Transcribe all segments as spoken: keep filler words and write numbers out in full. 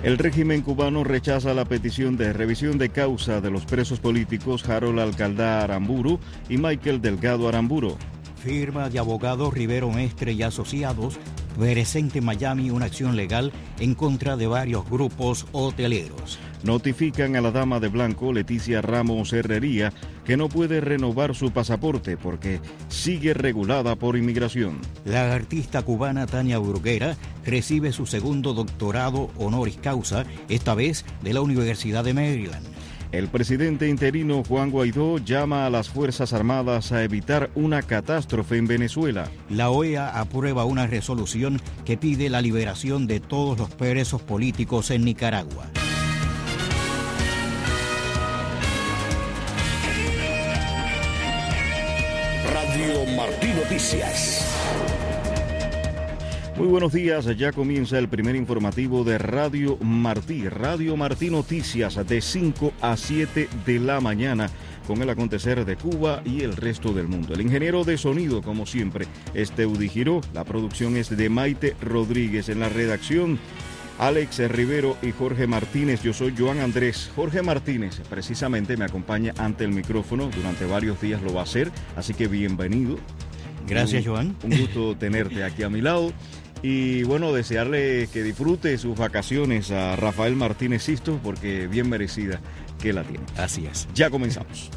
El régimen cubano rechaza la petición de revisión de causa de los presos políticos Harold Alcalá Aramburu y Michael Delgado Aramburu. Firma de abogado Rivero Mestre y Asociados presenta en Miami una acción legal en contra de varios grupos hoteleros. Notifican a la dama de blanco, Leticia Ramos Herrería, que no puede renovar su pasaporte porque sigue regulada por inmigración. La artista cubana Tania Bruguera recibe su segundo doctorado honoris causa, esta vez de la Universidad de Maryland. El presidente interino Juan Guaidó llama a las Fuerzas Armadas a evitar una catástrofe en Venezuela. La O E A aprueba una resolución que pide la liberación de todos los presos políticos en Nicaragua. Radio Martí Noticias. Muy buenos días, ya comienza el primer informativo de Radio Martí, Radio Martí Noticias de cinco a siete de la mañana con el acontecer de Cuba y el resto del mundo. El ingeniero de sonido, como siempre, es Teudi Giró, la producción es de Maite Rodríguez, en la redacción Alex Rivero y Jorge Martínez. Yo soy Joan Andrés. Jorge Martínez precisamente me acompaña ante el micrófono, durante varios días lo va a hacer, así que bienvenido. Gracias, un, Joan. Un gusto tenerte aquí a mi lado. Y bueno, desearle que disfrute sus vacaciones a Rafael Martínez Sisto, porque bien merecida que la tiene. Así es. Ya comenzamos.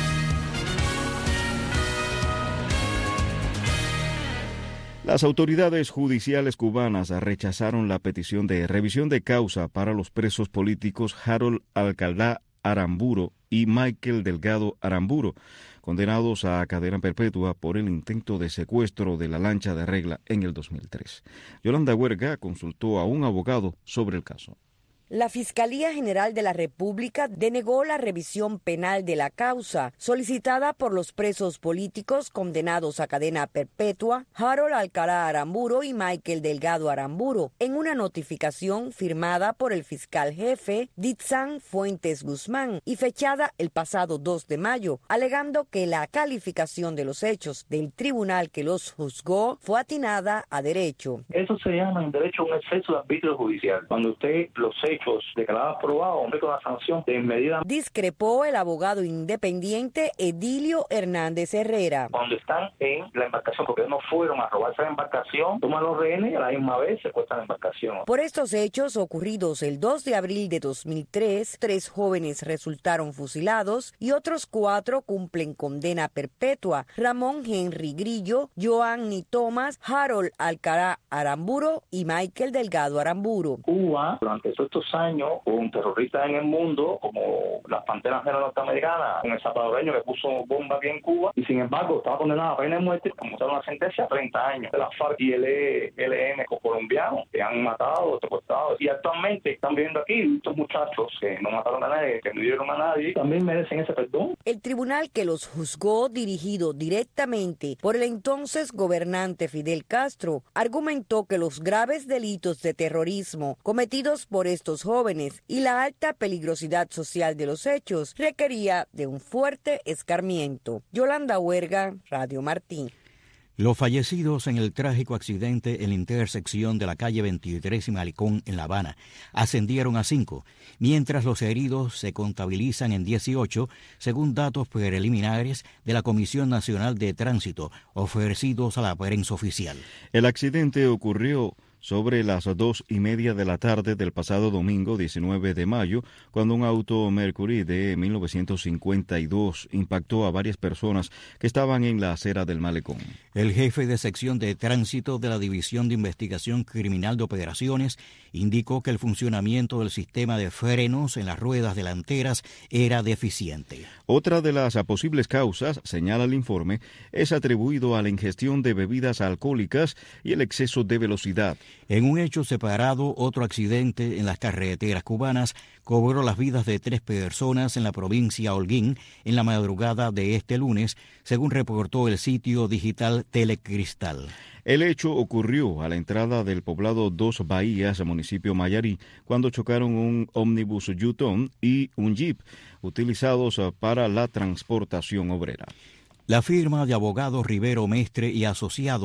Las autoridades judiciales cubanas rechazaron la petición de revisión de causa para los presos políticos Harold Alcalá Aramburu y Michael Delgado Aramburu, condenados a cadena perpetua por el intento de secuestro de la lancha de Regla en el dos mil tres. Yolanda Huerga consultó a un abogado sobre el caso. La Fiscalía General de la República denegó la revisión penal de la causa solicitada por los presos políticos condenados a cadena perpetua Harold Alcalá Aramburu y Michael Delgado Aramburu en una notificación firmada por el fiscal jefe Ditzán Fuentes Guzmán y fechada el pasado dos de mayo, alegando que la calificación de los hechos del tribunal que los juzgó fue atinada a derecho. Eso se llama en derecho un exceso de arbitrio judicial. Cuando usted los hechos declarados probados, hombre, con la sanción de medida. Discrepó el abogado independiente Edilio Hernández Herrera. Cuando están en la embarcación, porque no fueron a robarse la embarcación, toman los rehenes y a la misma vez secuestran la embarcación. Por estos hechos ocurridos el dos de abril de dos mil tres, tres jóvenes resultaron fusilados y otros cuatro cumplen condena perpetua: Ramón Henry Grillo, Joanny Thomas, Harold Alcalá Aramburu y Michael Delgado Aramburu. Cuba, durante estos años, con terroristas en el mundo, como las Panteras Negras norteamericanas, con el salvadoreño que puso bomba aquí en Cuba, y sin embargo estaba condenado a pena de muerte, como una sentencia a treinta años, de la FARC y el E L N colombianos, que han matado, secuestrado, y actualmente están viviendo aquí estos muchachos que no mataron a nadie, que no hirieron a nadie, también merecen ese perdón. El tribunal que los juzgó, dirigido directamente por el entonces gobernante Fidel Castro, argumentó que los graves delitos de terrorismo cometidos por estos jóvenes y la alta peligrosidad social de los hechos requería de un fuerte escarmiento. Yolanda Huerga, Radio Martí. Los fallecidos en el trágico accidente en la intersección de la calle veintitrés y Malecón en La Habana ascendieron a cinco, mientras los heridos se contabilizan en dieciocho, según datos preliminares de la Comisión Nacional de Tránsito ofrecidos a la prensa oficial. El accidente ocurrió sobre las dos y media de la tarde del pasado domingo diecinueve de mayo, cuando un auto Mercury de mil novecientos cincuenta y dos impactó a varias personas que estaban en la acera del Malecón. El jefe de sección de tránsito de la División de Investigación Criminal de Operaciones indicó que el funcionamiento del sistema de frenos en las ruedas delanteras era deficiente. Otra de las posibles causas, señala el informe, es atribuido a la ingestión de bebidas alcohólicas y el exceso de velocidad. En un hecho separado, otro accidente en las carreteras cubanas cobró las vidas de tres personas en la provincia Holguín en la madrugada de este lunes, según reportó el sitio digital Telecristal. El hecho ocurrió a la entrada del poblado Dos Bahías, municipio Mayarí, cuando chocaron un ómnibus Yutón y un jeep utilizados para la transportación obrera. La firma de abogados Rivero Mestre y Asociados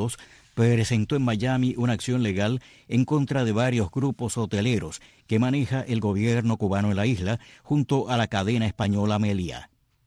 presentó en Miami una acción legal en contra de varios grupos hoteleros que maneja el gobierno cubano en la isla junto a la cadena española Meliá.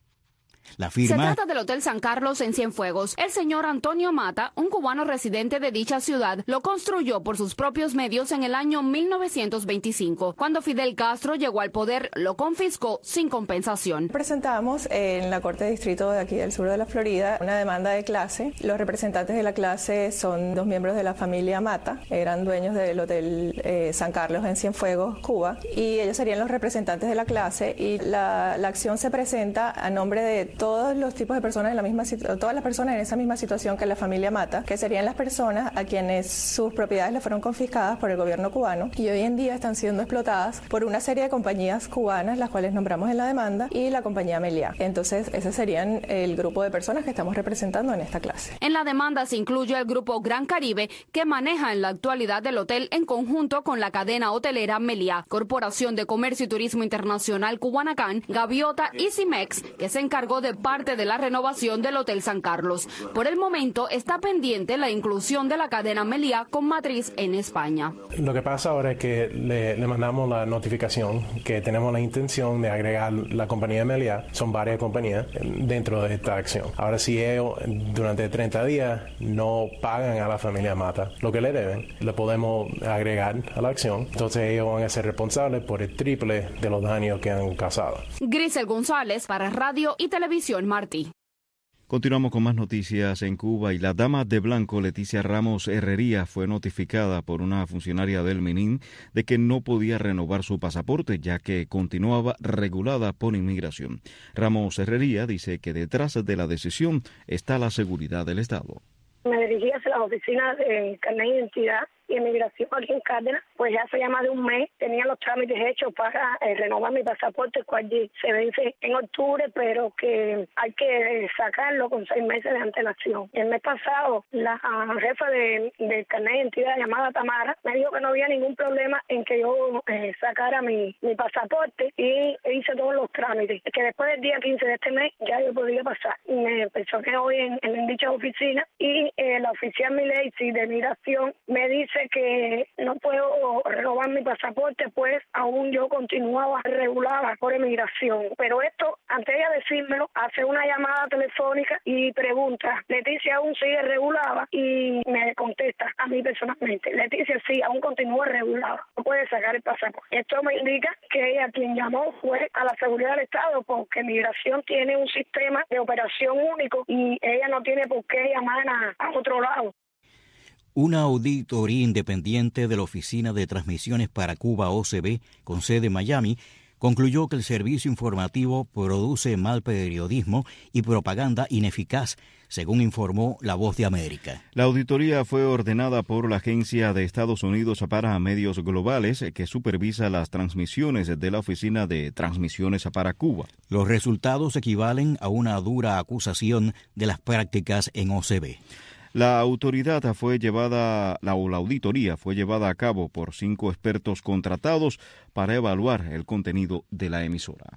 La firma... Se trata del Hotel San Carlos en Cienfuegos. El señor Antonio Mata, un cubano residente de dicha ciudad, lo construyó por sus propios medios en el año mil novecientos veinticinco. Cuando Fidel Castro llegó al poder, lo confiscó sin compensación. Presentamos en la Corte de Distrito de aquí del sur de la Florida una demanda de clase. Los representantes de la clase son dos miembros de la familia Mata, eran dueños del Hotel eh, San Carlos en Cienfuegos, Cuba, y ellos serían los representantes de la clase, y la, la acción se presenta a nombre de todos los tipos de personas en la misma todas las personas en esa misma situación que la familia Mata, que serían las personas a quienes sus propiedades le fueron confiscadas por el gobierno cubano y hoy en día están siendo explotadas por una serie de compañías cubanas, las cuales nombramos en la demanda, y la compañía Meliá. Entonces, ese serían el grupo de personas que estamos representando en esta clase. En la demanda se incluye el grupo Gran Caribe, que maneja en la actualidad el hotel en conjunto con la cadena hotelera Meliá, Corporación de Comercio y Turismo Internacional Cubanacán, Gaviota y Cimex, que se encargó de parte de la renovación del Hotel San Carlos. Por el momento está pendiente la inclusión de la cadena Meliá con matriz en España. Lo que pasa ahora es que le, le mandamos la notificación que tenemos la intención de agregar la compañía Meliá. Son varias compañías dentro de esta acción. Ahora, si ellos durante treinta días no pagan a la familia Mata lo que le deben, le podemos agregar a la acción. Entonces ellos van a ser responsables por el triple de los daños que han causado. Grisel González para Radio y Televisión Martí. Continuamos con más noticias en Cuba y la dama de blanco Leticia Ramos Herrería fue notificada por una funcionaria del MININ de que no podía renovar su pasaporte ya que continuaba regulada por inmigración. Ramos Herrería dice que detrás de la decisión está la seguridad del Estado. Me dirigí hacia las oficinas de carnet de identidad y inmigración aquí en Cárdenas, pues ya hace ya más de un mes tenía los trámites hechos para eh, renovar mi pasaporte, el cual se vence en octubre, pero que hay que sacarlo con seis meses de antelación. El mes pasado, la jefa de, de carnet de identidad llamada Tamara me dijo que no había ningún problema en que yo eh, sacara mi, mi pasaporte y hice todos los trámites, que después del día quince de este mes ya yo podía pasar. Me personé hoy en, en dicha oficina y eh, la oficial Milady de migración me dice que no puedo renovar mi pasaporte, pues aún yo continuaba regulada por emigración. Pero esto, antes de ella decírmelo, hace una llamada telefónica y pregunta, Leticia aún sigue regulada, y me contesta a mí personalmente, Leticia sí, aún continúa regulada, no puede sacar el pasaporte. Esto me indica que ella quien llamó fue a la seguridad del Estado, porque migración tiene un sistema de operación único y ella no tiene por qué llamar a, a otro lado. Una auditoría independiente de la Oficina de Transmisiones para Cuba, O C B, con sede en Miami, concluyó que el servicio informativo produce mal periodismo y propaganda ineficaz, según informó La Voz de América. La auditoría fue ordenada por la Agencia de Estados Unidos para Medios Globales, que supervisa las transmisiones de la Oficina de Transmisiones para Cuba. Los resultados equivalen a una dura acusación de las prácticas en O C B. La autoridad fue llevada, la, la auditoría fue llevada a cabo por cinco expertos contratados para evaluar el contenido de la emisora.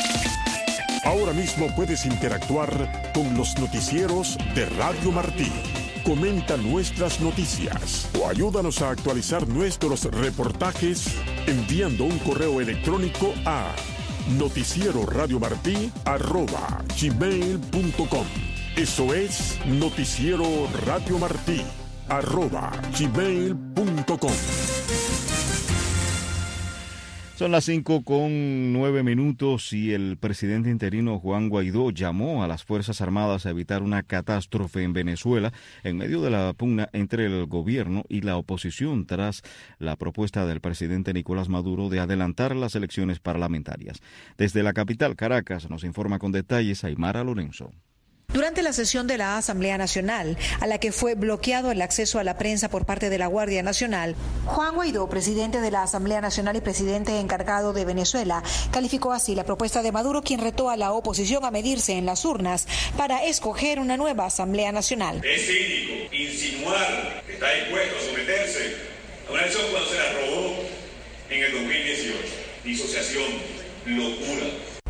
Ahora mismo puedes interactuar con los noticieros de Radio Martí. Comenta nuestras noticias o ayúdanos a actualizar nuestros reportajes enviando un correo electrónico a noticieroradiomartí arroba gmail punto com. Eso es Noticiero Radio Martí, arroba gmail punto com. Son las cinco con nueve minutos y el presidente interino Juan Guaidó llamó a las Fuerzas Armadas a evitar una catástrofe en Venezuela en medio de la pugna entre el gobierno y la oposición tras la propuesta del presidente Nicolás Maduro de adelantar las elecciones parlamentarias. Desde la capital, Caracas, nos informa con detalles Aymara Lorenzo. Durante la sesión de la Asamblea Nacional, a la que fue bloqueado el acceso a la prensa por parte de la Guardia Nacional, Juan Guaidó, presidente de la Asamblea Nacional y presidente encargado de Venezuela, calificó así la propuesta de Maduro, quien retó a la oposición a medirse en las urnas para escoger una nueva Asamblea Nacional. Es cínico insinuar que está dispuesto a someterse a una elección cuando se la robó en el dos mil dieciocho. Disociación, locura.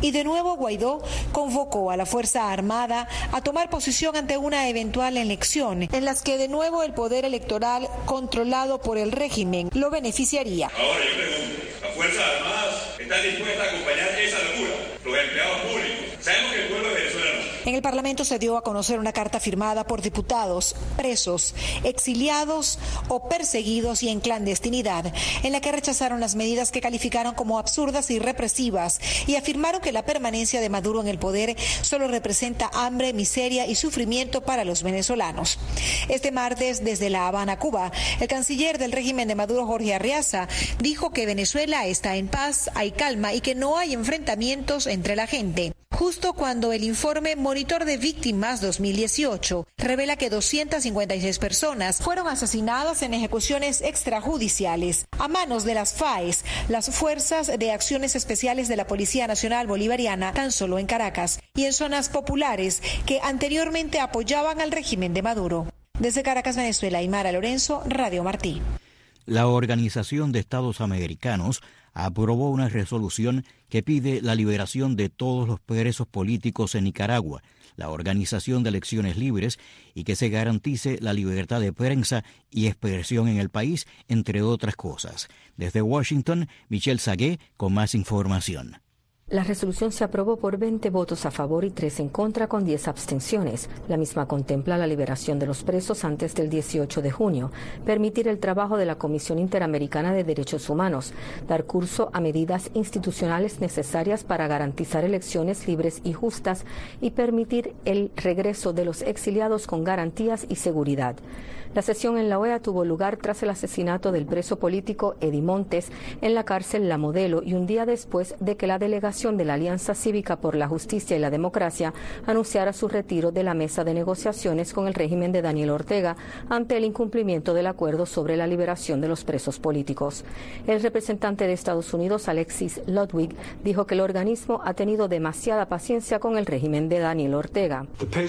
Y de nuevo Guaidó convocó a la Fuerza Armada a tomar posición ante una eventual elección en las que de nuevo el poder electoral controlado por el régimen lo beneficiaría. Ahora yo pregunto, ¿las Fuerzas Armadas están dispuestas a acompañar esa locura? Los empleados públicos. Sabemos que el pueblo de Venezuela no. En el Parlamento se dio a conocer una carta firmada por diputados, presos, exiliados o perseguidos y en clandestinidad, en la que rechazaron las medidas que calificaron como absurdas y represivas y afirmaron que la permanencia de Maduro en el poder solo representa hambre, miseria y sufrimiento para los venezolanos. Este martes, desde La Habana, Cuba, el canciller del régimen de Maduro, Jorge Arriaza, dijo que Venezuela está en paz, hay calma y que no hay enfrentamientos entre la gente. Justo cuando el informe Monitor de Víctimas dos mil dieciocho revela que doscientas cincuenta y seis personas fueron asesinadas en ejecuciones extrajudiciales a manos de las F A E S, las Fuerzas de Acciones Especiales de la Policía Nacional Bolivariana, tan solo en Caracas y en zonas populares que anteriormente apoyaban al régimen de Maduro. Desde Caracas, Venezuela, Aymara Lorenzo, Radio Martí. La Organización de Estados Americanos aprobó una resolución que pide la liberación de todos los presos políticos en Nicaragua, la organización de elecciones libres y que se garantice la libertad de prensa y expresión en el país, entre otras cosas. Desde Washington, Michelle Sagué con más información. La resolución se aprobó por veinte votos a favor y tres en contra con diez abstenciones. La misma contempla la liberación de los presos antes del dieciocho de junio, permitir el trabajo de la Comisión Interamericana de Derechos Humanos, dar curso a medidas institucionales necesarias para garantizar elecciones libres y justas y permitir el regreso de los exiliados con garantías y seguridad. La sesión en la O E A tuvo lugar tras el asesinato del preso político Eddie Montes en la cárcel La Modelo y un día después de que la delegación de la Alianza Cívica por la Justicia y la Democracia anunciara su retiro de la mesa de negociaciones con el régimen de Daniel Ortega ante el incumplimiento del acuerdo sobre la liberación de los presos políticos. El representante de Estados Unidos, Alexis Ludwig, dijo que el organismo ha tenido demasiada paciencia con el régimen de Daniel Ortega.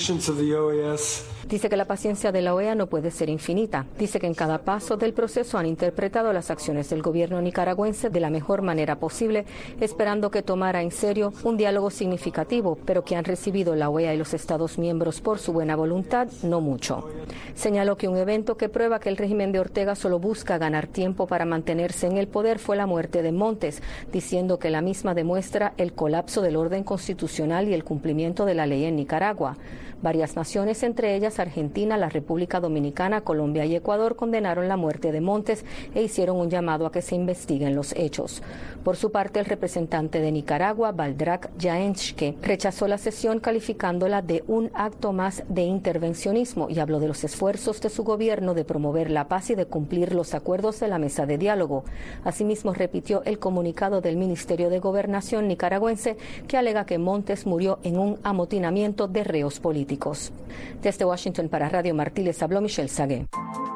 Dice que la paciencia de la O E A no puede ser infinita. Dice que en cada paso del proceso han interpretado las acciones del gobierno nicaragüense de la mejor manera posible, esperando que tomara en serio un diálogo significativo, pero que han recibido la O E A y los Estados miembros por su buena voluntad, no mucho. Señaló que un evento que prueba que el régimen de Ortega solo busca ganar tiempo para mantenerse en el poder fue la muerte de Montes, diciendo que la misma demuestra el colapso del orden constitucional y el cumplimiento de la ley en Nicaragua. Varias naciones, entre ellas Argentina, la República Dominicana, Colombia y Ecuador, condenaron la muerte de Montes e hicieron un llamado a que se investiguen los hechos. Por su parte, el representante de Nicaragua, Valdrak Jaenschke, rechazó la sesión calificándola de un acto más de intervencionismo y habló de los esfuerzos de su gobierno de promover la paz y de cumplir los acuerdos de la mesa de diálogo. Asimismo, repitió el comunicado del Ministerio de Gobernación nicaragüense que alega que Montes murió en un amotinamiento de reos políticos. Desde Washington para Radio Martí les habló Michelle Sagué.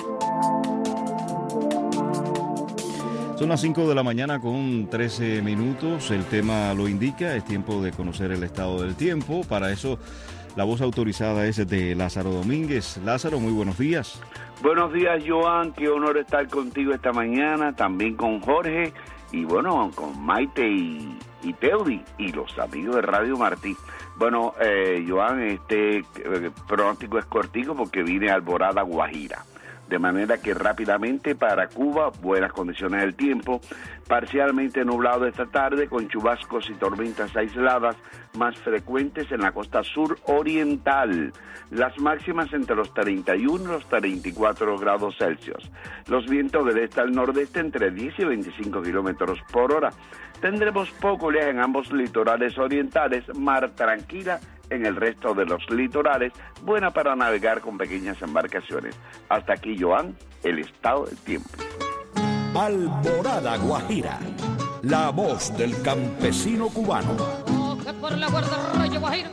Son las cinco de la mañana con trece minutos. El tema lo indica, es tiempo de conocer el estado del tiempo. Para eso, la voz autorizada es de Lázaro Domínguez. Lázaro, muy buenos días. Buenos días, Joan. Qué honor estar contigo esta mañana. También con Jorge y, bueno, con Maite y, y Teudi y los amigos de Radio Martí. Bueno, eh, Joan, este eh, pronóstico es cortico porque viene Alborada Guajira. De manera que rápidamente para Cuba, buenas condiciones del tiempo, parcialmente nublado esta tarde con chubascos y tormentas aisladas más frecuentes en la costa sur oriental. Las máximas entre los treinta y uno y los treinta y cuatro grados Celsius. Los vientos del este al nordeste entre diez y veinticinco kilómetros por hora. Tendremos poco oleaje en ambos litorales orientales, mar tranquila en el resto de los litorales, buena para navegar con pequeñas embarcaciones. Hasta aquí, Joan, el estado del tiempo. Alborada Guajira, la voz del campesino cubano. Oh, que por la guardarraya Guajira.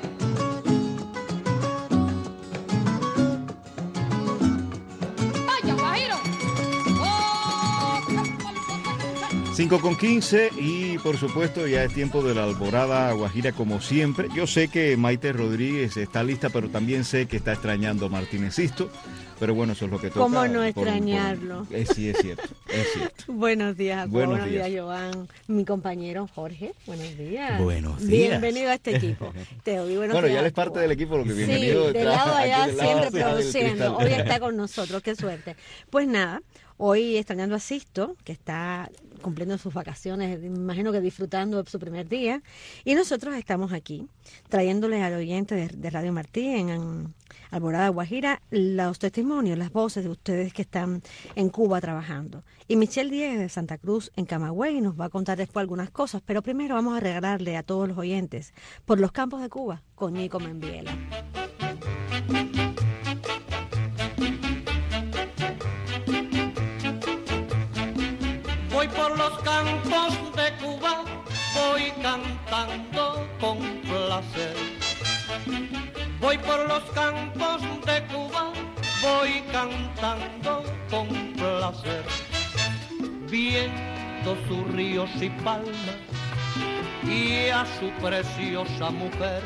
¡Vaya, Guajiro! cinco con quince y por supuesto, ya es tiempo de la Alborada Guajira como siempre. Yo sé que Maite Rodríguez está lista, pero también sé que está extrañando a Martínez Sisto. Pero bueno, eso es lo que toca. ¿Cómo no por- extrañarlo? por- eh, sí, es cierto, es cierto. Buenos días, Jacobo. Buenos Buenos días, días. Joan. Mi compañero Jorge, buenos días. Buenos días. Bienvenido a este equipo. Te doy buenos Bueno, días. ya él es parte del equipo, lo que bienvenido Sí, de está lado aquí allá, del lado siempre hacia el produciendo. cristal. Hoy está con nosotros, qué suerte. Pues nada, hoy extrañando a Sisto, que está cumpliendo sus vacaciones, me imagino que disfrutando de su primer día, y nosotros estamos aquí, trayéndoles al oyente de, de Radio Martí en, en Alborada Guajira los testimonios, las voces de ustedes que están en Cuba trabajando. Y Michelle Díez de Santa Cruz en Camagüey nos va a contar después algunas cosas, pero primero vamos a regalarle a todos los oyentes por los campos de Cuba con Nico Membiela. Voy por los campos de Cuba, voy cantando con placer. Voy por los campos de Cuba, voy cantando con placer. Viendo sus ríos y palmas y a su preciosa mujer.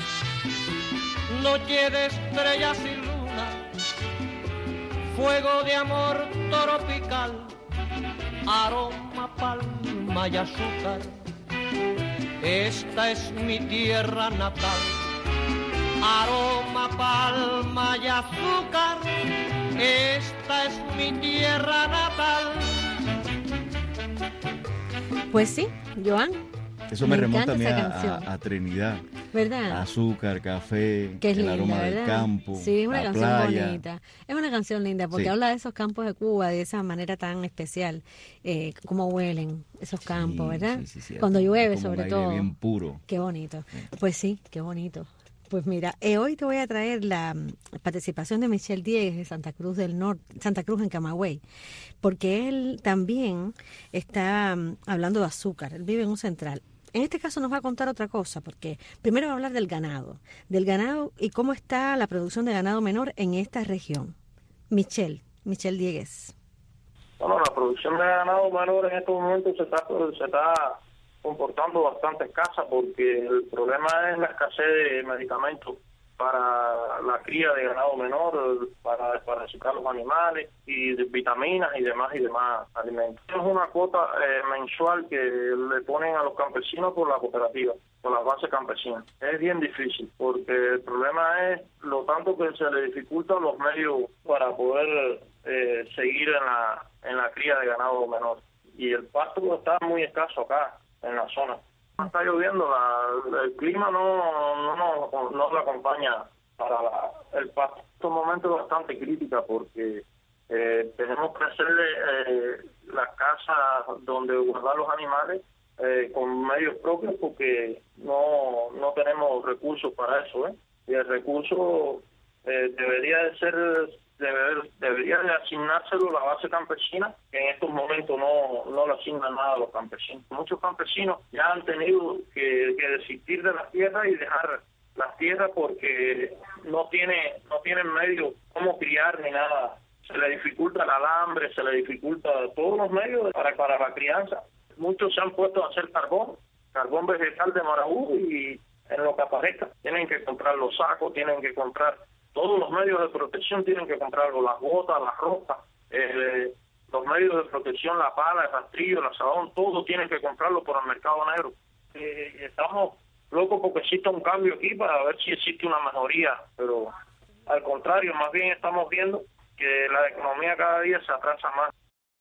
Noche de estrellas y luna, fuego de amor tropical, aroma, palma y azúcar. Esta es mi tierra natal. Aroma, palma y azúcar. Esta es mi tierra natal. Pues sí, Joan. Eso me, Me remonta a mí encanta esa a, canción. a- a Trinidad. ¿Verdad? Azúcar, café, Que es el linda, aroma del ¿verdad? campo, Sí, es una la canción playa. bonita. Es una canción linda porque Sí. habla de esos campos de Cuba de esa manera tan especial, eh, cómo huelen esos campos, ¿verdad? sí, sí, cierto. Cuando llueve, Como un sobre aire todo. bien puro. Qué bonito. Pues sí, qué bonito. Pues mira, eh, hoy te voy a traer la mm, participación de Michelle Díez de Santa Cruz del Norte, Santa Cruz en Camagüey, porque él también está mm, hablando de azúcar. Él vive en un central. En este caso nos va a contar otra cosa, porque primero va a hablar del ganado, del ganado y cómo está la producción de ganado menor en esta región. Michelle, Michelle Diegues. Bueno, la producción de ganado menor en estos momentos se está, se está comportando bastante escasa porque el problema es la escasez de medicamentos para la cría de ganado menor, para desparasitar los animales y de vitaminas y demás y demás alimentos. Es una cuota eh, mensual que le ponen a los campesinos por la cooperativa, por las bases campesinas. Es bien difícil porque el problema es lo tanto que se le dificultan los medios para poder eh, seguir en la en la cría de ganado menor. Y el pasto está muy escaso acá en la zona. Está lloviendo, la, el clima no no, no, no lo acompaña para la, el pasto. En estos momentos es bastante crítica porque eh, tenemos que hacerle eh, las casas donde guardar los animales eh, con medios propios porque no no tenemos recursos para eso, ¿eh? Y el recurso eh, debería de ser Deber, debería de asignárselo la base campesina, que en estos momentos no, no le asignan nada a los campesinos. Muchos campesinos ya han tenido que, que desistir de las tierras y dejar las tierras porque no tiene no tienen medios cómo criar ni nada. Se le dificulta el alambre, se le dificulta todos los medios para, para la crianza. Muchos se han puesto a hacer carbón, carbón vegetal de Marabú y en lo que aparezca. Tienen que comprar los sacos, tienen que comprar todos los medios de protección, tienen que comprarlo, las botas, las ropas, eh, los medios de protección, la pala, el rastrillo, el asadón, todo tienen que comprarlo por el mercado negro. Eh, estamos locos porque existe un cambio aquí para ver si existe una mejoría, pero al contrario, más bien estamos viendo que la economía cada día se atrasa más.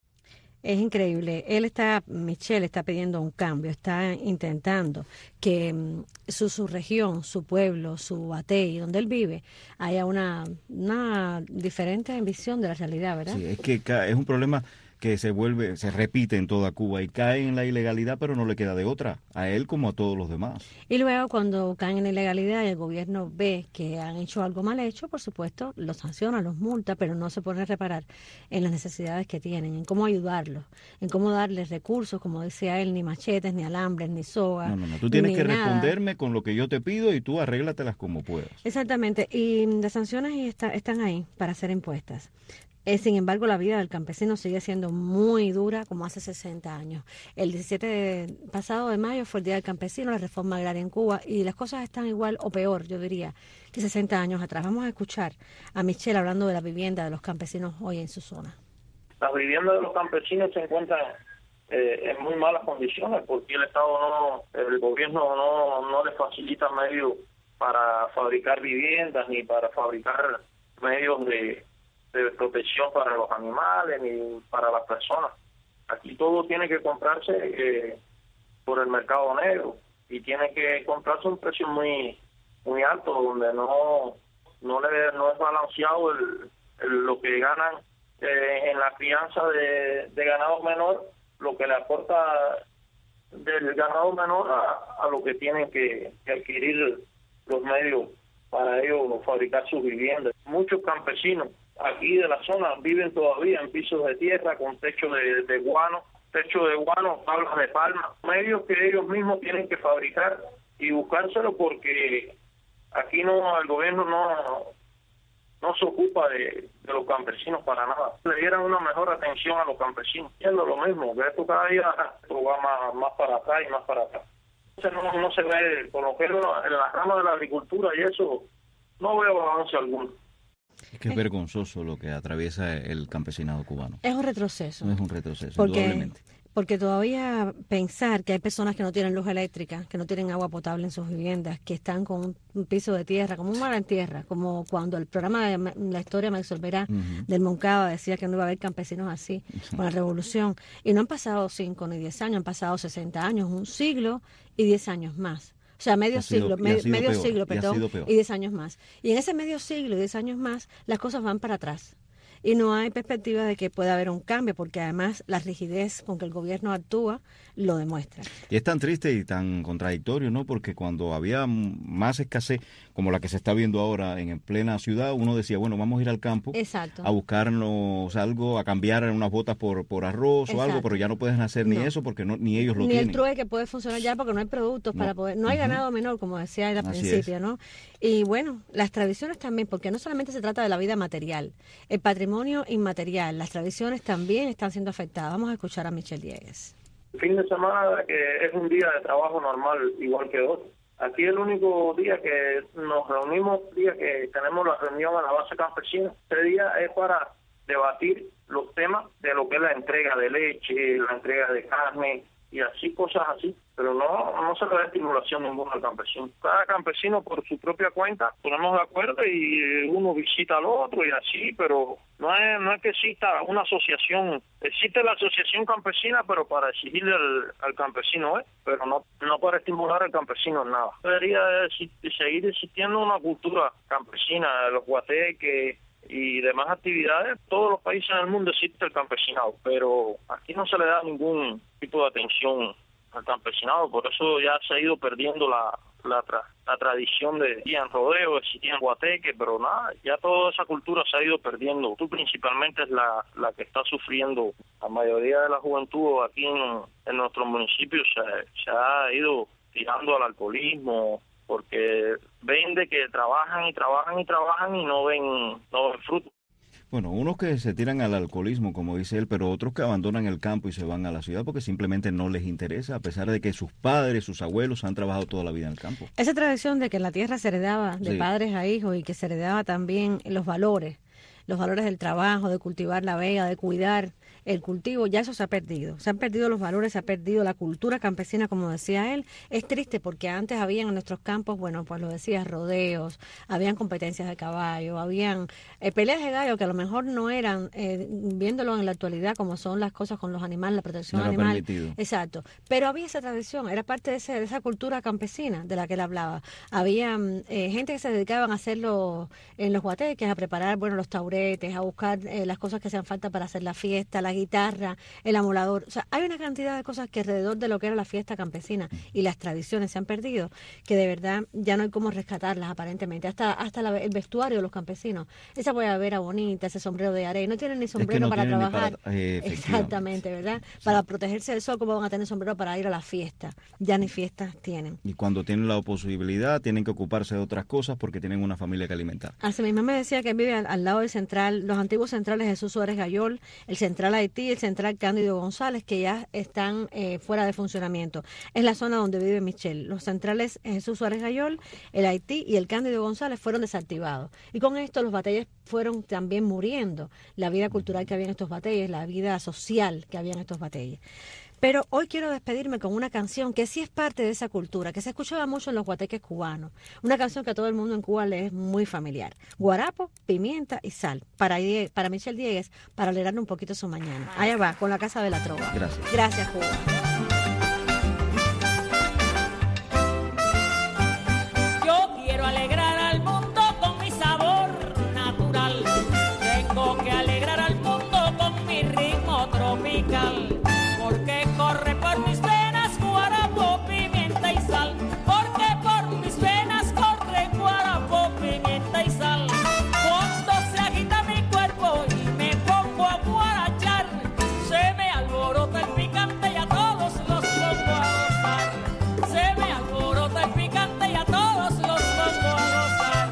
Es increíble. Él está, Michelle está pidiendo un cambio, está intentando que mm, su, su región, su pueblo, su Atey, donde él vive, haya una, una diferente visión de la realidad, ¿verdad? Sí, es que ca- es un problema que se vuelve, se repite en toda Cuba y cae en la ilegalidad, pero no le queda de otra, a él como a todos los demás. Y luego cuando caen en la ilegalidad y el gobierno ve que han hecho algo mal hecho, por supuesto, los sanciona, los multa, pero no se pone a reparar en las necesidades que tienen, en cómo ayudarlos, en cómo darles recursos, como decía él, ni machetes, ni alambres, ni soga. No, no, no, tú tienes ni que nada. responderme con lo que yo te pido y tú arréglatelas como puedas. Exactamente, y las sanciones está, están ahí para ser impuestas. Eh, sin embargo, la vida del campesino sigue siendo muy dura como hace sesenta años. El diecisiete de, pasado de mayo fue el Día del Campesino, la reforma agraria en Cuba, y las cosas están igual o peor, yo diría, que sesenta años atrás. Vamos a escuchar a Michelle hablando de la vivienda de los campesinos hoy en su zona. Las viviendas de los campesinos se encuentran eh, en muy malas condiciones porque el Estado no, el gobierno no, no les facilita medios para fabricar viviendas ni para fabricar medios de de protección para los animales ni para las personas. Aquí todo tiene que comprarse eh, por el mercado negro y tiene que comprarse a un precio muy muy alto donde no no le no es balanceado el, el lo que ganan eh, en la crianza de, de ganado menor, lo que le aporta del ganado menor a, a lo que tienen que, que adquirir los medios para ellos fabricar sus viviendas. Muchos campesinos aquí de la zona viven todavía en pisos de tierra con techo de, de guano, techo de guano, tablas de palma, medios que ellos mismos tienen que fabricar y buscárselo porque aquí no, el gobierno no no se ocupa de, de los campesinos para nada. Le dieran una mejor atención a los campesinos. Siendo lo mismo, que esto cada día va más, más para atrás y más para atrás. Entonces no, no se ve, por lo que en la rama de la agricultura y eso, no veo avance alguno. Es que es vergonzoso lo que atraviesa el campesinado cubano. Es un retroceso. Es un retroceso, porque, indudablemente. Porque todavía pensar que hay personas que no tienen luz eléctrica, que no tienen agua potable en sus viviendas, que están con un piso de tierra, como un mar en tierra, como cuando el programa de La Historia Me Absolverá uh-huh. del Moncada decía que no iba a haber campesinos así con la revolución. Y no han pasado cinco ni diez años, han pasado sesenta años, un siglo y diez años más. O sea, medio sido, siglo, me, medio peor, siglo, perdón, y diez años más. Y en ese medio siglo y diez años más, las cosas van para atrás. Y no hay perspectiva de que pueda haber un cambio, porque además la rigidez con que el gobierno actúa lo demuestra. Y es tan triste y tan contradictorio, ¿no? Porque cuando había más escasez, como la que se está viendo ahora en plena ciudad, uno decía, bueno, vamos a ir al campo Exacto. a buscarnos algo, a cambiar unas botas por, por arroz Exacto. o algo, pero ya no pueden hacer ni no. eso porque no, ni ellos lo ni tienen. Ni el trueque puede funcionar ya porque no hay productos no. para poder, no hay uh-huh. ganado menor, como decía al Así principio, es. ¿no? Y bueno, las tradiciones también, porque no solamente se trata de la vida material, el patrimonio inmaterial, las tradiciones también están siendo afectadas. Vamos a escuchar a Michelle Diegues. El fin de semana que es un día de trabajo normal, igual que otro. Aquí el único día que nos reunimos, día que tenemos la reunión a la base campesina, este día es para debatir los temas de lo que es la entrega de leche, la entrega de carne y así, cosas así. Pero no no se le da estimulación ninguna al campesino. Cada campesino por su propia cuenta ponemos de acuerdo y uno visita al otro y así, pero no es no es que exista una asociación. Existe la asociación campesina, pero para exigirle al, al campesino, ¿eh? pero no no para estimular al campesino en nada. Debería seguir existiendo una cultura campesina, los guateques y demás actividades. En todos los países del mundo existe el campesinado, pero aquí no se le da ningún tipo de atención al campesinado, por eso ya se ha ido perdiendo la la, tra, la tradición de existían rodeos, existían guateques, pero nada, ya toda esa cultura se ha ido perdiendo. Tú principalmente es la, la que está sufriendo. La mayoría de la juventud aquí en, en nuestros municipios se, se ha ido tirando al alcoholismo, porque ven de que trabajan y trabajan y trabajan y no ven, no ven fruto. Bueno, unos que se tiran al alcoholismo, como dice él, pero otros que abandonan el campo y se van a la ciudad porque simplemente no les interesa, a pesar de que sus padres, sus abuelos han trabajado toda la vida en el campo. Esa tradición de que la tierra se heredaba de sí. padres a hijos y que se heredaba también los valores, los valores del trabajo, de cultivar la vega, de cuidar el cultivo, ya eso se ha perdido. Se han perdido los valores, se ha perdido la cultura campesina, como decía él. Es triste porque antes habían en nuestros campos, bueno, pues lo decía, rodeos, habían competencias de caballo, habían eh, peleas de gallo que a lo mejor no eran, eh, viéndolo en la actualidad como son las cosas con los animales, la protección no animal. Permitido. Exacto. Pero había esa tradición, era parte de, ese, de esa cultura campesina de la que él hablaba. Había eh, gente que se dedicaban a hacerlo en los guateques, a preparar, bueno, los tauretes, a buscar eh, las cosas que hacían falta para hacer la fiesta, la guitarra, el amolador. O sea, hay una cantidad de cosas que alrededor de lo que era la fiesta campesina y las tradiciones se han perdido, que de verdad ya no hay cómo rescatarlas aparentemente. Hasta hasta la, el vestuario de los campesinos. Esa guayabera bonita, ese sombrero de arey. No tienen ni sombrero es que no para trabajar. Para, eh, Exactamente, ¿verdad? Sí. Para protegerse del sol, ¿cómo van a tener sombrero para ir a la fiesta? Ya ni fiestas tienen. Y cuando tienen la posibilidad, tienen que ocuparse de otras cosas porque tienen una familia que alimentar. Así mismo me decía que vive al, al lado del central, los antiguos centrales Jesús Suárez Gayol, el central Haití, el central Cándido González, que ya están eh, fuera de funcionamiento. Es la zona donde vive Michelle. Los centrales Jesús Suárez Gayol, el Haití y el Cándido González fueron desactivados. Y con esto los batalles fueron también muriendo. La vida cultural que había en estos batalles, la vida social que había en estos batalles. Pero hoy quiero despedirme con una canción que sí es parte de esa cultura, que se escuchaba mucho en los guateques cubanos. Una canción que a todo el mundo en Cuba le es muy familiar. Guarapo, pimienta y sal. Para, para Michelle Diegues, para alegrarle un poquito su mañana. Allá va, con la Casa de la Trova. Gracias. Gracias, Cuba. Yo quiero alegrar al mundo con mi sabor natural. Tengo que alegrar al mundo con mi ritmo tropical. Porque corre por mis venas guarapo, pimienta y sal. Porque por mis venas corre guarapo, pimienta y sal. Cuando se agita mi cuerpo y me pongo a guarachar, se me alborota el picante y a todos los pongo a gozar. Se me alborota el picante y a todos los pongo a gozar.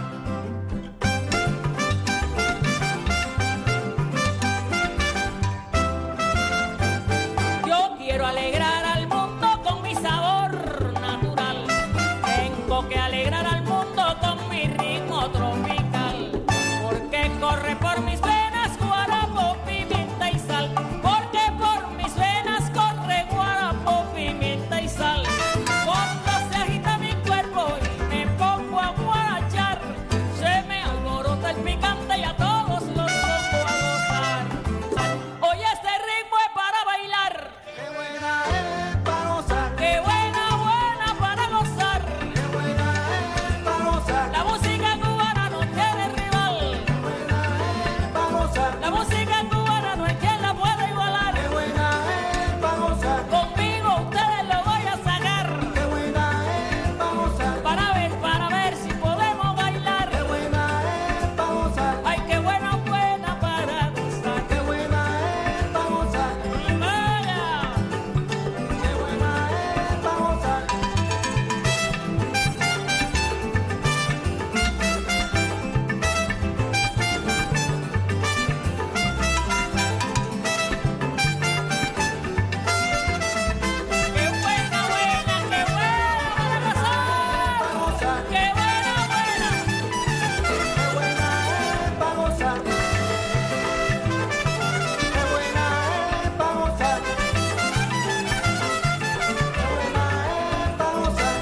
Yo quiero alegrar al mundo con mi sabor natural. Tengo que alegrar al mundo con mi ritmo tropical. Porque corre por mis venas guarapo, pimienta y sal. Porque por mis venas corre guarapo, pimienta y sal. Cuando se agita mi cuerpo y me pongo a guarachar, se me alborota el picante y a todos los pongo a gozar. Hoy este ritmo es para bailar. Qué buena es para gozar. Qué buena, buena para gozar. Qué buena es para gozar. La música cubana no tiene rival. Qué buena es para gozar. La música cubana no hay quien la pueda igualar. Qué buena es para gozar. Conmigo ustedes lo voy a sacar. Qué buena es para gozar. Para ver, para ver si podemos bailar. Qué buena es para gozar. Ay, qué buena, buena para gozar. Qué buena es para gozar. Vaya. Qué buena es para gozar. Qué buena, buena, qué buena para gozar. Qué buena, buena. Qué buena es para gozar. Qué buena es para gozar. Qué buena es para gozar.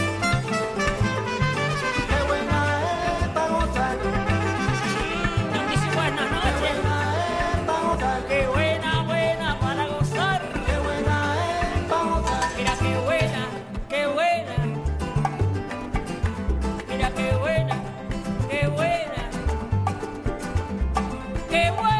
Qué buena es para gozar. Dice buenas noches. Qué buena, buena para gozar. Qué buena es para gozar. Mira qué buena, qué buena. Mira qué buena, qué buena. Qué buena.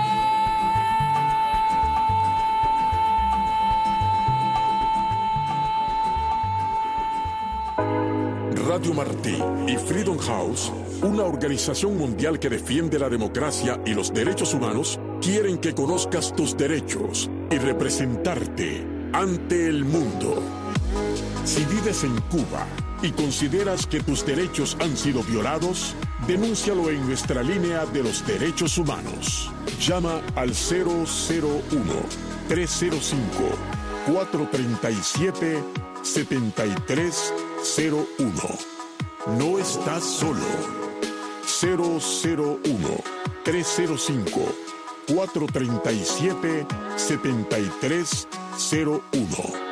Radio Martí y Freedom House, una organización mundial que defiende la democracia y los derechos humanos, quieren que conozcas tus derechos y representarte ante el mundo. Si vives en Cuba y consideras que tus derechos han sido violados, denúncialo en nuestra línea de los derechos humanos. Llama al cero cero uno, tres cero cinco, cuatro tres siete, siete tres cero uno. No estás solo. cero cero uno, tres cero cinco, cuatro tres siete, siete tres cero uno.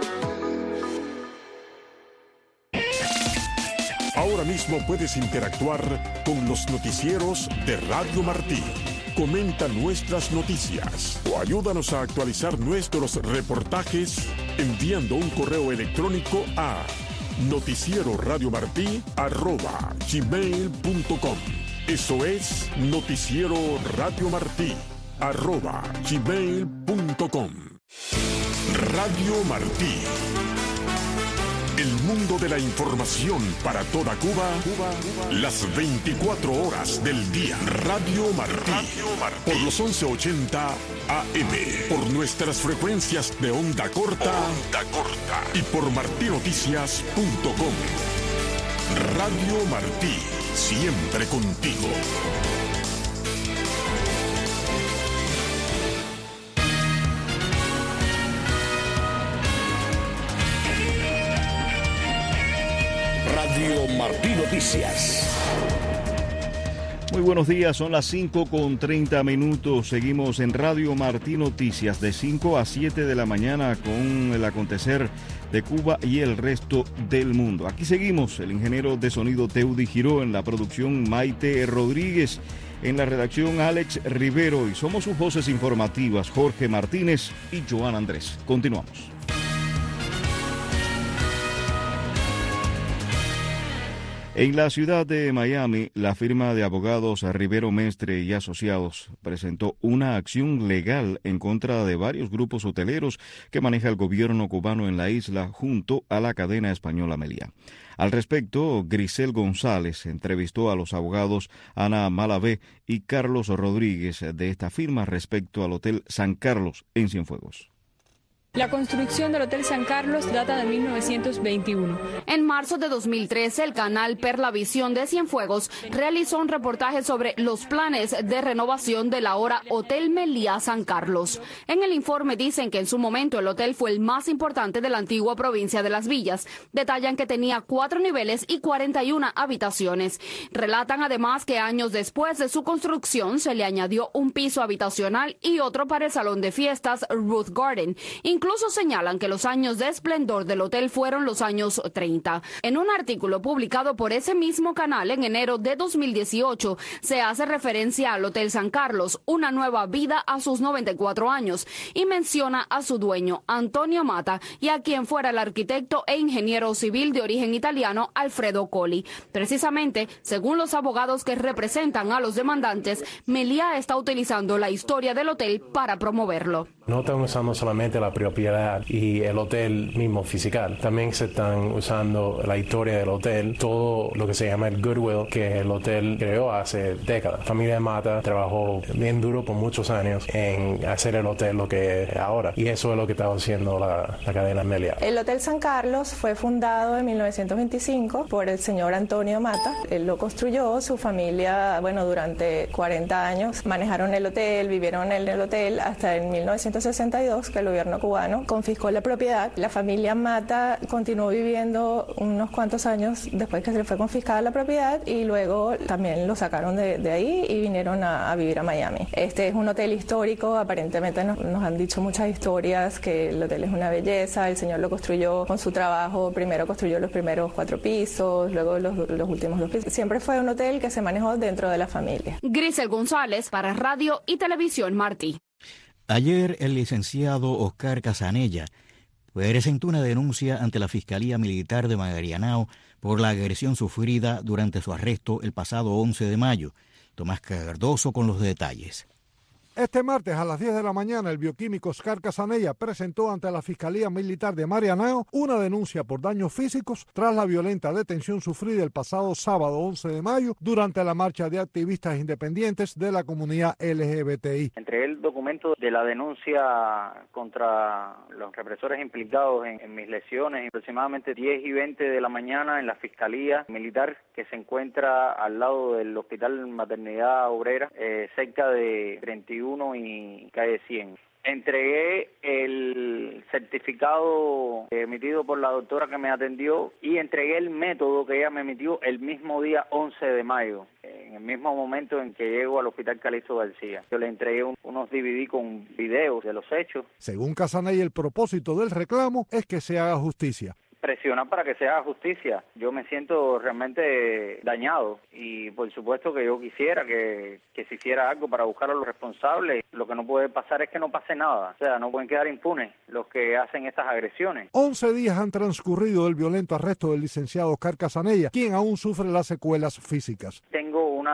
Ahora mismo puedes interactuar con los noticieros de Radio Martí. Comenta nuestras noticias o ayúdanos a actualizar nuestros reportajes enviando un correo electrónico a noticiero radio martí arroba gmail punto com. Eso es noticiero radio martí arroba gmail punto com. punto com. Radio Martí. El mundo de la información para toda Cuba, Cuba, Cuba, las veinticuatro horas del día. Radio Martí. Radio Martí. Por los once ochenta A M. Por nuestras frecuencias de onda corta. Onda corta. Y por martí noticias punto com. Radio Martí. Siempre contigo. Radio Martí Noticias. Muy buenos días, son las cinco con treinta minutos. Seguimos en Radio Martí Noticias de cinco a siete de la mañana con el acontecer de Cuba y el resto del mundo. Aquí seguimos, el ingeniero de sonido Teudi Giró, en la producción Maite Rodríguez, en la redacción Alex Rivero, y somos sus voces informativas Jorge Martínez y Joan Andrés. Continuamos. En la ciudad de Miami, la firma de abogados Rivero Mestre y Asociados presentó una acción legal en contra de varios grupos hoteleros que maneja el gobierno cubano en la isla junto a la cadena española Meliá. Al respecto, Grisel González entrevistó a los abogados Ana Malavé y Carlos Rodríguez de esta firma respecto al Hotel San Carlos en Cienfuegos. La construcción del Hotel San Carlos data de mil novecientos veintiuno. En marzo de dos mil trece, el canal Perlavisión de Cienfuegos realizó un reportaje sobre los planes de renovación del ahora Hotel Meliá San Carlos. En el informe dicen que en su momento el hotel fue el más importante de la antigua provincia de Las Villas. Detallan que tenía cuatro niveles y cuarenta y una habitaciones. Relatan además que años después de su construcción se le añadió un piso habitacional y otro para el salón de fiestas Ruth Garden. Incluso señalan que los años de esplendor del hotel fueron los años treinta. En un artículo publicado por ese mismo canal en enero de dos mil dieciocho, se hace referencia al Hotel San Carlos, una nueva vida a sus noventa y cuatro años, y menciona a su dueño, Antonio Mata, y a quien fuera el arquitecto e ingeniero civil de origen italiano, Alfredo Colli. Precisamente, según los abogados que representan a los demandantes, Meliá está utilizando la historia del hotel para promoverlo. No están usando solamente la propiedad y el hotel mismo fiscal, también se están usando la historia del hotel, todo lo que se llama el goodwill que el hotel creó hace décadas. La familia Mata trabajó bien duro por muchos años en hacer el hotel lo que es ahora, y eso es lo que está haciendo la, la cadena Meliá. El Hotel San Carlos fue fundado en mil novecientos veinticinco por el señor Antonio Mata. Él lo construyó, su familia, bueno, durante cuarenta años manejaron el hotel, vivieron en el hotel hasta en mil novecientos sesenta y dos, que el gobierno cubano confiscó la propiedad. La familia Mata continuó viviendo unos cuantos años después que se le fue confiscada la propiedad, y luego también lo sacaron de, de ahí y vinieron a, a vivir a Miami. Este es un hotel histórico, aparentemente nos, nos han dicho muchas historias que el hotel es una belleza, el señor lo construyó con su trabajo, primero construyó los primeros cuatro pisos, luego los, los últimos dos pisos. Siempre fue un hotel que se manejó dentro de la familia. Grisel González para Radio y Televisión Martí. Ayer el licenciado Oscar Casanella presentó una denuncia ante la Fiscalía Militar de Marianao por la agresión sufrida durante su arresto el pasado once de mayo. Tomás Cardoso con los detalles. Este martes a las diez de la mañana, el bioquímico Oscar Casanella presentó ante la Fiscalía Militar de Marianao una denuncia por daños físicos tras la violenta detención sufrida el pasado sábado once de mayo durante la marcha de activistas independientes de la comunidad L G B T I. Entregué el documento de la denuncia contra los represores implicados en, en mis lesiones, aproximadamente diez y veinte de la mañana en la Fiscalía Militar, que se encuentra al lado del Hospital Maternidad Obrera, eh, cerca de treinta y uno y calle cien. Entregué el certificado emitido por la doctora que me atendió y entregué el método que ella me emitió el mismo día once de mayo, en el mismo momento en que llego al Hospital Calixto García. Yo le entregué un, unos D V D con videos de los hechos. Según Casanella, el propósito del reclamo es que se haga justicia. Presionar para que se haga justicia. Yo me siento realmente dañado y por supuesto que yo quisiera que, que se hiciera algo para buscar a los responsables. Lo que no puede pasar es que no pase nada. O sea, no pueden quedar impunes los que hacen estas agresiones. Once días han transcurrido del violento arresto del licenciado Oscar Casanella, quien aún sufre las secuelas físicas. Tengo una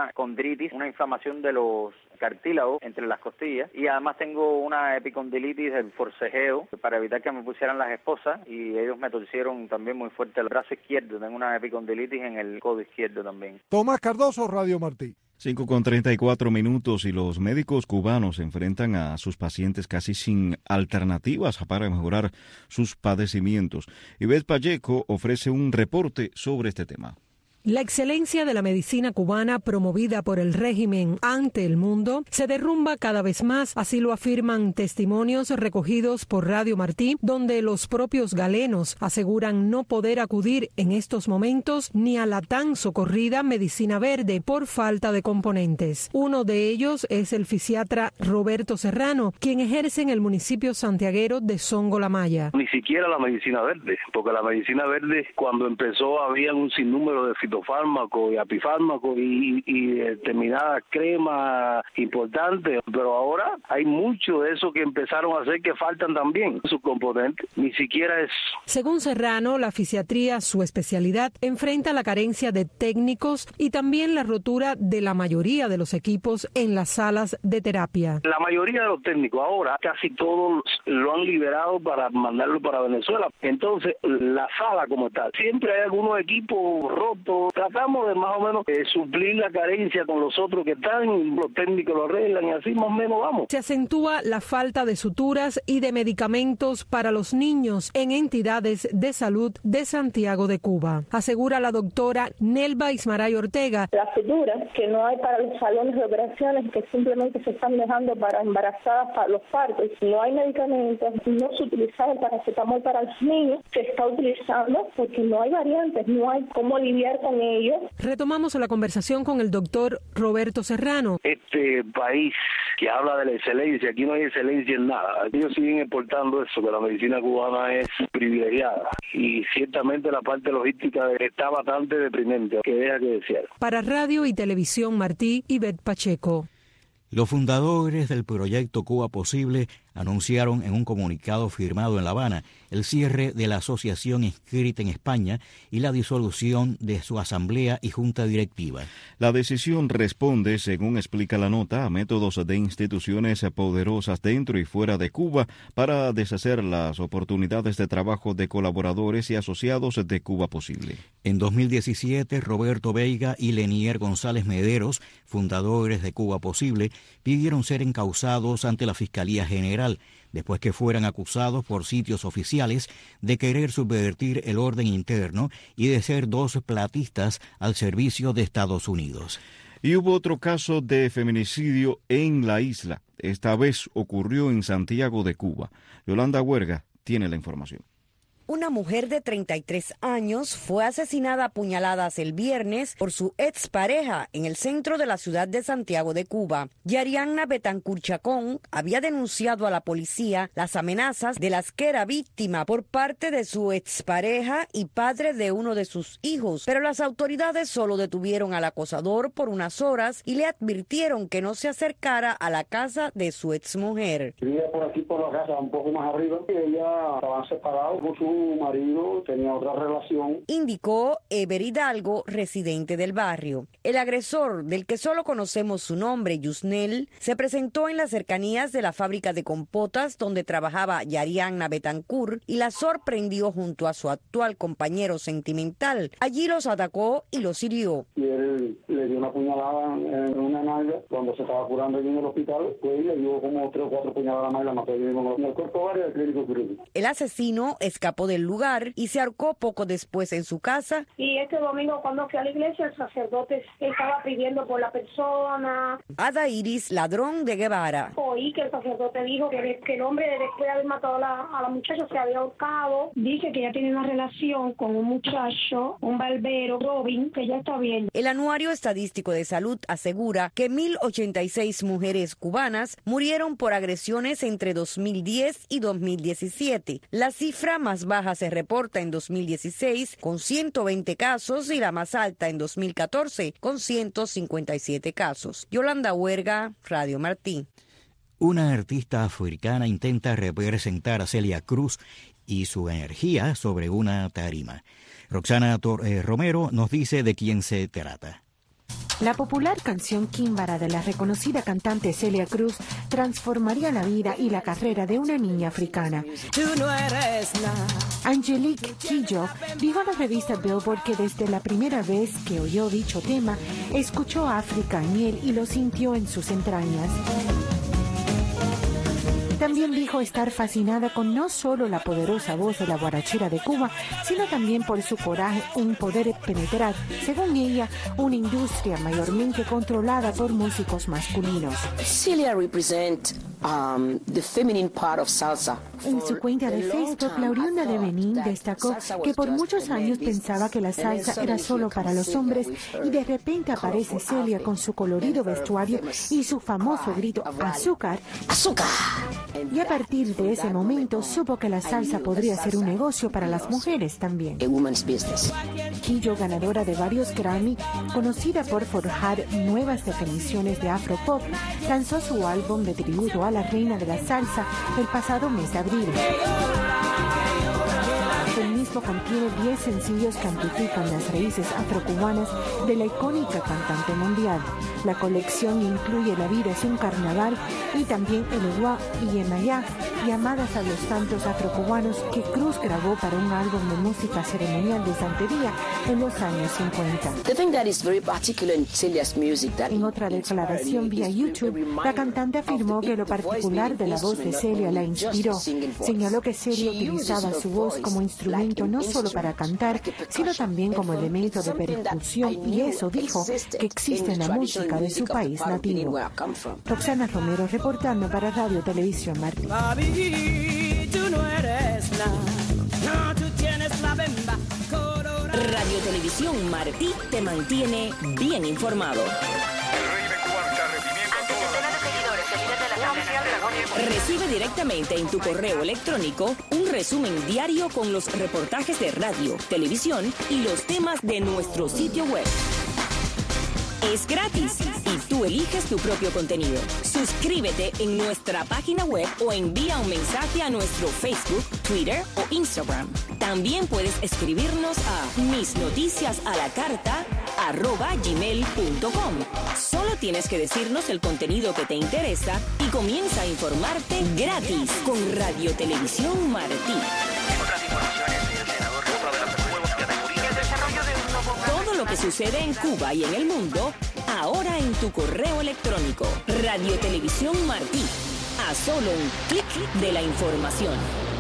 una condritis, una inflamación de los cartílagos entre las costillas, y además tengo una epicondilitis del forcejeo para evitar que me pusieran las esposas, y ellos me torcieron también muy fuerte el brazo izquierdo. Tengo una epicondilitis en el codo izquierdo también. Tomás Cardoso, Radio Martí. cinco con treinta y cuatro minutos y los médicos cubanos enfrentan a sus pacientes casi sin alternativas para mejorar sus padecimientos. Ivette Pacheco ofrece un reporte sobre este tema. La excelencia de la medicina cubana promovida por el régimen ante el mundo se derrumba cada vez más, así lo afirman testimonios recogidos por Radio Martí, donde los propios galenos aseguran no poder acudir en estos momentos ni a la tan socorrida medicina verde por falta de componentes. Uno de ellos es el fisiatra Roberto Serrano, quien ejerce en el municipio santiaguero de Songo La Maya. Ni siquiera la medicina verde, porque la medicina verde cuando empezó había un sinnúmero de fitofármacos y apifármacos y, y determinadas cremas importantes, pero ahora hay mucho de eso que empezaron a hacer que faltan también sus componentes, ni siquiera es. Según Serrano, la fisiatría, su especialidad, enfrenta la carencia de técnicos y también la rotura de la mayoría de los equipos en las salas de terapia. La mayoría de los técnicos ahora casi todos lo han liberado para mandarlo para Venezuela, entonces la sala como tal, siempre hay algunos equipos rotos. Tratamos de más o menos eh, suplir la carencia con los otros que están, los técnicos lo arreglan y así más o menos vamos. Se acentúa la falta de suturas y de medicamentos para los niños en entidades de salud de Santiago de Cuba, asegura la doctora Nelva Ismaray Ortega. Las suturas que no hay para los salones de operaciones, que simplemente se están dejando para embarazadas, para los partos, no hay medicamentos, no se utiliza el paracetamol para los niños, se está utilizando porque no hay variantes, no hay cómo lidiar con ellos. Retomamos la conversación con el doctor Roberto Serrano. Este país que habla de la excelencia, aquí no hay excelencia en nada. Ellos siguen exportando eso, que la medicina cubana es privilegiada. Y ciertamente la parte logística está bastante deprimente, que deja que desear. Para Radio y Televisión Martí, Ivette Pacheco. Los fundadores del proyecto Cuba Posible anunciaron en un comunicado firmado en La Habana el cierre de la asociación inscrita en España y la disolución de su asamblea y junta directiva. La decisión responde, según explica la nota, a métodos de instituciones poderosas dentro y fuera de Cuba para deshacer las oportunidades de trabajo de colaboradores y asociados de Cuba Posible. En dos mil diecisiete, Roberto Veiga y Lenier González Mederos, fundadores de Cuba Posible, pidieron ser encausados ante la Fiscalía General después que fueran acusados por sitios oficiales de querer subvertir el orden interno y de ser dos platistas al servicio de Estados Unidos. Y hubo otro caso de feminicidio en la isla. Esta vez ocurrió en Santiago de Cuba. Yolanda Huerga tiene la información. Una mujer de treinta y tres años fue asesinada a puñaladas el viernes por su expareja en el centro de la ciudad de Santiago de Cuba. Yarianna Betancourt Chacón había denunciado a la policía las amenazas de las que era víctima por parte de su expareja y padre de uno de sus hijos, pero las autoridades solo detuvieron al acosador por unas horas y le advirtieron que no se acercara a la casa de su exmujer. Vivía por aquí por la casa, un poco más arriba, y ella estaba separada con su marido, tenía otra relación. Indicó Eber Hidalgo, residente del barrio. El agresor, del que solo conocemos su nombre, Yusnel, se presentó en las cercanías de la fábrica de compotas donde trabajaba Yarianna Betancourt y la sorprendió junto a su actual compañero sentimental. Allí los atacó y los hirió. Y él le dio una puñalada en una nalga cuando se estaba curando allí en el hospital, pues le dio como tres o cuatro puñaladas a la nalga, mató allí en el cuerpo área del clínico jurídico. El asesino escapó del lugar y se ahorcó poco después en su casa. Y este domingo cuando fui a la iglesia el sacerdote estaba pidiendo por la persona. Ada Iris Ladrón de Guevara. Oí que el sacerdote dijo que, que el hombre después de haber matado a la, a la muchacha se había ahorcado. Dice que ella tiene una relación con un muchacho, un barbero, Robin, que ya está bien. El Anuario Estadístico de Salud asegura que mil ochenta y seis mujeres cubanas murieron por agresiones entre dos mil diez y dos mil diecisiete. La cifra más baja se reporta en dos mil dieciséis con ciento veinte casos y la más alta en dos mil catorce con ciento cincuenta y siete casos. Yolanda Huerga, Radio Martí. Una artista africana intenta representar a Celia Cruz y su energía sobre una tarima. Roxana Tor- eh, Romero nos dice de quién se trata. La popular canción Kimbara de la reconocida cantante Celia Cruz transformaría la vida y la carrera de una niña africana. Tú no eres nada. Angelique Kidjo dijo a la revista Billboard que desde la primera vez que oyó dicho tema, escuchó a África en él y lo sintió en sus entrañas. También dijo estar fascinada con no solo la poderosa voz de la guarachera de Cuba, sino también por su coraje en poder penetrar, según ella, una industria mayormente controlada por músicos masculinos. Celia represent um, the feminine part of salsa. En su cuenta de Facebook, la oriunda de Benín destacó que por muchos años pensaba que la salsa era solo para los hombres y de repente aparece Celia con su colorido vestuario y su famoso grito ¡azúcar! ¡Azúcar! Y a partir de ese momento supo que la salsa podría ser un negocio para las mujeres también. Kidjo, ganadora de varios Grammy, conocida por forjar nuevas definiciones de afropop, lanzó su álbum de tributo a la reina de la salsa el pasado mes de abril. El mismo contiene diez sencillos que amplifican las raíces afrocubanas de la icónica cantante mundial. La colección incluye La vida es un carnaval y también El Eguá y Yemayá, llamadas a los santos afrocubanos que Cruz grabó para un álbum de música ceremonial de santería en los años cincuenta. En otra declaración vía YouTube, la cantante afirmó que lo particular de la voz de Celia la inspiró. Señaló que Celia utilizaba su voz como instrumento no solo para cantar, sino también como elemento de percusión, y eso dijo que existe en la música de su país nativo. Roxana Romero reportando para Radio Televisión Martí. Radio Televisión Martí te mantiene bien informado. Recibe directamente en tu correo electrónico un resumen diario con los reportajes de radio, televisión y los temas de nuestro sitio web. Es gratis y tú eliges tu propio contenido. Suscríbete en nuestra página web o envía un mensaje a nuestro Facebook, Twitter o Instagram. También puedes escribirnos a misnoticiasalacarta arroba gmail punto com. Solo tienes que decirnos el contenido que te interesa y comienza a informarte gratis con Radio Televisión Martí. Otras informaciones, el senador Rosa de los Nuevos Categorías. El desarrollo de un nuevo plan. Todo lo que sucede en Cuba y en el mundo, ahora en tu correo electrónico. Radio Televisión Martí. A solo un clic de la información.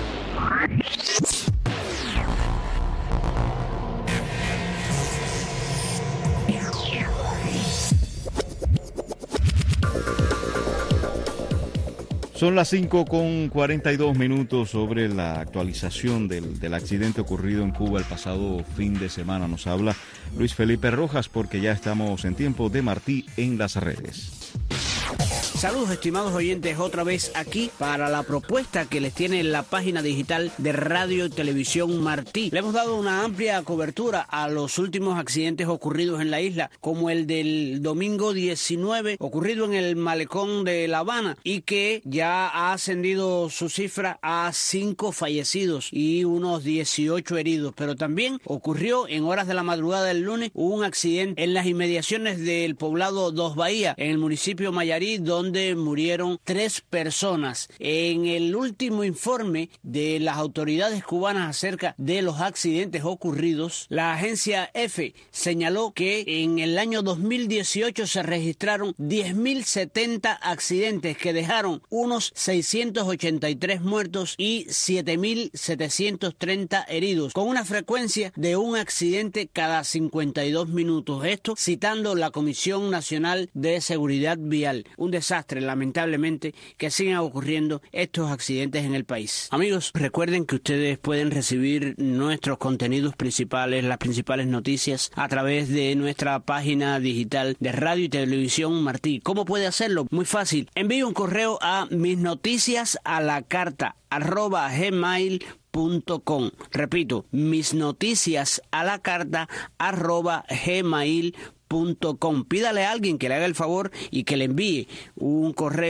Son las cinco con cuarenta y dos minutos. Sobre la actualización del, del accidente ocurrido en Cuba el pasado fin de semana. Nos habla Luis Felipe Rojas, porque ya estamos en tiempo de Martí en las redes. Saludos, estimados oyentes, otra vez aquí para la propuesta que les tiene la página digital de Radio y Televisión Martí. Le hemos dado una amplia cobertura a los últimos accidentes ocurridos en la isla, como el del domingo diecinueve, ocurrido en el malecón de La Habana, y que ya ha ascendido su cifra a cinco fallecidos y unos dieciocho heridos. Pero también ocurrió en horas de la madrugada del lunes un accidente en las inmediaciones del poblado Dos Bahías, en el municipio Mayarí, donde donde murieron tres personas. En el último informe de las autoridades cubanas acerca de los accidentes ocurridos, la agencia EFE señaló que en el año dos mil dieciocho se registraron diez mil setenta accidentes que dejaron unos seiscientos ochenta y tres muertos y siete mil setecientos treinta heridos, con una frecuencia de un accidente cada cincuenta y dos minutos. Esto citando la Comisión Nacional de Seguridad Vial. Un desastre, lamentablemente, que sigan ocurriendo estos accidentes en el país. Amigos, recuerden que ustedes pueden recibir nuestros contenidos principales, las principales noticias, a través de nuestra página digital de Radio y Televisión Martí. ¿Cómo puede hacerlo? Muy fácil. Envíe un correo a misnoticiasalacarta arroba gmail punto com. Repito, misnoticiasalacarta arroba gmail punto com. Pídale a alguien que le haga el favor y que le envíe un correo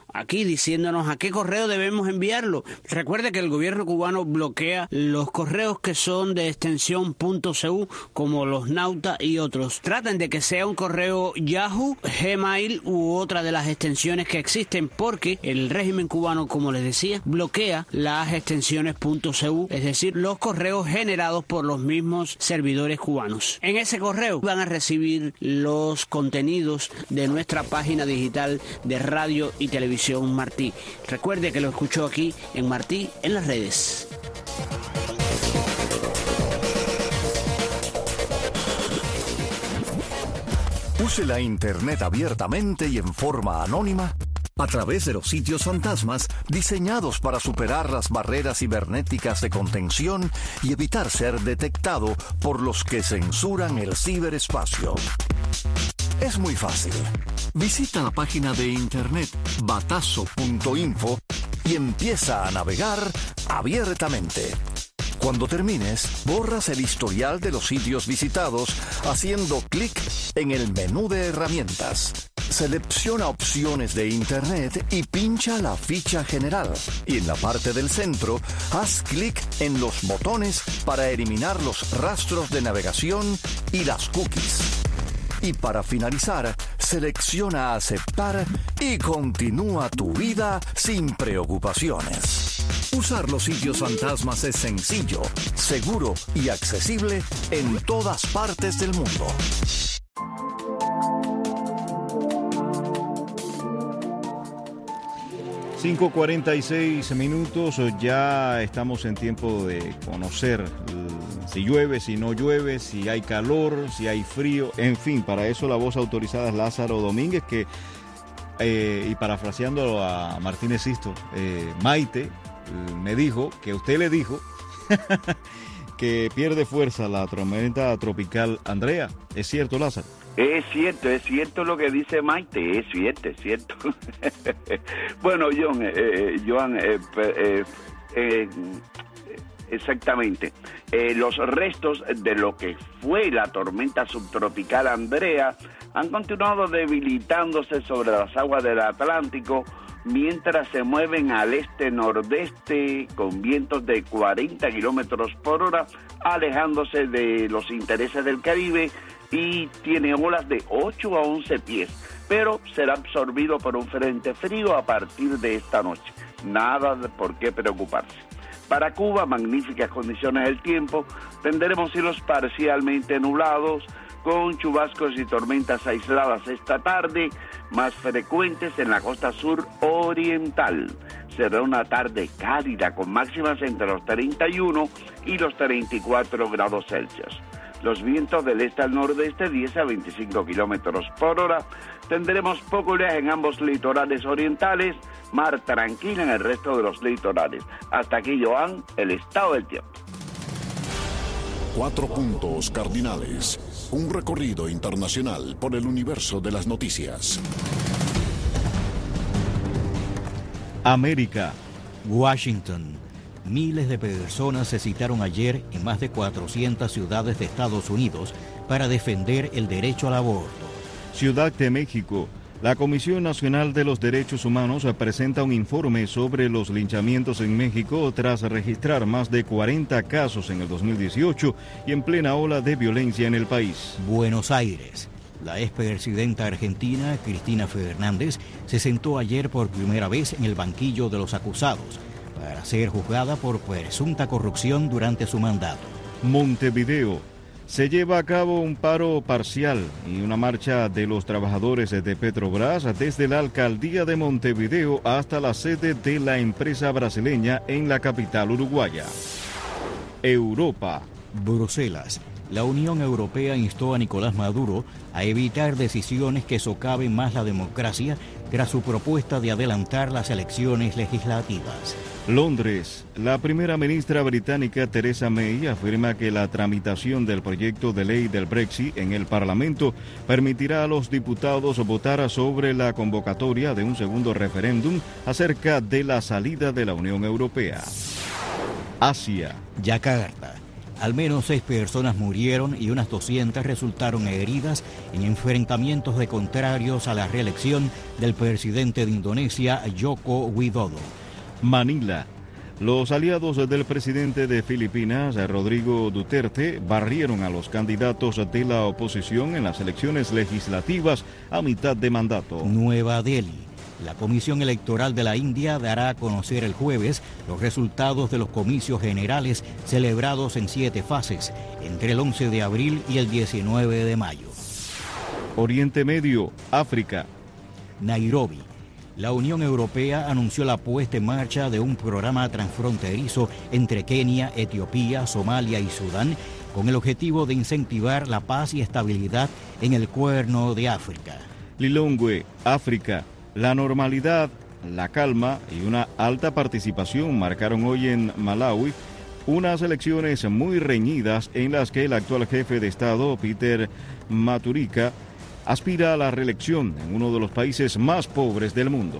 aquí diciéndonos a qué correo debemos enviarlo. Recuerde que el gobierno cubano bloquea los correos que son de extensión .cu, como los Nauta y otros. Traten de que sea un correo Yahoo, Gmail u otra de las extensiones que existen, porque el régimen cubano, como les decía, bloquea las extensiones .cu, es decir, los correos generados por los mismos servidores cubanos. En ese correo van a recibir los contenidos de nuestra página digital de Radio y Televisión Martí. Recuerde que lo escuchó aquí en Martí en las redes. Use la Internet abiertamente y en forma anónima a través de los sitios fantasmas diseñados para superar las barreras cibernéticas de contención y evitar ser detectado por los que censuran el ciberespacio. Es muy fácil. Visita la página de internet batazo punto info y empieza a navegar abiertamente. Cuando termines, borras el historial de los sitios visitados haciendo clic en el menú de herramientas. Selecciona opciones de Internet y pincha la ficha general. Y en la parte del centro, haz clic en los botones para eliminar los rastros de navegación y las cookies. Y para finalizar, selecciona aceptar y continúa tu vida sin preocupaciones. Usar los sitios fantasmas es sencillo, seguro y accesible en todas partes del mundo. cinco cuarenta y seis minutos, ya estamos en tiempo de conocer si llueve, si no llueve, si hay calor, si hay frío, en fin, para eso la voz autorizada es Lázaro Domínguez, que, eh, y parafraseando a Martínez Sisto, eh, Maite eh, me dijo que usted le dijo que pierde fuerza la tormenta tropical Andrea. ¿Es cierto, Lázaro? Es cierto, es cierto lo que dice Maite, es cierto, es cierto. Bueno, John, eh, Joan, eh, eh, eh, exactamente. Eh, los restos de lo que fue la tormenta subtropical Andrea han continuado debilitándose sobre las aguas del Atlántico mientras se mueven al este-nordeste con vientos de cuarenta kilómetros por hora, alejándose de los intereses del Caribe, y tiene olas de ocho a once pies, pero será absorbido por un frente frío a partir de esta noche. Nada de por qué preocuparse. Para Cuba, magníficas condiciones del tiempo, tendremos cielos parcialmente nublados, con chubascos y tormentas aisladas esta tarde, más frecuentes en la costa sur oriental. Será una tarde cálida, con máximas entre los treinta y uno y los treinta y cuatro grados Celsius. Los vientos del este al nordeste, diez a veinticinco kilómetros por hora. Tendremos poco oleaje en ambos litorales orientales, mar tranquila en el resto de los litorales. Hasta aquí, Joan, el estado del tiempo. Cuatro puntos cardinales. Un recorrido internacional por el universo de las noticias. América. Washington. Miles de personas se citaron ayer en más de cuatrocientas ciudades de Estados Unidos para defender el derecho al aborto. Ciudad de México. La Comisión Nacional de los Derechos Humanos presenta un informe sobre los linchamientos en México tras registrar más de cuarenta casos en el dos mil dieciocho y en plena ola de violencia en el país. Buenos Aires. La expresidenta argentina, Cristina Fernández, se sentó ayer por primera vez en el banquillo de los acusados para ser juzgada por presunta corrupción durante su mandato. Montevideo. Se lleva a cabo un paro parcial y una marcha de los trabajadores de Petrobras desde la alcaldía de Montevideo hasta la sede de la empresa brasileña en la capital uruguaya. Europa. Bruselas. La Unión Europea instó a Nicolás Maduro a evitar decisiones que socaven más la democracia tras su propuesta de adelantar las elecciones legislativas. Londres. La primera ministra británica Theresa May afirma que la tramitación del proyecto de ley del Brexit en el Parlamento permitirá a los diputados votar sobre la convocatoria de un segundo referéndum acerca de la salida de la Unión Europea. Asia. Yakarta. Al menos seis personas murieron y unas doscientas resultaron heridas en enfrentamientos de contrarios a la reelección del presidente de Indonesia, Joko Widodo. Manila. Los aliados del presidente de Filipinas, Rodrigo Duterte, barrieron a los candidatos de la oposición en las elecciones legislativas a mitad de mandato. Nueva Delhi. La Comisión Electoral de la India dará a conocer el jueves los resultados de los comicios generales celebrados en siete fases, entre el once de abril y el diecinueve de mayo. Oriente Medio, África. Nairobi. La Unión Europea anunció la puesta en marcha de un programa transfronterizo entre Kenia, Etiopía, Somalia y Sudán, con el objetivo de incentivar la paz y estabilidad en el Cuerno de África. Lilongwe, África. La normalidad, la calma y una alta participación marcaron hoy en Malawi unas elecciones muy reñidas en las que el actual jefe de Estado, Peter Mutharika, aspira a la reelección en uno de los países más pobres del mundo.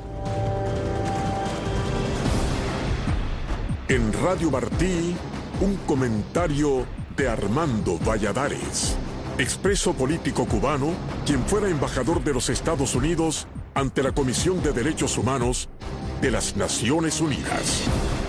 En Radio Martí, un comentario de Armando Valladares, expreso político cubano, quien fuera embajador de los Estados Unidos ante la Comisión de Derechos Humanos de las Naciones Unidas.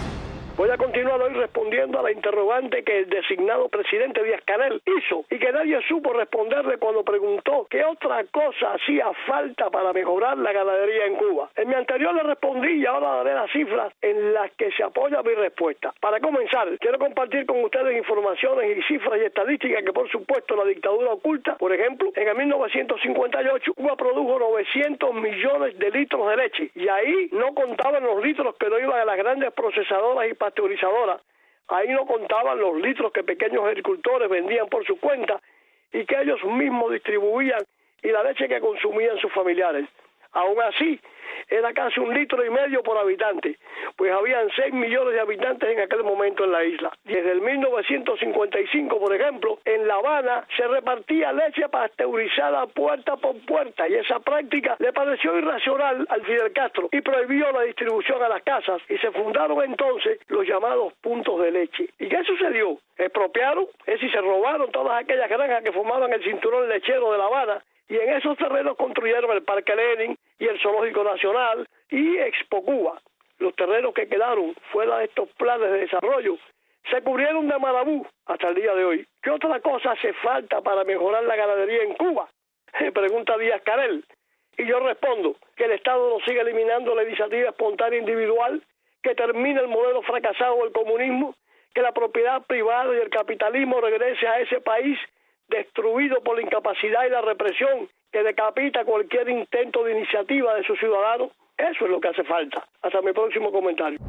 Voy a continuar hoy respondiendo a la interrogante que el designado presidente Díaz-Canel hizo y que nadie supo responderle cuando preguntó qué otra cosa hacía falta para mejorar la ganadería en Cuba. En mi anterior le respondí y ahora daré las cifras en las que se apoya mi respuesta. Para comenzar, quiero compartir con ustedes informaciones y cifras y estadísticas que por supuesto la dictadura oculta. Por ejemplo, en el mil novecientos cincuenta y ocho Cuba produjo novecientos millones de litros de leche y ahí no contaban los litros que no iban a las grandes procesadoras y pasteurizadora. Ahí no contaban los litros que pequeños agricultores vendían por su cuenta y que ellos mismos distribuían y la leche que consumían sus familiares. Aún así, era casi un litro y medio por habitante, pues habían seis millones de habitantes en aquel momento en la isla. Desde el mil novecientos cincuenta y cinco, por ejemplo, en La Habana se repartía leche pasteurizada puerta por puerta y esa práctica le pareció irracional al Fidel Castro y prohibió la distribución a las casas y se fundaron entonces los llamados puntos de leche. ¿Y qué sucedió? Expropiaron, es decir, se robaron todas aquellas granjas que formaban el cinturón lechero de La Habana y en esos terrenos construyeron el Parque Lenin y el Zoológico Nacional y Expo Cuba. Los terrenos que quedaron fuera de estos planes de desarrollo se cubrieron de marabú hasta el día de hoy. ¿Qué otra cosa hace falta para mejorar la ganadería en Cuba? Pregunta Díaz-Canel. Y yo respondo que el Estado no siga eliminando la iniciativa espontánea individual, que termine el modelo fracasado del comunismo, que la propiedad privada y el capitalismo regrese a ese país destruido por la incapacidad y la represión que decapita cualquier intento de iniciativa de sus ciudadanos. Eso es lo que hace falta. Hasta mi próximo comentario.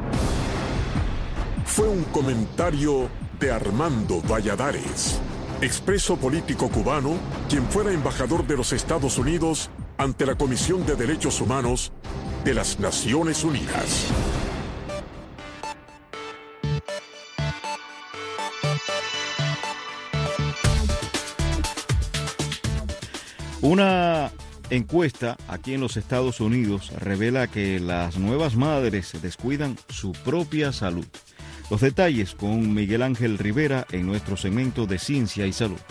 Fue un comentario de Armando Valladares, expreso político cubano, quien fuera embajador de los Estados Unidos ante la Comisión de Derechos Humanos de las Naciones Unidas. Una encuesta aquí en los Estados Unidos revela que las nuevas madres descuidan su propia salud. Los detalles con Miguel Ángel Rivera en nuestro segmento de Ciencia y Salud.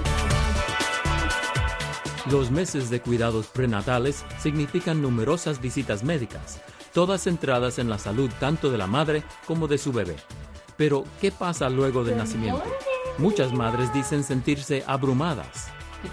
Los meses de cuidados prenatales significan numerosas visitas médicas, todas centradas en la salud tanto de la madre como de su bebé. Pero, ¿qué pasa luego del nacimiento? Muchas madres dicen sentirse abrumadas.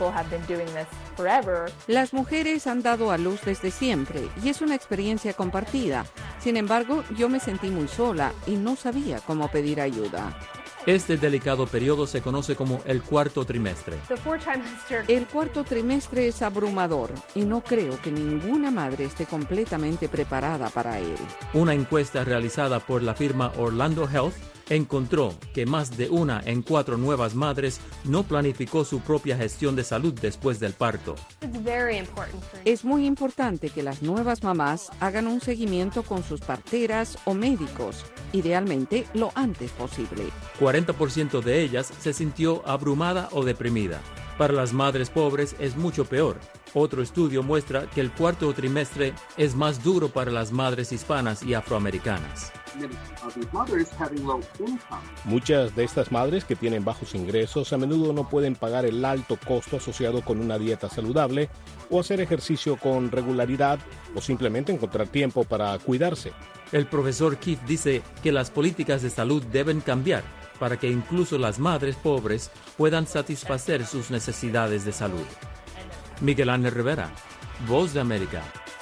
Las mujeres han dado a luz desde siempre y es una experiencia compartida. Sin embargo, yo me sentí muy sola y no sabía cómo pedir ayuda. Este delicado periodo se conoce como el cuarto trimestre. El cuarto trimestre es abrumador y no creo que ninguna madre esté completamente preparada para él. Una encuesta realizada por la firma Orlando Health encontró que más de una en cuatro nuevas madres no planificó su propia gestión de salud después del parto. Es muy importante que las nuevas mamás hagan un seguimiento con sus parteras o médicos, idealmente lo antes posible. cuarenta por ciento de ellas se sintió abrumada o deprimida. Para las madres pobres es mucho peor. Otro estudio muestra que el cuarto trimestre es más duro para las madres hispanas y afroamericanas. Muchas de estas madres que tienen bajos ingresos a menudo no pueden pagar el alto costo asociado con una dieta saludable o hacer ejercicio con regularidad o simplemente encontrar tiempo para cuidarse. El profesor Keith dice que las políticas de salud deben cambiar para que incluso las madres pobres puedan satisfacer sus necesidades de salud. Miguel Ángel Rivera, Voz de América.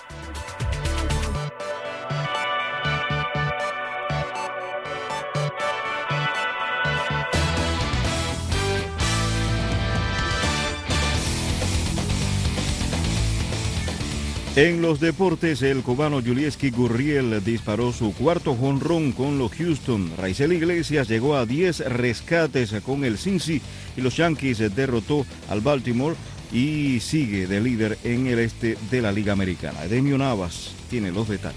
En los deportes, el cubano Yulieski Gurriel disparó su cuarto jonrón con los Houston. Raisel Iglesias llegó a diez rescates con el Cincy y los Yankees derrotó al Baltimore y sigue de líder en el este de la Liga Americana. Edemio Navas tiene los detalles.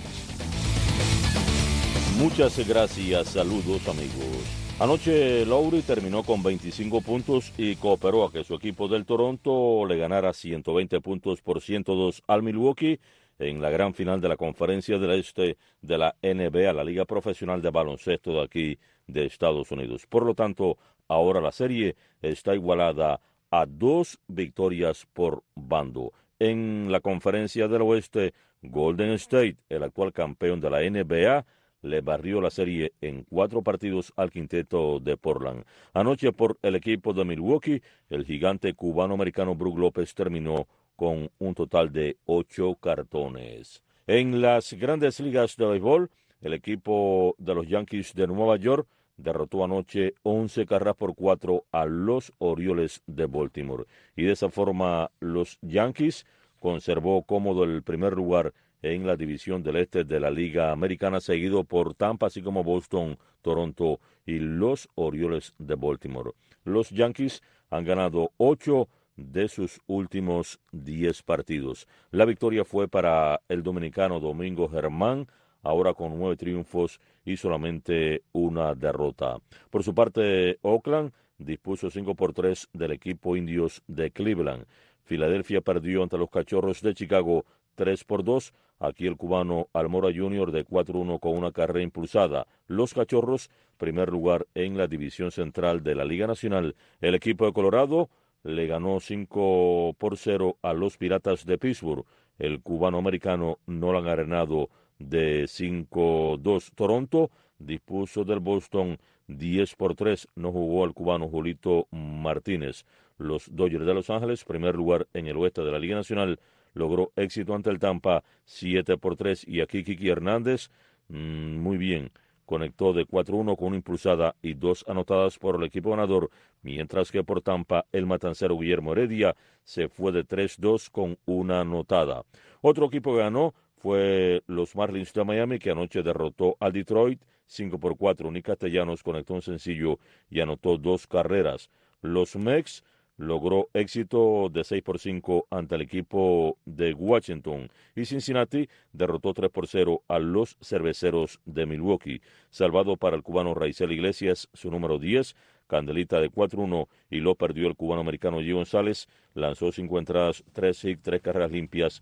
Muchas gracias, saludos amigos. Anoche Lowry terminó con veinticinco puntos y cooperó a que su equipo del Toronto le ganara ciento veinte puntos por ciento dos al Milwaukee en la gran final de la Conferencia del Este de la N B A, la Liga Profesional de Baloncesto de aquí de Estados Unidos. Por lo tanto, ahora la serie está igualada a dos victorias por bando. En la Conferencia del Oeste, Golden State, el actual campeón de la N B A, le barrió la serie en cuatro partidos al quinteto de Portland. Anoche por el equipo de Milwaukee, el gigante cubano-americano Brook López terminó con un total de ocho cartones. En las grandes ligas de béisbol, el equipo de los Yankees de Nueva York derrotó anoche once carreras por cuatro a los Orioles de Baltimore. Y de esa forma los Yankees conservó cómodo el primer lugar en la división del este de la Liga Americana, seguido por Tampa, así como Boston, Toronto y los Orioles de Baltimore. Los Yankees han ganado ocho de sus últimos diez partidos. La victoria fue para el dominicano Domingo Germán, ahora con nueve triunfos y solamente una derrota. Por su parte, Oakland dispuso cinco por tres del equipo Indios de Cleveland. Filadelfia perdió ante los Cachorros de Chicago tres por dos. Aquí el cubano Almora junior de cuatro uno con una carrera impulsada. Los Cachorros, primer lugar en la división central de la Liga Nacional. El equipo de Colorado le ganó cinco por cero a los Piratas de Pittsburgh. El cubano americano Nolan Arenado de cinco dos. Toronto dispuso del Boston diez por tres. No jugó el cubano Julito Martínez. Los Dodgers de Los Ángeles, primer lugar en el oeste de la Liga Nacional, logró éxito ante el Tampa siete por tres. Y aquí Kiki Hernández, mmm, muy bien, conectó de cuatro uno con una impulsada y dos anotadas por el equipo ganador, mientras que por Tampa el matancero Guillermo Heredia se fue de tres dos con una anotada. Otro equipo que ganó fue los Marlins de Miami, que anoche derrotó al Detroit cinco por cuatro. Nick Castellanos conectó un sencillo y anotó dos carreras. Los Mets logró éxito de seis por cinco ante el equipo de Washington y Cincinnati derrotó tres por cero a los Cerveceros de Milwaukee. Salvado para el cubano Raisel Iglesias, su número diez, candelita de cuatro uno, y lo perdió el cubano americano G. González. Lanzó cinco entradas, tres hits, tres carreras limpias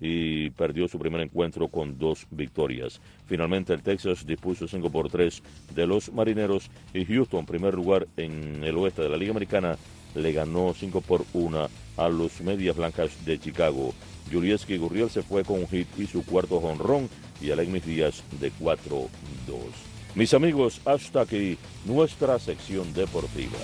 y perdió su primer encuentro con dos victorias. Finalmente el Texas dispuso cinco por tres de los Marineros y Houston, primer lugar en el oeste de la Liga Americana, le ganó cinco por uno a los Medias Blancas de Chicago. Yulieski Gurriel se fue con un hit y su cuarto jonrón y Alegmis Díaz de cuatro dos. Mis amigos, hasta aquí nuestra sección deportiva.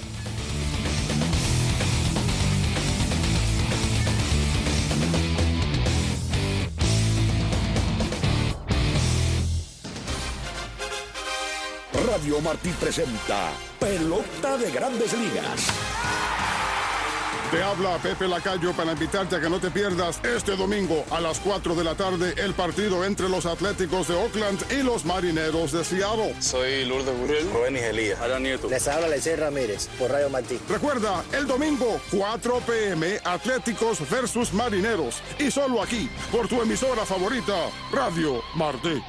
Radio Martí presenta Pelota de Grandes Ligas. Te habla Pepe Lacayo para invitarte a que no te pierdas este domingo a las cuatro de la tarde el partido entre los Atléticos de Oakland y los Marineros de Seattle. Soy Lourdes Gurriel, Rubén Elías, Adán Nieto. Les habla Lecey Ramírez por Radio Martí. Recuerda, el domingo, cuatro p m, Atléticos versus Marineros. Y solo aquí, por tu emisora favorita, Radio Martí.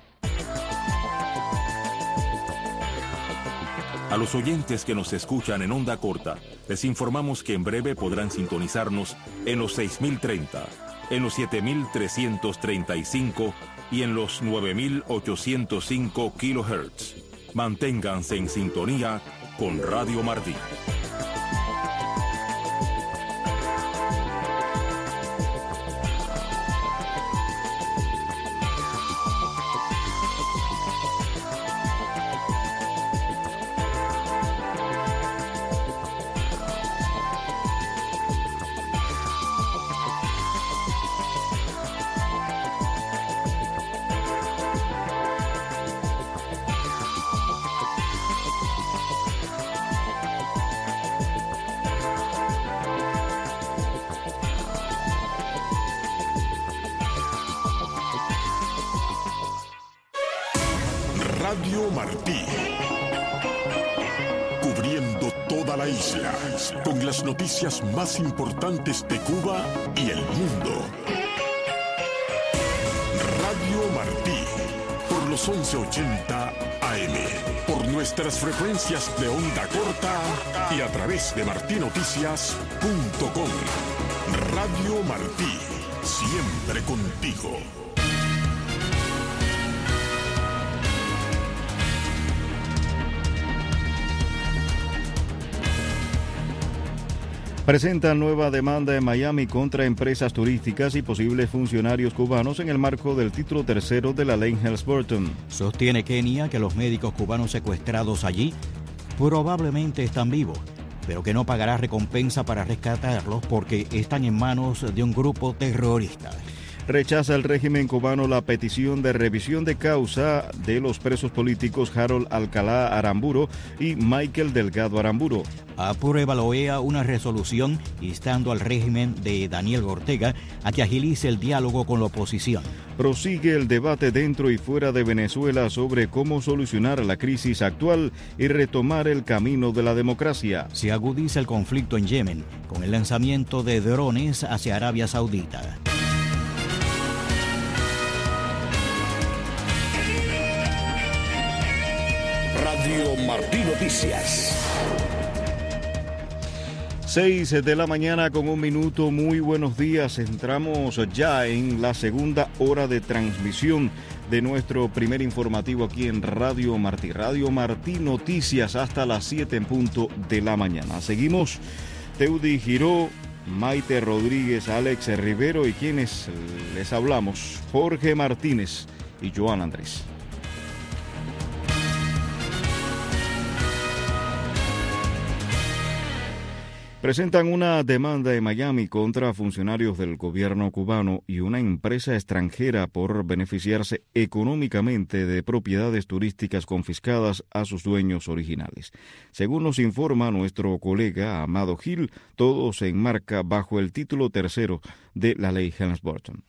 A los oyentes que nos escuchan en onda corta, les informamos que en breve podrán sintonizarnos en los seis mil treinta, en los siete mil trescientos treinta y cinco y en los nueve mil ochocientos cinco kilohertz. Manténganse en sintonía con Radio Martí. Radio Martí, cubriendo toda la isla, con las noticias más importantes de Cuba y el mundo. Radio Martí, por los once ochenta A M, por nuestras frecuencias de onda corta y a través de martinoticias punto com. Radio Martí, siempre contigo. Presenta nueva demanda en Miami contra empresas turísticas y posibles funcionarios cubanos en el marco del título tercero de la ley Helms-Burton. Sostiene Kenia que los médicos cubanos secuestrados allí probablemente están vivos, pero que no pagará recompensa para rescatarlos porque están en manos de un grupo terrorista. Rechaza el régimen cubano la petición de revisión de causa de los presos políticos Harold Alcalá Aramburo y Michael Delgado Aramburo. Aprueba la O E A una resolución instando al régimen de Daniel Ortega a que agilice el diálogo con la oposición. Prosigue el debate dentro y fuera de Venezuela sobre cómo solucionar la crisis actual y retomar el camino de la democracia. Se agudiza el conflicto en Yemen con el lanzamiento de drones hacia Arabia Saudita. Radio Martí Noticias. seis de la mañana con un minuto, muy buenos días. Entramos ya en la segunda hora de transmisión de nuestro primer informativo aquí en Radio Martí. Radio Martí Noticias hasta las siete en punto de la mañana. Seguimos, Teudi Giró, Maite Rodríguez, Alex Rivero y quienes les hablamos, Jorge Martínez y Joan Andrés. Presentan una demanda en Miami contra funcionarios del gobierno cubano y una empresa extranjera por beneficiarse económicamente de propiedades turísticas confiscadas a sus dueños originales. Según nos informa nuestro colega Amado Gil, todo se enmarca bajo el título tercero de la ley Helms-Burton.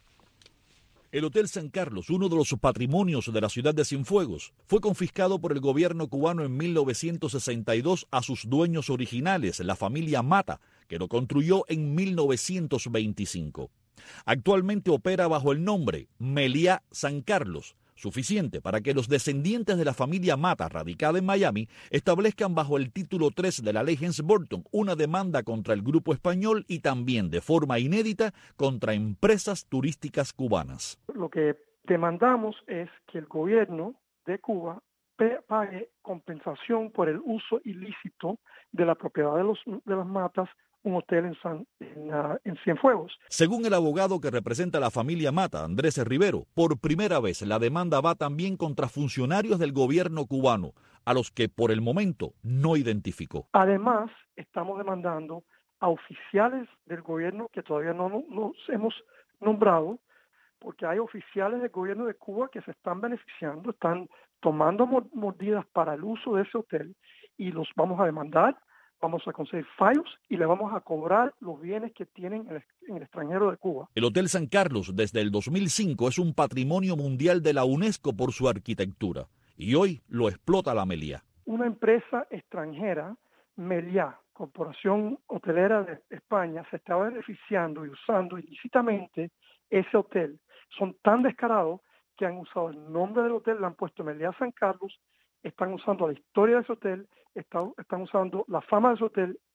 El Hotel San Carlos, uno de los patrimonios de la ciudad de Cienfuegos, fue confiscado por el gobierno cubano en mil novecientos sesenta y dos a sus dueños originales, la familia Mata, que lo construyó en mil novecientos veinticinco. Actualmente opera bajo el nombre Meliá San Carlos, suficiente para que los descendientes de la familia Mata, radicada en Miami, establezcan bajo el título tres de la ley Helms-Burton una demanda contra el grupo español y también, de forma inédita, contra empresas turísticas cubanas. Lo que demandamos es que el gobierno de Cuba pague compensación por el uso ilícito de la propiedad de, los, de las matas, un hotel en, San, en, uh, en Cienfuegos. Según el abogado que representa a la familia Mata, Andrés Rivero, por primera vez la demanda va también contra funcionarios del gobierno cubano, a los que por el momento no identificó. Además, estamos demandando a oficiales del gobierno que todavía no nos hemos nombrado, porque hay oficiales del gobierno de Cuba que se están beneficiando, están tomando medidas para el uso de ese hotel y los vamos a demandar. Vamos a conseguir fallos y le vamos a cobrar los bienes que tienen en el, en el extranjero de Cuba. El Hotel San Carlos desde el dos mil cinco es un patrimonio mundial de la UNESCO por su arquitectura y hoy lo explota la Meliá. Una empresa extranjera, Meliá, Corporación Hotelera de España, se está beneficiando y usando ilícitamente ese hotel. Son tan descarados que han usado el nombre del hotel, le han puesto Meliá San Carlos, están usando la historia de ese hotel, Está, están usando la fama de ese hotel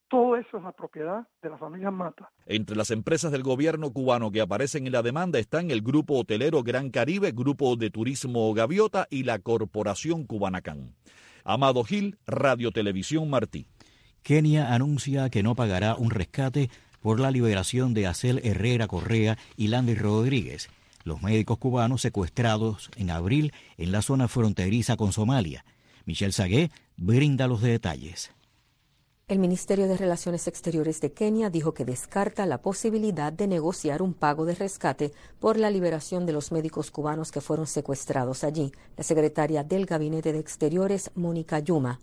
todo eso es la propiedad de la familia Mata. Entre las empresas del gobierno cubano que aparecen en la demanda están el Grupo Hotelero Gran Caribe, Grupo de Turismo Gaviota y la Corporación Cubanacán. Amado Gil, Radio Televisión Martí. Kenia anuncia que no pagará un rescate por la liberación de Acel Herrera Correa y Landy Rodríguez, los médicos cubanos secuestrados en abril en la zona fronteriza con Somalia. Michelle Sagué brinda los detalles. El Ministerio de Relaciones Exteriores de Kenia dijo que descarta la posibilidad de negociar un pago de rescate por la liberación de los médicos cubanos que fueron secuestrados allí. La secretaria del Gabinete de Exteriores, Mónica Yuma.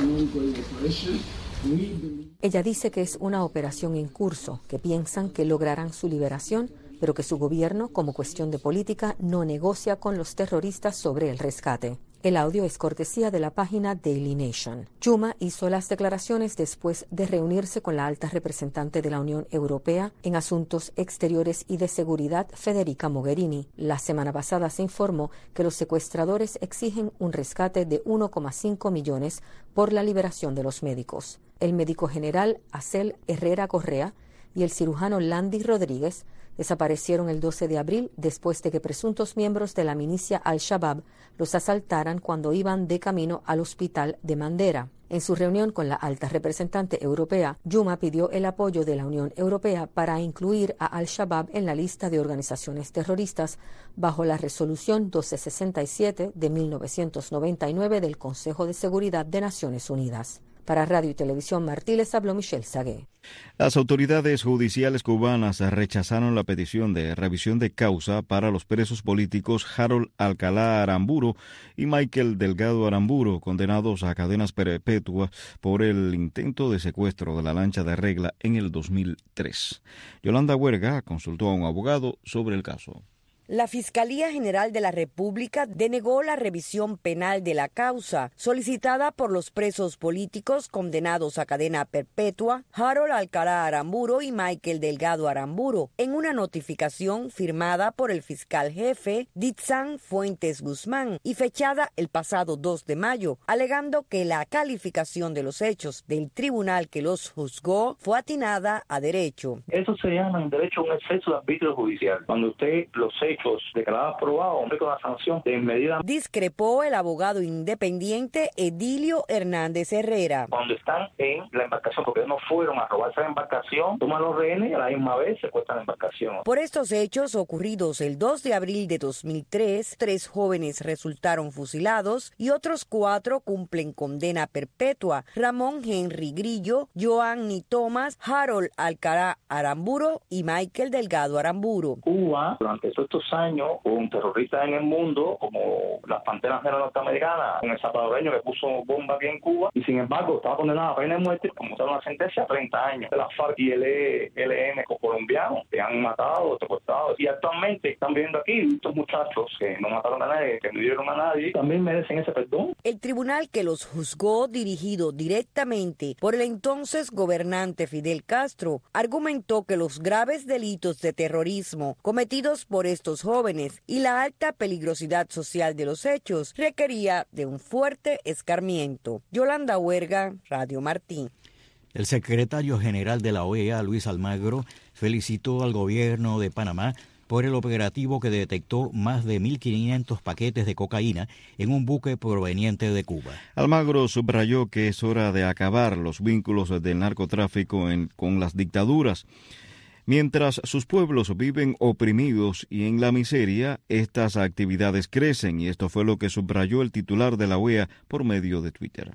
Ella dice que es una operación en curso, que piensan que lograrán su liberación, pero que su gobierno, como cuestión de política, no negocia con los terroristas sobre el rescate. El audio es cortesía de la página Daily Nation. Yuma hizo las declaraciones después de reunirse con la alta representante de la Unión Europea en Asuntos Exteriores y de Seguridad, Federica Mogherini. La semana pasada se informó que los secuestradores exigen un rescate de uno coma cinco millones por la liberación de los médicos. El médico general Acel Herrera Correa y el cirujano Landy Rodríguez desaparecieron el doce de abril después de que presuntos miembros de la milicia Al-Shabaab los asaltaran cuando iban de camino al hospital de Mandera. En su reunión con la alta representante europea, Yuma pidió el apoyo de la Unión Europea para incluir a Al-Shabaab en la lista de organizaciones terroristas bajo la resolución doce sesenta y siete de mil novecientos noventa y nueve del Consejo de Seguridad de Naciones Unidas. Para Radio y Televisión Martí les habló Michelle Sagué. Las autoridades judiciales cubanas rechazaron la petición de revisión de causa para los presos políticos Harold Alcalá Aramburo y Michael Delgado Aramburo, condenados a cadenas perpetuas por el intento de secuestro de la lancha de Regla en el dos mil tres. Yolanda Huerga consultó a un abogado sobre el caso. La Fiscalía General de la República denegó la revisión penal de la causa solicitada por los presos políticos condenados a cadena perpetua Harold Alcalá Aramburo y Michael Delgado Aramburo en una notificación firmada por el fiscal jefe Ditzan Fuentes Guzmán y fechada el pasado dos de mayo, alegando que la calificación de los hechos del tribunal que los juzgó fue atinada a derecho. Eso se llama en derecho un exceso de arbitrio judicial. Cuando usted los hechos declarados aprobados con la sanción de inmediata. Discrepó el abogado independiente Edilio Hernández Herrera. Cuando están en la embarcación, porque no fueron a robarse la embarcación, toman los rehenes y a la misma vez secuestran la embarcación. Por estos hechos ocurridos el dos de abril de dos mil tres, tres jóvenes resultaron fusilados y otros cuatro cumplen condena perpetua. Ramón Henry Grillo, Joanny Thomas, Harold Alcalá Aramburo y Michael Delgado Aramburo. Cuba, durante todos estos años, con terroristas en el mundo, como las Panteras Negras norteamericanas, con el salvadoreño que puso bomba aquí en Cuba, y sin embargo estaba condenado a pena de muerte, como está una sentencia a treinta años de la FARC y el E L N colombianos, que han matado, secuestrado, y actualmente están viviendo aquí. Estos muchachos que no mataron a nadie, que no hirieron a nadie, también merecen ese perdón. El tribunal que los juzgó, dirigido directamente por el entonces gobernante Fidel Castro, argumentó que los graves delitos de terrorismo cometidos por estos jóvenes y la alta peligrosidad social de los hechos requería de un fuerte escarmiento. Yolanda Huerga, Radio Martí. El secretario general de la O E A, Luis Almagro, felicitó al gobierno de Panamá por el operativo que detectó más de mil quinientos paquetes de cocaína en un buque proveniente de Cuba. Almagro subrayó que es hora de acabar los vínculos del narcotráfico en, con las dictaduras. Mientras sus pueblos viven oprimidos y en la miseria, estas actividades crecen, y esto fue lo que subrayó el titular de la O E A por medio de Twitter.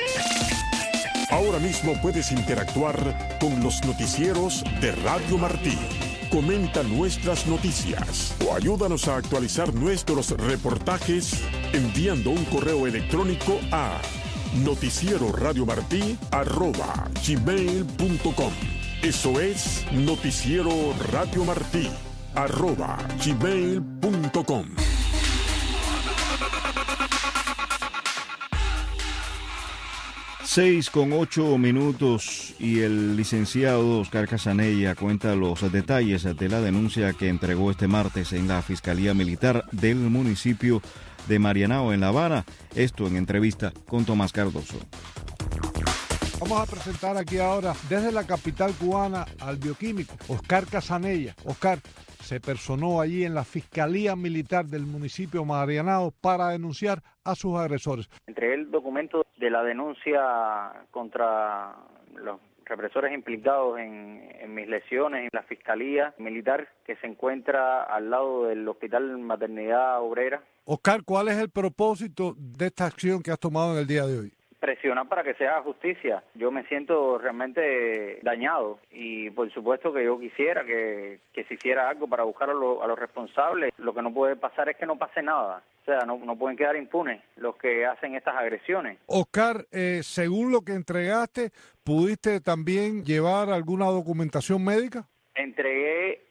Ahora mismo puedes interactuar con los noticieros de Radio Martí. Comenta nuestras noticias o ayúdanos a actualizar nuestros reportajes enviando un correo electrónico a noticieroradiomartí arroba gmail punto com. Eso es Noticiero Radio Martí, arroba gmail punto com. Seis con ocho minutos y el licenciado Oscar Casanella cuenta los detalles de la denuncia que entregó este martes en la Fiscalía Militar del municipio de Marianao, en La Habana. Esto en entrevista con Tomás Cardoso. Vamos a presentar aquí ahora, desde la capital cubana, al bioquímico Oscar Casanella. Oscar se personó allí en la Fiscalía Militar del municipio Marianao para denunciar a sus agresores. Entregué el documento de la denuncia contra los represores implicados en, en mis lesiones en la Fiscalía Militar, que se encuentra al lado del Hospital Maternidad Obrera. Oscar, ¿cuál es el propósito de esta acción que has tomado en el día de hoy? Presionar para que se haga justicia. Yo me siento realmente dañado y por supuesto que yo quisiera que, que se hiciera algo para buscar a, lo, a los responsables. Lo que no puede pasar es que no pase nada. O sea, no, no pueden quedar impunes los que hacen estas agresiones. Oscar, eh, según lo que entregaste, ¿pudiste también llevar alguna documentación médica? Entregué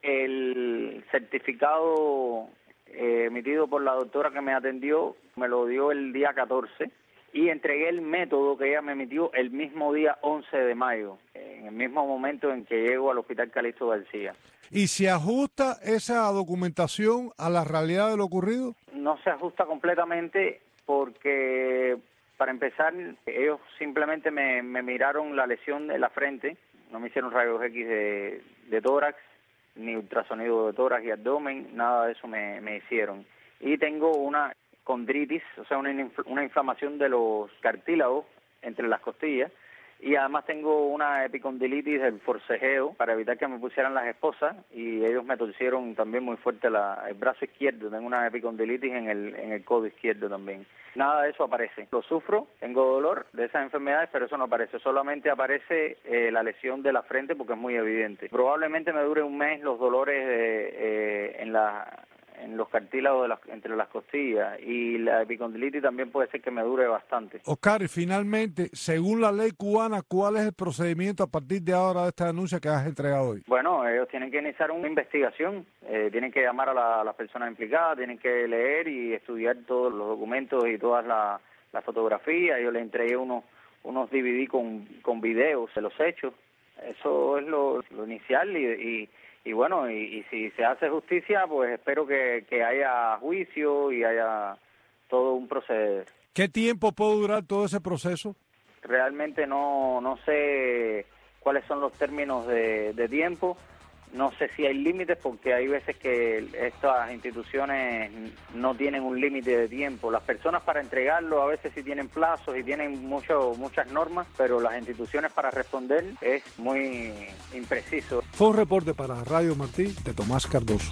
el certificado eh, emitido por la doctora que me atendió, me lo dio el día catorce. Y entregué el método que ella me emitió el mismo día once de mayo, en el mismo momento en que llego al Hospital Calixto García. ¿Y se ajusta esa documentación a la realidad de lo ocurrido? No se ajusta completamente porque, para empezar, ellos simplemente me, me miraron la lesión de la frente, no me hicieron rayos X de, de tórax, ni ultrasonido de tórax y abdomen, nada de eso me, me hicieron. Y tengo una condritis, o sea, una, infl- una inflamación de los cartílagos entre las costillas, y además tengo una epicondilitis del forcejeo para evitar que me pusieran las esposas, y ellos me torcieron también muy fuerte la, el brazo izquierdo. Tengo una epicondilitis en el, en el codo izquierdo también. Nada de eso aparece. Lo sufro, tengo dolor de esas enfermedades, pero eso no aparece. Solamente aparece eh, la lesión de la frente porque es muy evidente. Probablemente me dure un mes los dolores de, eh, en la... en los cartílagos de las, entre las costillas, y la epicondilitis también puede ser que me dure bastante. Oscar, y finalmente, según la ley cubana, ¿cuál es el procedimiento a partir de ahora de esta denuncia que has entregado hoy? Bueno, ellos tienen que iniciar una investigación, eh, tienen que llamar a, la, a las personas implicadas, tienen que leer y estudiar todos los documentos y todas las la fotografías. Yo les entregué unos, unos D V D con, con videos de los hechos. Eso es lo, lo inicial y... y Y bueno, y, y si se hace justicia, pues espero que, que haya juicio y haya todo un proceder. ¿Qué tiempo puede durar todo ese proceso? Realmente no, no sé cuáles son los términos de, de tiempo, no sé si hay límites, porque hay veces que estas instituciones no tienen un límite de tiempo. Las personas para entregarlo a veces sí tienen plazos y tienen mucho, muchas normas, pero las instituciones para responder es muy impreciso. Fue un reporte para Radio Martí de Tomás Cardoso.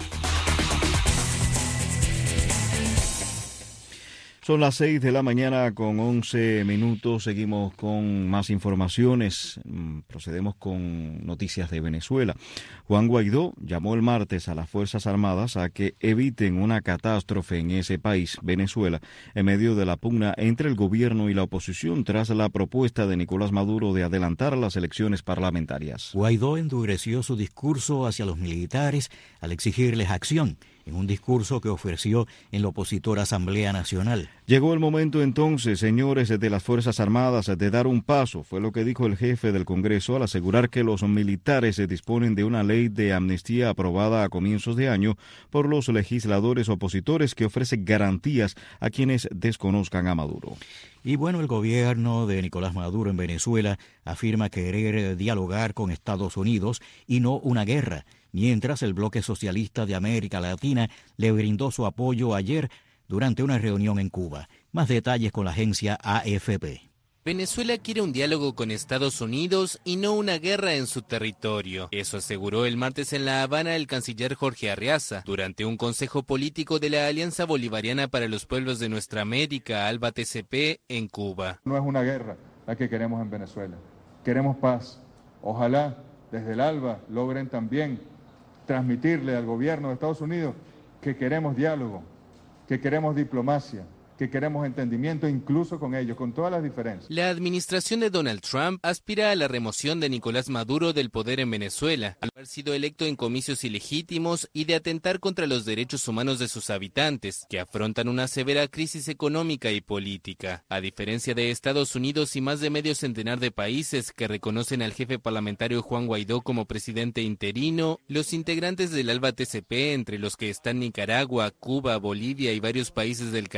Son las seis de la mañana con once minutos. Seguimos con más informaciones. Procedemos con noticias de Venezuela. Juan Guaidó llamó el martes a las Fuerzas Armadas a que eviten una catástrofe en ese país, Venezuela, en medio de la pugna entre el gobierno y la oposición tras la propuesta de Nicolás Maduro de adelantar las elecciones parlamentarias. Guaidó endureció su discurso hacia los militares al exigirles acción, en un discurso que ofreció en la opositora Asamblea Nacional. Llegó el momento entonces, señores de las Fuerzas Armadas, de dar un paso, fue lo que dijo el jefe del Congreso al asegurar que los militares se disponen de una ley de amnistía aprobada a comienzos de año por los legisladores opositores que ofrece garantías a quienes desconozcan a Maduro. Y bueno, el gobierno de Nicolás Maduro en Venezuela afirma querer dialogar con Estados Unidos y no una guerra, mientras el bloque socialista de América Latina le brindó su apoyo ayer durante una reunión en Cuba. Más detalles con la agencia A F P. Venezuela quiere un diálogo con Estados Unidos y no una guerra en su territorio. Eso aseguró el martes en La Habana el canciller Jorge Arreaza durante un consejo político de la Alianza Bolivariana para los Pueblos de Nuestra América, ALBA T C P, en Cuba. No es una guerra la que queremos en Venezuela. Queremos paz. Ojalá desde el ALBA logren también transmitirle al gobierno de Estados Unidos que queremos diálogo, que queremos diplomacia, que queremos entendimiento incluso con ellos, con todas las diferencias. La administración de Donald Trump aspira a la remoción de Nicolás Maduro del poder en Venezuela, al haber sido electo en comicios ilegítimos y de atentar contra los derechos humanos de sus habitantes, que afrontan una severa crisis económica y política. A diferencia de Estados Unidos y más de medio centenar de países que reconocen al jefe parlamentario Juan Guaidó como presidente interino, los integrantes del ALBA T C P, entre los que están Nicaragua, Cuba, Bolivia y varios países del Caribe,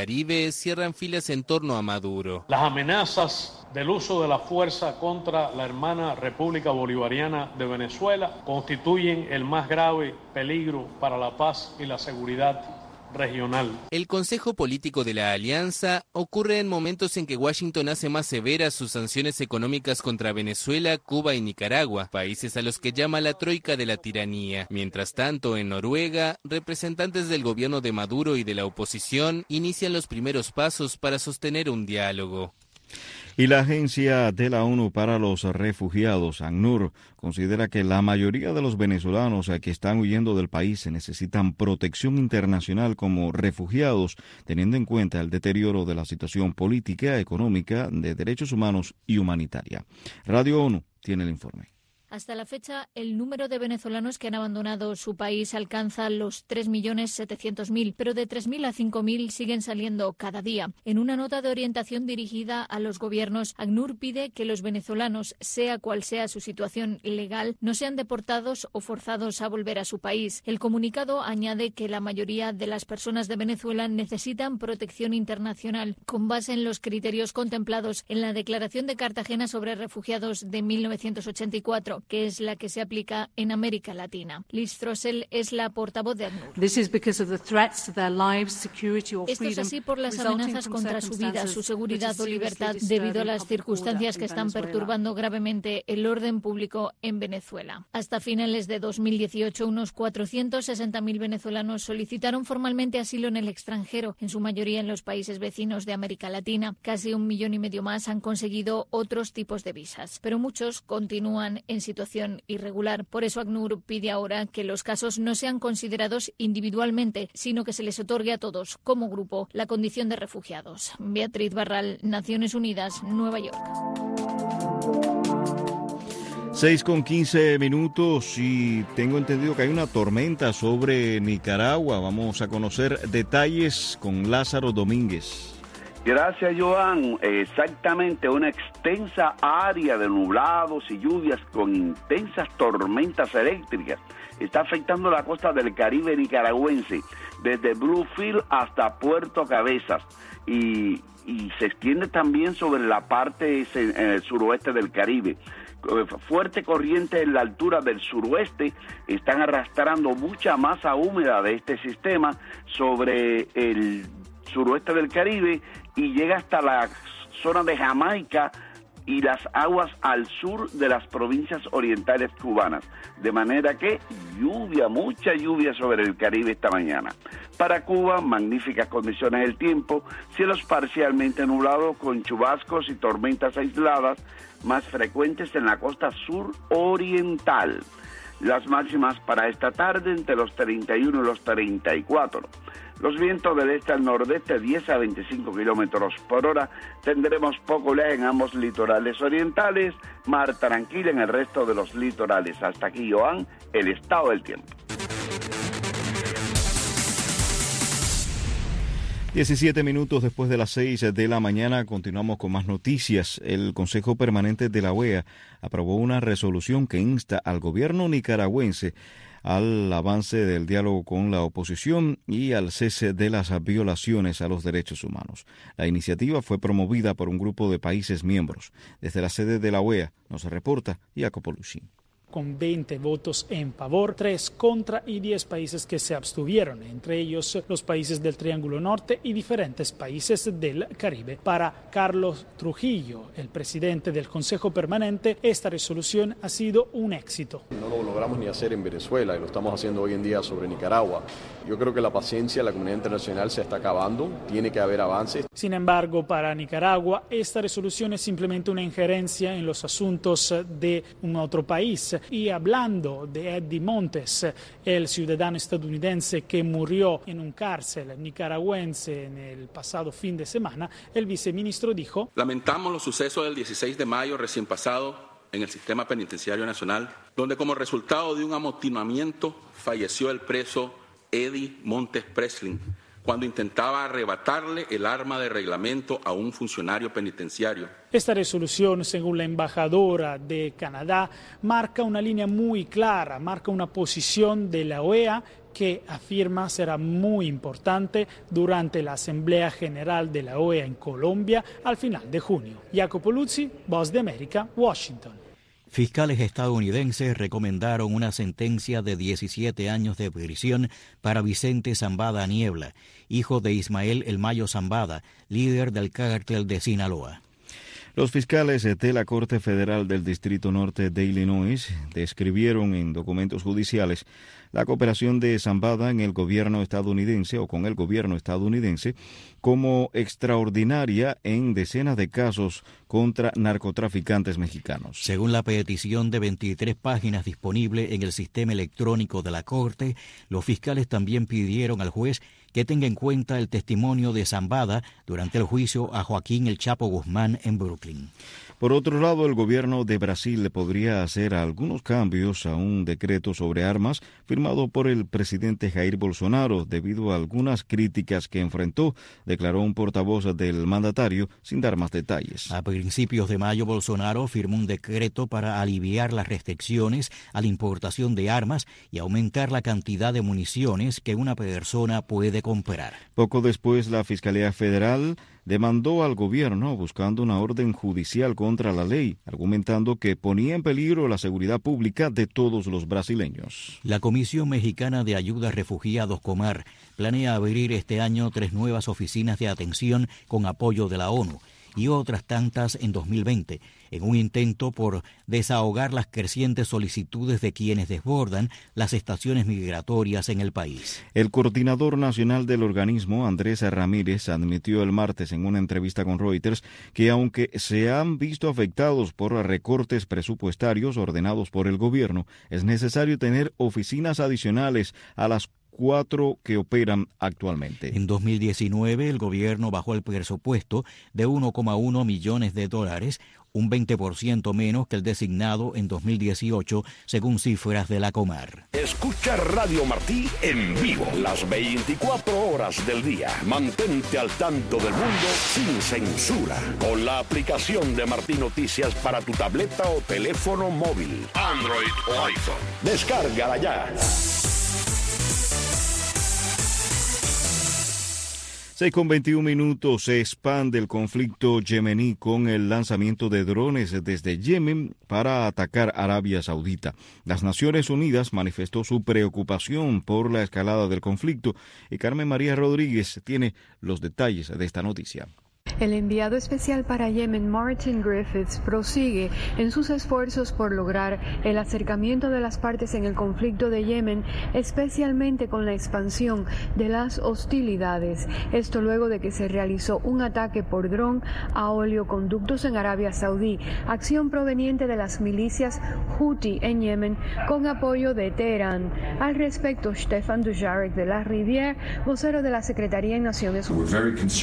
países cierran filas en torno a Maduro. Las amenazas del uso de la fuerza contra la hermana República Bolivariana de Venezuela constituyen el más grave peligro para la paz y la seguridad regional. El Consejo Político de la Alianza ocurre en momentos en que Washington hace más severas sus sanciones económicas contra Venezuela, Cuba y Nicaragua, países a los que llama la troika de la tiranía. Mientras tanto, en Noruega, representantes del gobierno de Maduro y de la oposición inician los primeros pasos para sostener un diálogo. Y la Agencia de la ONU para los Refugiados, ACNUR, considera que la mayoría de los venezolanos que están huyendo del país necesitan protección internacional como refugiados, teniendo en cuenta el deterioro de la situación política, económica, de derechos humanos y humanitaria. Radio ONU tiene el informe. Hasta la fecha, el número de venezolanos que han abandonado su país alcanza los tres millones setecientos mil, pero de tres mil a cinco mil siguen saliendo cada día. En una nota de orientación dirigida a los gobiernos, ACNUR pide que los venezolanos, sea cual sea su situación legal, no sean deportados o forzados a volver a su país. El comunicado añade que la mayoría de las personas de Venezuela necesitan protección internacional con base en los criterios contemplados en la Declaración de Cartagena sobre Refugiados de mil novecientos ochenta y cuatro, que es la que se aplica en América Latina. Liz Throssell es la portavoz de ACNUR. Esto es así por las amenazas contra su vida, su seguridad o libertad debido a las circunstancias que están perturbando gravemente el orden público en Venezuela. Hasta finales de dos mil dieciocho, unos cuatrocientos sesenta mil venezolanos solicitaron formalmente asilo en el extranjero, en su mayoría en los países vecinos de América Latina. Casi un millón y medio más han conseguido otros tipos de visas, pero muchos continúan en situación irregular. Por eso ACNUR pide ahora que los casos no sean considerados individualmente, sino que se les otorgue a todos, como grupo, la condición de refugiados. Beatriz Barral, Naciones Unidas, Nueva York. Seis con quince minutos y tengo entendido que hay una tormenta sobre Nicaragua. Vamos a conocer detalles con Lázaro Domínguez. Gracias, Joan. Exactamente, una extensa área de nublados y lluvias con intensas tormentas eléctricas está afectando la costa del Caribe nicaragüense, desde Bluefield hasta Puerto Cabezas, y, y se extiende también sobre la parte eh, suroeste del Caribe. Fuerte corriente en la altura del suroeste están arrastrando mucha masa húmeda de este sistema sobre el suroeste del Caribe y llega hasta la zona de Jamaica y las aguas al sur de las provincias orientales cubanas, de manera que lluvia, mucha lluvia sobre el Caribe esta mañana. Para Cuba, magníficas condiciones del tiempo, cielos parcialmente nublados con chubascos y tormentas aisladas, más frecuentes en la costa sur oriental. Las máximas para esta tarde entre los treinta y uno y los treinta y cuatro. Los vientos del este al nordeste diez a veinticinco kilómetros por hora. Tendremos poco oleaje en ambos litorales orientales, mar tranquila en el resto de los litorales. Hasta aquí, Joan, el estado del tiempo. diecisiete minutos después de las seis de la mañana, continuamos con más noticias. El Consejo Permanente de la O E A aprobó una resolución que insta al gobierno nicaragüense al avance del diálogo con la oposición y al cese de las violaciones a los derechos humanos. La iniciativa fue promovida por un grupo de países miembros. Desde la sede de la O E A nos reporta Jacopo Lucci. Con veinte votos en favor, tres contra y diez países que se abstuvieron, entre ellos los países del Triángulo Norte y diferentes países del Caribe. Para Carlos Trujillo, el presidente del Consejo Permanente, esta resolución ha sido un éxito. No lo logramos ni hacer en Venezuela y lo estamos haciendo hoy en día sobre Nicaragua. Yo creo que la paciencia de la comunidad internacional se está acabando, tiene que haber avances. Sin embargo, para Nicaragua, esta resolución es simplemente una injerencia en los asuntos de un otro país. Y hablando de Eddie Montes, el ciudadano estadounidense que murió en un cárcel nicaragüense en el pasado fin de semana, el viceministro dijo: lamentamos los sucesos del dieciséis de mayo recién pasado en el sistema penitenciario nacional, donde como resultado de un amotinamiento falleció el preso Eddie Montes Presley, cuando intentaba arrebatarle el arma de reglamento a un funcionario penitenciario. Esta resolución, según la embajadora de Canadá, marca una línea muy clara, marca una posición de la O E A que afirma será muy importante durante la Asamblea General de la O E A en Colombia al final de junio. Jacopo Luzzi, Voz de América, Washington. Fiscales estadounidenses recomendaron una sentencia de diecisiete años de prisión para Vicente Zambada Niebla, hijo de Ismael El Mayo Zambada, líder del cártel de Sinaloa. Los fiscales de la Corte Federal del Distrito Norte de Illinois describieron en documentos judiciales la cooperación de Zambada en el gobierno estadounidense o con el gobierno estadounidense como extraordinaria en decenas de casos contra narcotraficantes mexicanos. Según la petición de veintitrés páginas disponible en el sistema electrónico de la Corte, los fiscales también pidieron al juez que tenga en cuenta el testimonio de Zambada durante el juicio a Joaquín El Chapo Guzmán en Brooklyn. Por otro lado, el gobierno de Brasil podría hacer algunos cambios a un decreto sobre armas firmado por el presidente Jair Bolsonaro debido a algunas críticas que enfrentó, declaró un portavoz del mandatario sin dar más detalles. A principios de mayo, Bolsonaro firmó un decreto para aliviar las restricciones a la importación de armas y aumentar la cantidad de municiones que una persona puede comprar. Poco después, la Fiscalía Federal demandó al gobierno buscando una orden judicial contra la ley, argumentando que ponía en peligro la seguridad pública de todos los brasileños. La Comisión Mexicana de Ayuda a Refugiados, Comar, planea abrir este año tres nuevas oficinas de atención con apoyo de la ONU y otras tantas en dos mil veinte, en un intento por desahogar las crecientes solicitudes de quienes desbordan las estaciones migratorias en el país. El coordinador nacional del organismo, Andrés Ramírez, admitió el martes en una entrevista con Reuters que aunque se han visto afectados por recortes presupuestarios ordenados por el gobierno, es necesario tener oficinas adicionales a las cuatro que operan actualmente. En dos mil diecinueve, el gobierno bajó el presupuesto de uno coma uno millones de dólares, un veinte por ciento menos que el designado en dos mil dieciocho, según cifras de la Comar. Escucha Radio Martí en vivo las veinticuatro horas del día. Mantente al tanto del mundo sin censura con la aplicación de Martí Noticias para tu tableta o teléfono móvil, Android o iPhone. Descárgala ya. seis con veintiún minutos, se expande el conflicto yemení con el lanzamiento de drones desde Yemen para atacar Arabia Saudita. Las Naciones Unidas manifestó su preocupación por la escalada del conflicto y Carmen María Rodríguez tiene los detalles de esta noticia. El enviado especial para Yemen, Martin Griffiths, prosigue en sus esfuerzos por lograr el acercamiento de las partes en el conflicto de Yemen, especialmente con la expansión de las hostilidades. Esto luego de que se realizó un ataque por dron a oleoconductos en Arabia Saudí, acción proveniente de las milicias Houthi en Yemen con apoyo de Teherán. Al respecto, Stefan Dujarric de la Rivière, vocero de la Secretaría de Naciones Unidas.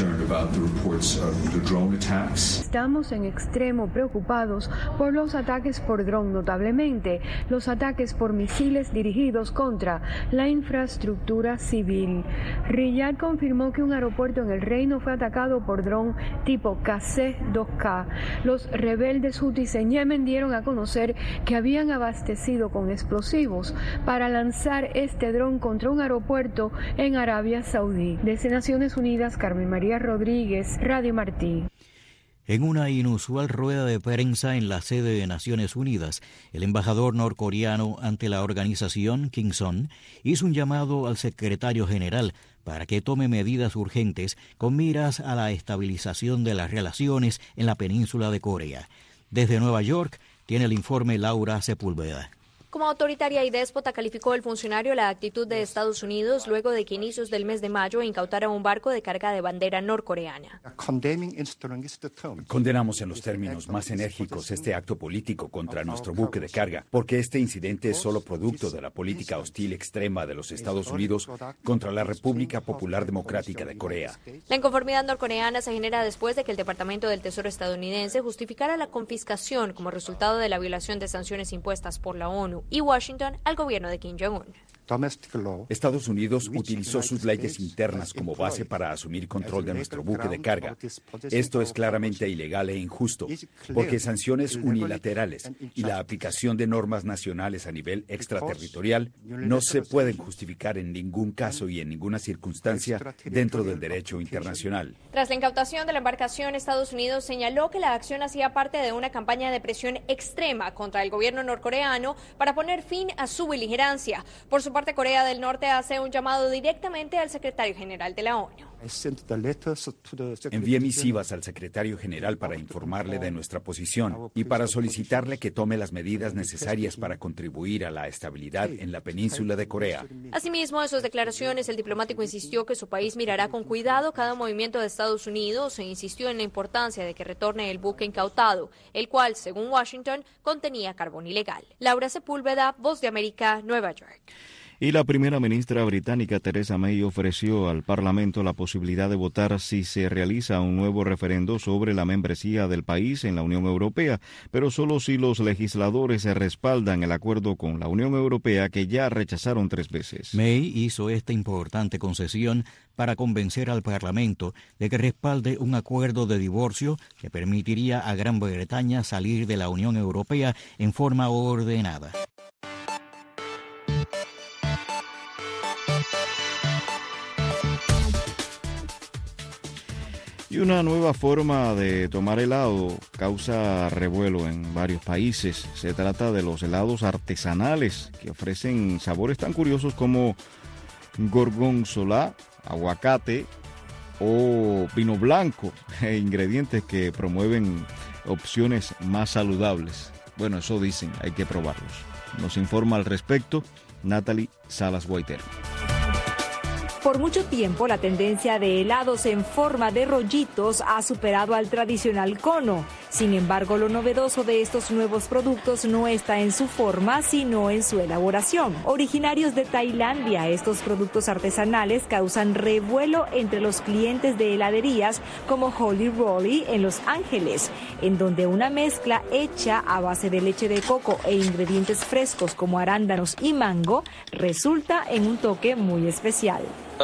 Estamos en extremo preocupados por los ataques por dron, notablemente los ataques por misiles dirigidos contra la infraestructura civil. Riyadh confirmó que un aeropuerto en el Reino fue atacado por dron tipo K C dos K. Los rebeldes hutis en Yemen dieron a conocer que habían abastecido con explosivos para lanzar este dron contra un aeropuerto en Arabia Saudí. Desde Naciones Unidas, Carmen María Rodríguez, Radio Martí. En una inusual rueda de prensa en la sede de Naciones Unidas, el embajador norcoreano ante la organización, Kim Son, hizo un llamado al secretario general para que tome medidas urgentes con miras a la estabilización de las relaciones en la península de Corea. Desde Nueva York, tiene el informe Laura Sepúlveda. Como autoritaria y déspota calificó el funcionario la actitud de Estados Unidos luego de que inicios del mes de mayo incautara un barco de carga de bandera norcoreana. Condenamos en los términos más enérgicos este acto político contra nuestro buque de carga, porque este incidente es solo producto de la política hostil extrema de los Estados Unidos contra la República Popular Democrática de Corea. La inconformidad norcoreana se genera después de que el Departamento del Tesoro estadounidense justificara la confiscación como resultado de la violación de sanciones impuestas por la ONU y Washington al gobierno de Kim Jong-un. Estados Unidos utilizó sus leyes internas como base para asumir control de nuestro buque de carga. Esto es claramente ilegal e injusto, porque sanciones unilaterales y la aplicación de normas nacionales a nivel extraterritorial no se pueden justificar en ningún caso y en ninguna circunstancia dentro del derecho internacional. Tras la incautación de la embarcación, Estados Unidos señaló que la acción hacía parte de una campaña de presión extrema contra el gobierno norcoreano para poner fin a su beligerancia. Por su parte, Corea del Norte hace un llamado directamente al secretario general de la ONU. Envié misivas al secretario general para informarle de nuestra posición y para solicitarle que tome las medidas necesarias para contribuir a la estabilidad en la península de Corea. Asimismo, en sus declaraciones, el diplomático insistió que su país mirará con cuidado cada movimiento de Estados Unidos e insistió en la importancia de que retorne el buque incautado, el cual, según Washington, contenía carbón ilegal. Laura Sepúlveda, Voz de América, Nueva York. Y la primera ministra británica Theresa May ofreció al Parlamento la posibilidad de votar si se realiza un nuevo referendo sobre la membresía del país en la Unión Europea, pero solo si los legisladores respaldan el acuerdo con la Unión Europea que ya rechazaron tres veces. May hizo esta importante concesión para convencer al Parlamento de que respalde un acuerdo de divorcio que permitiría a Gran Bretaña salir de la Unión Europea en forma ordenada. Y una nueva forma de tomar helado causa revuelo en varios países. Se trata de los helados artesanales que ofrecen sabores tan curiosos como gorgonzola, aguacate o vino blanco, ingredientes que promueven opciones más saludables. Bueno, eso dicen, hay que probarlos. Nos informa al respecto Natalie Salas Guaitero. Por mucho tiempo, la tendencia de helados en forma de rollitos ha superado al tradicional cono. Sin embargo, lo novedoso de estos nuevos productos no está en su forma, sino en su elaboración. Originarios de Tailandia, estos productos artesanales causan revuelo entre los clientes de heladerías como Holy Roly en Los Ángeles, en donde una mezcla hecha a base de leche de coco e ingredientes frescos como arándanos y mango resulta en un toque muy especial.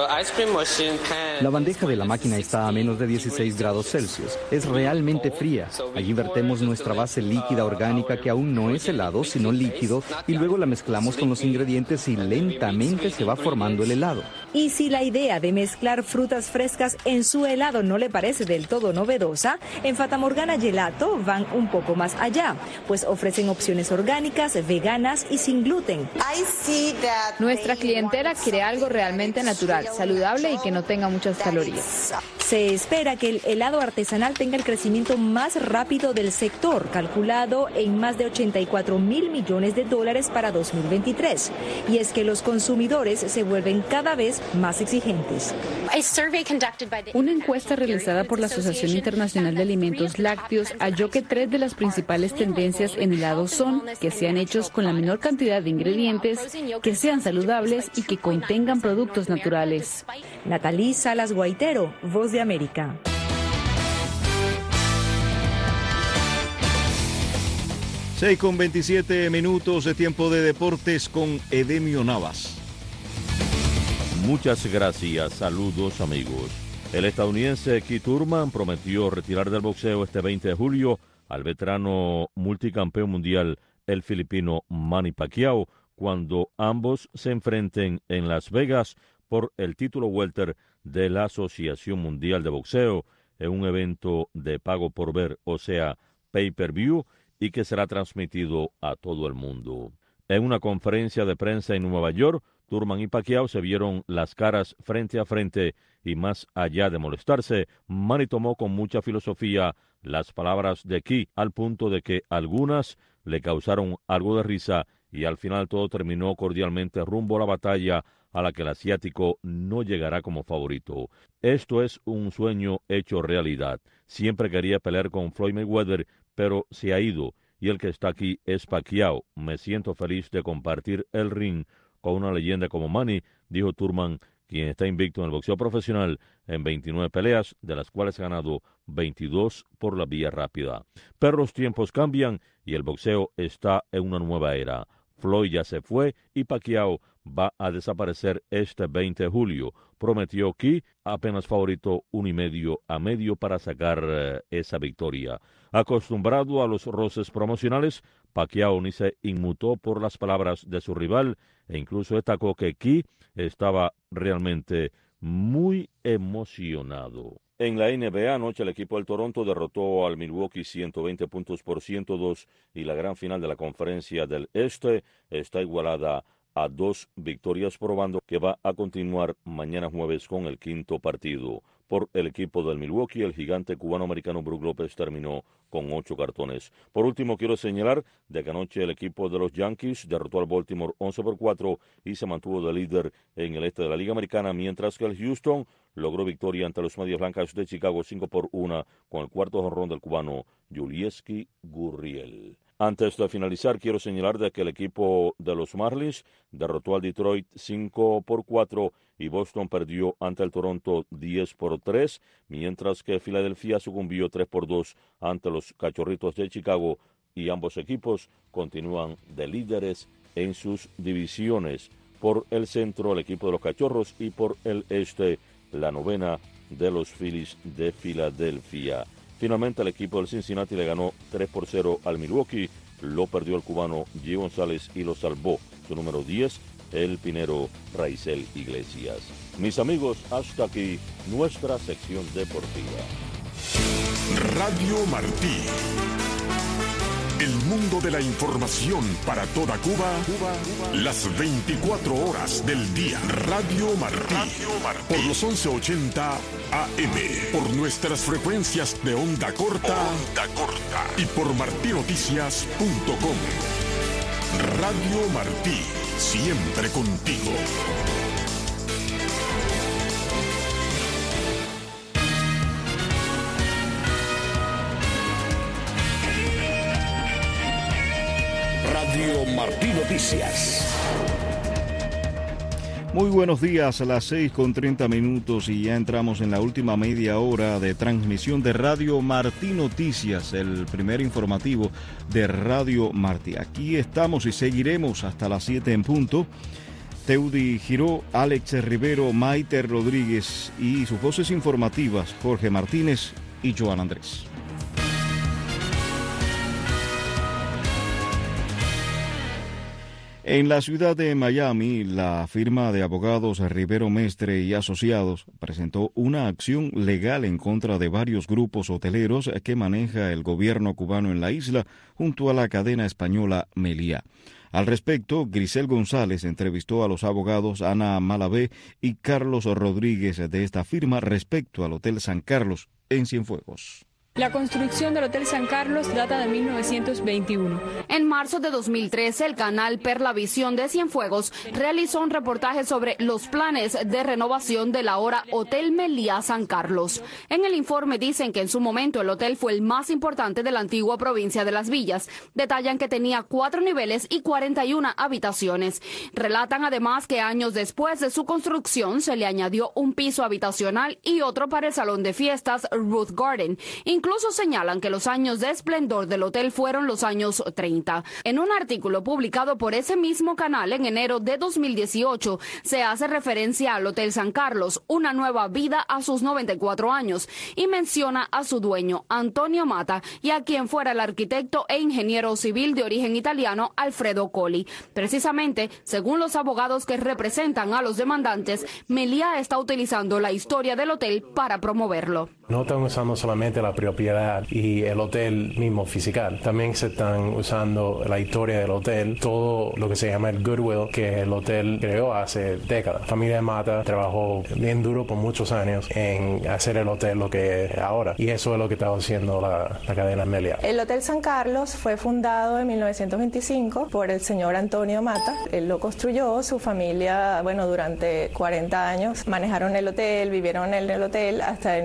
La bandeja de la máquina está a menos de dieciséis grados Celsius. Es realmente fría. Allí vertemos nuestra base líquida orgánica que aún no es helado, sino líquido, y luego la mezclamos con los ingredientes y lentamente se va formando el helado. Y si la idea de mezclar frutas frescas en su helado no le parece del todo novedosa, en Fata Morgana Gelato van un poco más allá, pues ofrecen opciones orgánicas, veganas y sin gluten. Nuestra clientela quiere algo realmente natural, saludable y que no tenga muchas calorías. Se espera que el helado artesanal tenga el crecimiento más rápido del sector, calculado en más de ochenta y cuatro mil millones de dólares para dos mil veintitrés. Y es que los consumidores se vuelven cada vez más exigentes. Una encuesta realizada por la Asociación Internacional de Alimentos Lácteos halló que tres de las principales tendencias en helados son que sean hechos con la menor cantidad de ingredientes, que sean saludables y que contengan productos naturales. Natalie Salas Guaitero, Voz de América. seis con veintisiete minutos de tiempo de deportes con Edemio Navas. Muchas gracias, saludos amigos. El estadounidense Keith Thurman prometió retirar del boxeo este veinte de julio al veterano multicampeón mundial, el filipino Manny Pacquiao, cuando ambos se enfrenten en Las Vegas por el título welter de la Asociación Mundial de Boxeo en un evento de pago por ver, o sea, pay-per-view, y que será transmitido a todo el mundo. En una conferencia de prensa en Nueva York, Thurman y Pacquiao se vieron las caras frente a frente y más allá de molestarse, Manny tomó con mucha filosofía las palabras de Keith al punto de que algunas le causaron algo de risa y al final todo terminó cordialmente rumbo a la batalla a la que el asiático no llegará como favorito. Esto es un sueño hecho realidad. Siempre quería pelear con Floyd Mayweather, pero se ha ido y el que está aquí es Pacquiao. Me siento feliz de compartir el ring con una leyenda como Manny, dijo Thurman, quien está invicto en el boxeo profesional en veintinueve peleas, de las cuales ha ganado veintidós por la vía rápida. Pero los tiempos cambian y el boxeo está en una nueva era. Floyd ya se fue y Pacquiao va a desaparecer este veinte de julio. Prometió Key, apenas favorito uno y medio a medio para sacar eh, esa victoria. Acostumbrado a los roces promocionales, Pacquiao ni se inmutó por las palabras de su rival e incluso destacó que Key estaba realmente muy emocionado. En la N B A anoche el equipo del Toronto derrotó al Milwaukee ciento veinte puntos por ciento dos y la gran final de la Conferencia del Este está igualada a dos victorias, probando que va a continuar mañana jueves con el quinto partido. Por el equipo del Milwaukee, el gigante cubano-americano Brook López terminó con ocho cartones. Por último, quiero señalar de que anoche el equipo de los Yankees derrotó al Baltimore once por cuatro y se mantuvo de líder en el este de la Liga Americana, mientras que el Houston logró victoria ante los Medias Blancas de Chicago cinco por uno con el cuarto jonrón del cubano Yulieski Gurriel. Antes de finalizar, quiero señalar de que el equipo de los Marlins derrotó al Detroit cinco por cuatro y Boston perdió ante el Toronto diez por tres, mientras que Filadelfia sucumbió tres por dos ante los Cachorritos de Chicago y ambos equipos continúan de líderes en sus divisiones. Por el centro, el equipo de los Cachorros y por el este, la novena de los Phillies de Filadelfia. Finalmente, el equipo del Cincinnati le ganó tres por cero al Milwaukee, lo perdió el cubano G. González y lo salvó su número diez, el pinero Raizel Iglesias. Mis amigos, hasta aquí nuestra sección deportiva. Radio Martí. El mundo de la información para toda Cuba, Cuba, Cuba, las veinticuatro horas del día. Radio Martí, Radio Martí. Por los once ochenta A M, por nuestras frecuencias de onda corta, onda corta y por martinoticias punto com. Radio Martí, siempre contigo. Radio Martí Noticias. Muy buenos días, a las seis con treinta minutos y ya entramos en la última media hora de transmisión de Radio Martí Noticias, el primer informativo de Radio Martí. Aquí estamos y seguiremos hasta las siete en punto. Teudi Giró, Alex Rivero, Maite Rodríguez y sus voces informativas, Jorge Martínez y Joan Andrés. En la ciudad de Miami, la firma de abogados Rivero Mestre y Asociados presentó una acción legal en contra de varios grupos hoteleros que maneja el gobierno cubano en la isla junto a la cadena española Meliá. Al respecto, Grisel González entrevistó a los abogados Ana Malavé y Carlos Rodríguez de esta firma respecto al Hotel San Carlos en Cienfuegos. La construcción del Hotel San Carlos data de mil novecientos veintiuno. En marzo de dos mil trece, el canal Perlavisión de Cienfuegos realizó un reportaje sobre los planes de renovación del ahora Hotel Meliá San Carlos. En el informe dicen que en su momento el hotel fue el más importante de la antigua provincia de Las Villas. Detallan que tenía cuatro niveles y cuarenta y una habitaciones. Relatan además que años después de su construcción se le añadió un piso habitacional y otro para el salón de fiestas Ruth Garden. Incluso señalan que los años de esplendor del hotel fueron los años treinta. En un artículo publicado por ese mismo canal en enero de dos mil dieciocho, se hace referencia al Hotel San Carlos, una nueva vida a sus noventa y cuatro años, y menciona a su dueño, Antonio Mata, y a quien fuera el arquitecto e ingeniero civil de origen italiano, Alfredo Colli. Precisamente, según los abogados que representan a los demandantes, Meliá está utilizando la historia del hotel para promoverlo. No están usando solamente la propiedad y el hotel mismo fiscal, también se están usando la historia del hotel, todo lo que se llama el goodwill que el hotel creó hace décadas. Familia Mata trabajó bien duro por muchos años en hacer el hotel lo que es ahora, y eso es lo que está haciendo la, la cadena Meliá. El Hotel San Carlos fue fundado en mil novecientos veinticinco por el señor Antonio Mata. Él lo construyó, su familia, bueno, durante cuarenta años manejaron el hotel, vivieron en el hotel hasta en mil novecientos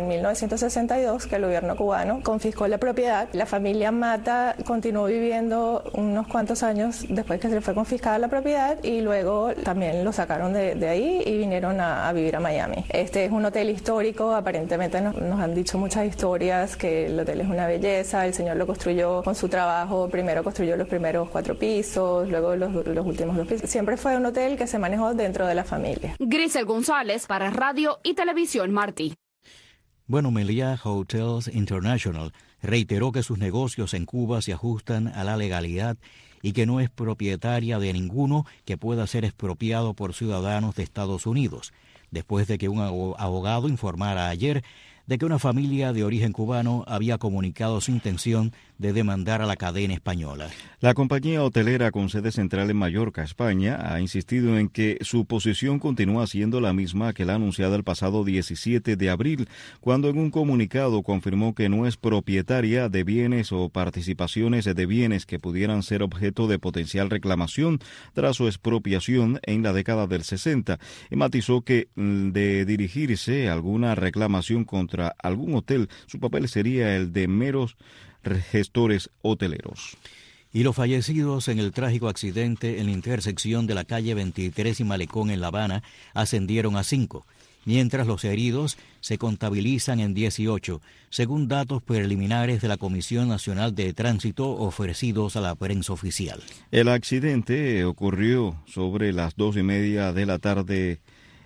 novecientos sesenta y dos que el gobierno cubano confiscó la propiedad. La familia Mata continuó viviendo unos cuantos años después que se le fue confiscada la propiedad y luego también lo sacaron de, de ahí y vinieron a, a vivir a Miami. Este es un hotel histórico, aparentemente nos, nos han dicho muchas historias que el hotel es una belleza, el señor lo construyó con su trabajo, primero construyó los primeros cuatro pisos, luego los, los últimos dos pisos. Siempre fue un hotel que se manejó dentro de la familia. Grisel González para Radio y Televisión Martí. Bueno, Meliá Hotels International reiteró que sus negocios en Cuba se ajustan a la legalidad y que no es propietaria de ninguno que pueda ser expropiado por ciudadanos de Estados Unidos, después de que un abogado informara ayer de que una familia de origen cubano había comunicado su intención de demandar a la cadena española. La compañía hotelera con sede central en Mallorca, España, ha insistido en que su posición continúa siendo la misma que la anunciada el pasado diecisiete de abril, cuando en un comunicado confirmó que no es propietaria de bienes o participaciones de bienes que pudieran ser objeto de potencial reclamación tras su expropiación en la década del sesenta, y matizó que de dirigirse a alguna reclamación contra algún hotel, su papel sería el de meros gestores hoteleros. Y los fallecidos en el trágico accidente en la intersección de la calle veintitrés y Malecón en La Habana ascendieron a cinco, mientras los heridos se contabilizan en dieciocho, según datos preliminares de la Comisión Nacional de Tránsito ofrecidos a la prensa oficial. El accidente ocurrió sobre las dos y media de la tarde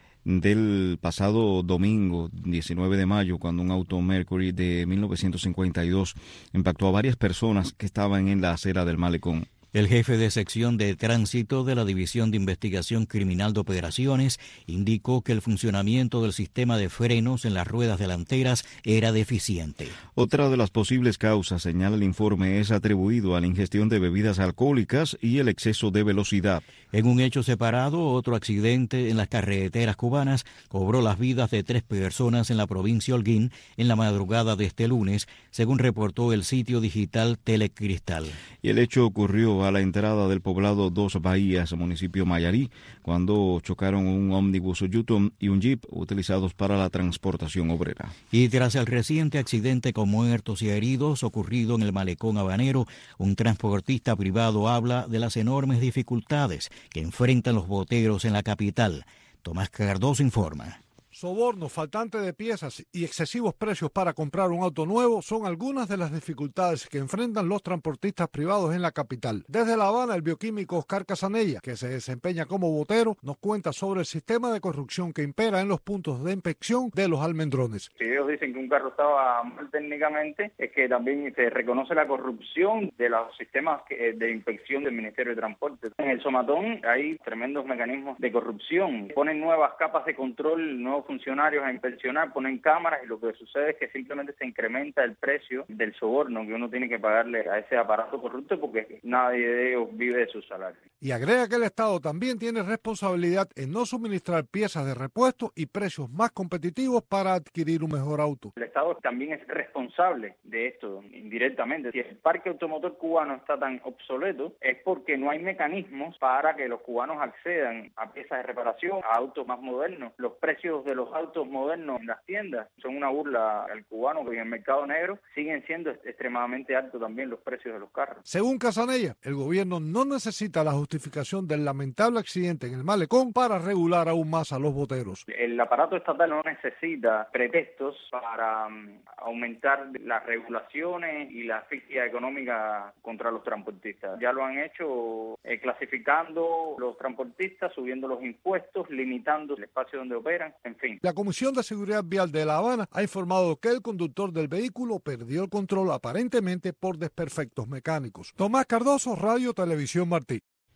del pasado domingo diecinueve de mayo, cuando un auto Mercury de mil novecientos cincuenta y dos impactó a varias personas que estaban en la acera del Malecón. El jefe de sección de tránsito de la División de Investigación Criminal de Operaciones indicó que el funcionamiento del sistema de frenos en las ruedas delanteras era deficiente. Otra de las posibles causas, señala el informe, es atribuido a la ingestión de bebidas alcohólicas y el exceso de velocidad. En un hecho separado, otro accidente en las carreteras cubanas cobró las vidas de tres personas en la provincia Holguín en la madrugada de este lunes, según reportó el sitio digital Telecristal. Y el hecho ocurrió a la entrada del poblado Dos Bahías, municipio Mayarí, cuando chocaron un ómnibus Yutón y un jeep utilizados para la transportación obrera. Y tras el reciente accidente con muertos y heridos ocurrido en el Malecón habanero, un transportista privado habla de las enormes dificultades que enfrentan los boteros en la capital. Tomás Cardoso informa. Sobornos, faltante de piezas y excesivos precios para comprar un auto nuevo son algunas de las dificultades que enfrentan los transportistas privados en la capital. Desde La Habana, el bioquímico Oscar Casanella, que se desempeña como botero, nos cuenta sobre el sistema de corrupción que impera en los puntos de inspección de los almendrones. Si ellos dicen que un carro estaba mal técnicamente, es que también se reconoce la corrupción de los sistemas de inspección del Ministerio de Transporte. En el Somatón hay tremendos mecanismos de corrupción. Ponen nuevas capas de control, nuevos funcionarios a inspeccionar, ponen cámaras y lo que sucede es que simplemente se incrementa el precio del soborno que uno tiene que pagarle a ese aparato corrupto porque nadie de ellos vive de su salario. Y agrega que el Estado también tiene responsabilidad en no suministrar piezas de repuesto y precios más competitivos para adquirir un mejor auto. El Estado también es responsable de esto indirectamente. Si el parque automotor cubano está tan obsoleto es porque no hay mecanismos para que los cubanos accedan a piezas de reparación, a autos más modernos. Los precios de los autos modernos en las tiendas son una burla al cubano, que en el mercado negro siguen siendo extremadamente altos también los precios de los carros. Según Casanella, el gobierno no necesita la justificación del lamentable accidente en el Malecón para regular aún más a los boteros. El aparato estatal no necesita pretextos para um, aumentar las regulaciones y la asfixia económica contra los transportistas. Ya lo han hecho eh, clasificando los transportistas, subiendo los impuestos, limitando el espacio donde operan, en fin. La Comisión de Seguridad Vial de La Habana ha informado que el conductor del vehículo perdió el control aparentemente por desperfectos mecánicos. Tomás Cardoso, Radio Televisión Martí.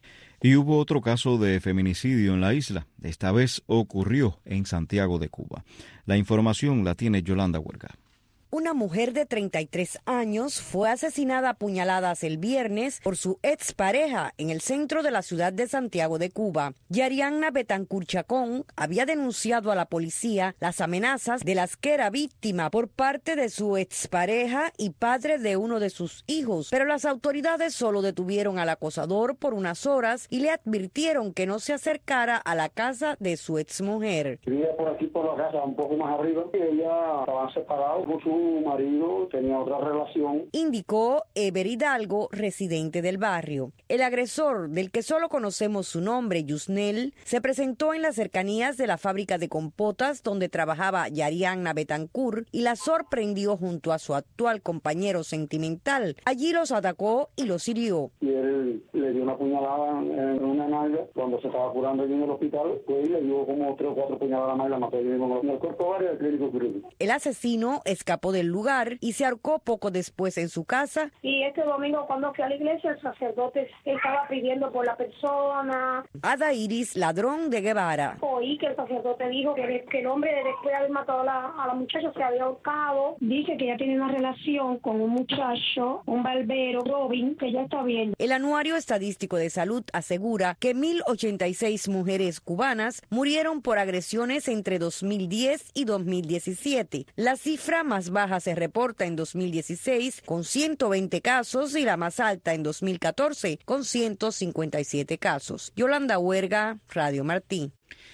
Y hubo otro caso de feminicidio en la isla. Esta vez ocurrió en Santiago de Cuba. La información la tiene Yolanda Huerga. Una mujer de treinta y tres años fue asesinada a puñaladas el viernes por su expareja en el centro de la ciudad de Santiago de Cuba. Yarianna Betancourt Chacón había denunciado a la policía las amenazas de las que era víctima por parte de su expareja y padre de uno de sus hijos, pero las autoridades solo detuvieron al acosador por unas horas y le advirtieron que no se acercara a la casa de su exmujer. Vivía por aquí por la casa, un poco más arriba, y ella estaba separada con su marido, tenía otra relación. Indicó Eber Hidalgo, residente del barrio. El agresor, del que solo conocemos su nombre, Yusnel, se presentó en las cercanías de la fábrica de compotas donde trabajaba Yarianna Betancourt y la sorprendió junto a su actual compañero sentimental. Allí los atacó y los hirió. Y él le dio una puñalada en una nalga cuando se estaba curando allí en el hospital, pues le dio como tres o cuatro puñaladas más y la mató allí en el cuerpo área del clínico jurídico. El asesino escapó del lugar y se ahorcó poco después en su casa. Y este domingo cuando fui a la iglesia el sacerdote estaba pidiendo por la persona. Ada Iris Ladrón de Guevara. Oí que el sacerdote dijo que, que el hombre después de haber matado a la, a la muchacha se había ahorcado. Dice que ella tiene una relación con un muchacho, un barbero, Robin, que ya está bien. El Anuario Estadístico de Salud asegura que mil ochenta y seis mujeres cubanas murieron por agresiones entre dos mil diez y dos mil diecisiete. La cifra más baja se reporta en dos mil dieciséis con ciento veinte casos y la más alta en dos mil catorce con ciento cincuenta y siete casos. Yolanda Huerga, Radio Martí.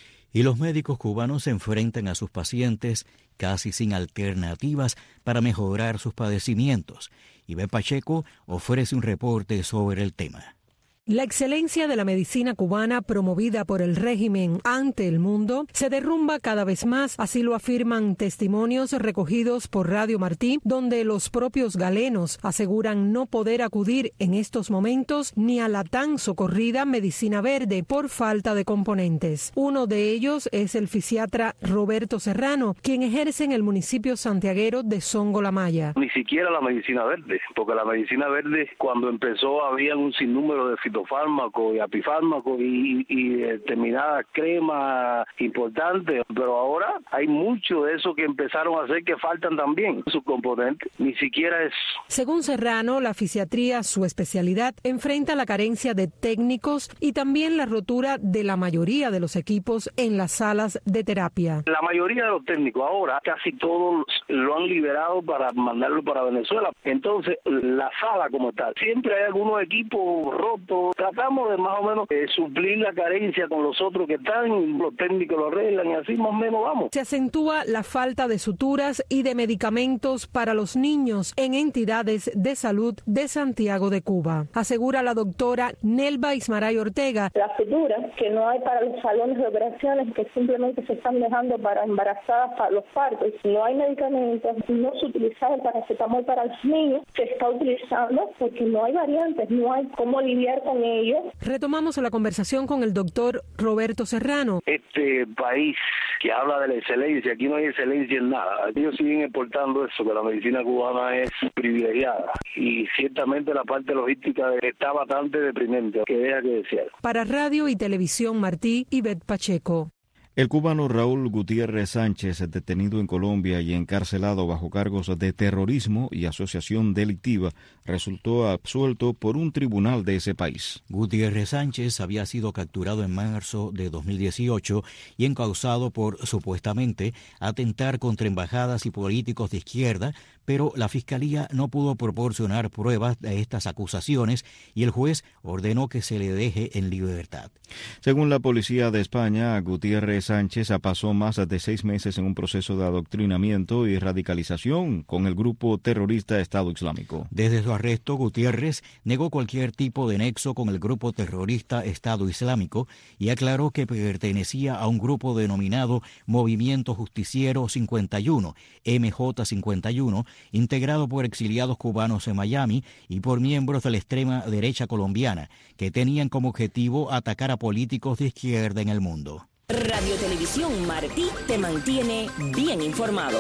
Y los médicos cubanos se enfrentan a sus pacientes casi sin alternativas para mejorar sus padecimientos. Iván Pacheco ofrece un reporte sobre el tema. La excelencia de la medicina cubana promovida por el régimen ante el mundo se derrumba cada vez más, así lo afirman testimonios recogidos por Radio Martí, donde los propios galenos aseguran no poder acudir en estos momentos ni a la tan socorrida medicina verde por falta de componentes. Uno de ellos es el fisiatra Roberto Serrano, quien ejerce en el municipio santiaguero de Songo La Maya. Ni siquiera la medicina verde, porque la medicina verde cuando empezó había un sinnúmero de fitofármacos y apifármacos y, y determinadas cremas importantes, pero ahora hay mucho de eso que empezaron a hacer que faltan también sus componentes, ni siquiera es. Según Serrano, la fisiatría, su especialidad, enfrenta la carencia de técnicos y también la rotura de la mayoría de los equipos en las salas de terapia. La mayoría de los técnicos ahora, casi todos lo han liberado para mandarlo para Venezuela. Entonces, la sala como tal, siempre hay algunos equipos rotos. Tratamos de más o menos eh, suplir la carencia con los otros que están, los técnicos lo arreglan y así más o menos vamos. Se acentúa la falta de suturas y de medicamentos para los niños en entidades de salud de Santiago de Cuba, asegura la doctora Nelva Ismaray Ortega. Las suturas que no hay para los salones de operaciones, que simplemente se están dejando para embarazadas, para los partos, no hay medicamentos, no se utiliza el paracetamol para los niños, se está utilizando porque no hay variantes, no hay cómo lidiar con ellos. Retomamos la conversación con el doctor Roberto Serrano. Este país que habla de la excelencia, aquí no hay excelencia en nada. Ellos siguen exportando eso, que la medicina cubana es privilegiada y ciertamente la parte logística está bastante deprimente, que deja que desear. Para Radio y Televisión Martí, Ivette Pacheco. El cubano Raúl Gutiérrez Sánchez, detenido en Colombia y encarcelado bajo cargos de terrorismo y asociación delictiva, resultó absuelto por un tribunal de ese país. Gutiérrez Sánchez había sido capturado en marzo de dos mil dieciocho y encausado por, supuestamente, atentar contra embajadas y políticos de izquierda, pero la Fiscalía no pudo proporcionar pruebas de estas acusaciones y el juez ordenó que se le deje en libertad. Según la policía de España, Gutiérrez Sánchez pasó más de seis meses en un proceso de adoctrinamiento y radicalización con el grupo terrorista Estado Islámico. Desde su arresto, Gutiérrez negó cualquier tipo de nexo con el grupo terrorista Estado Islámico y aclaró que pertenecía a un grupo denominado Movimiento Justiciero cincuenta y uno, M J cincuenta y uno, integrado por exiliados cubanos en Miami y por miembros de la extrema derecha colombiana, que tenían como objetivo atacar a políticos de izquierda en el mundo. Radio Televisión Martí te mantiene bien informado.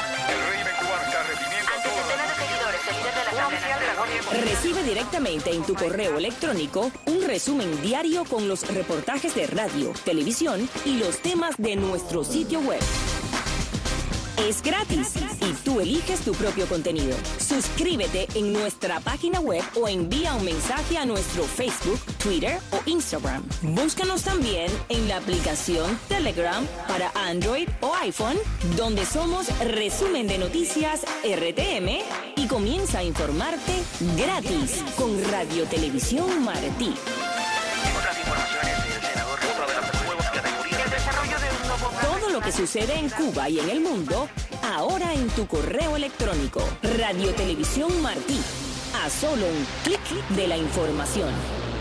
Recibe directamente en tu correo electrónico un resumen diario con los reportajes de radio, televisión y los temas de nuestro sitio web. es gratis y tú eliges tu propio contenido. Suscríbete en nuestra página web o envía un mensaje a nuestro Facebook, Twitter o Instagram. Búscanos también en la aplicación Telegram para Android o iPhone, donde somos Resumen de Noticias R T M, y comienza a informarte gratis con Radio Televisión Martí. Otras informaciones del senador Ruto de las nuevas categorías. El desarrollo de un nuevo plan. Todo lo que sucede en Cuba y en el mundo, ahora en tu correo electrónico. Radio Televisión Martí. A solo un clic de la información.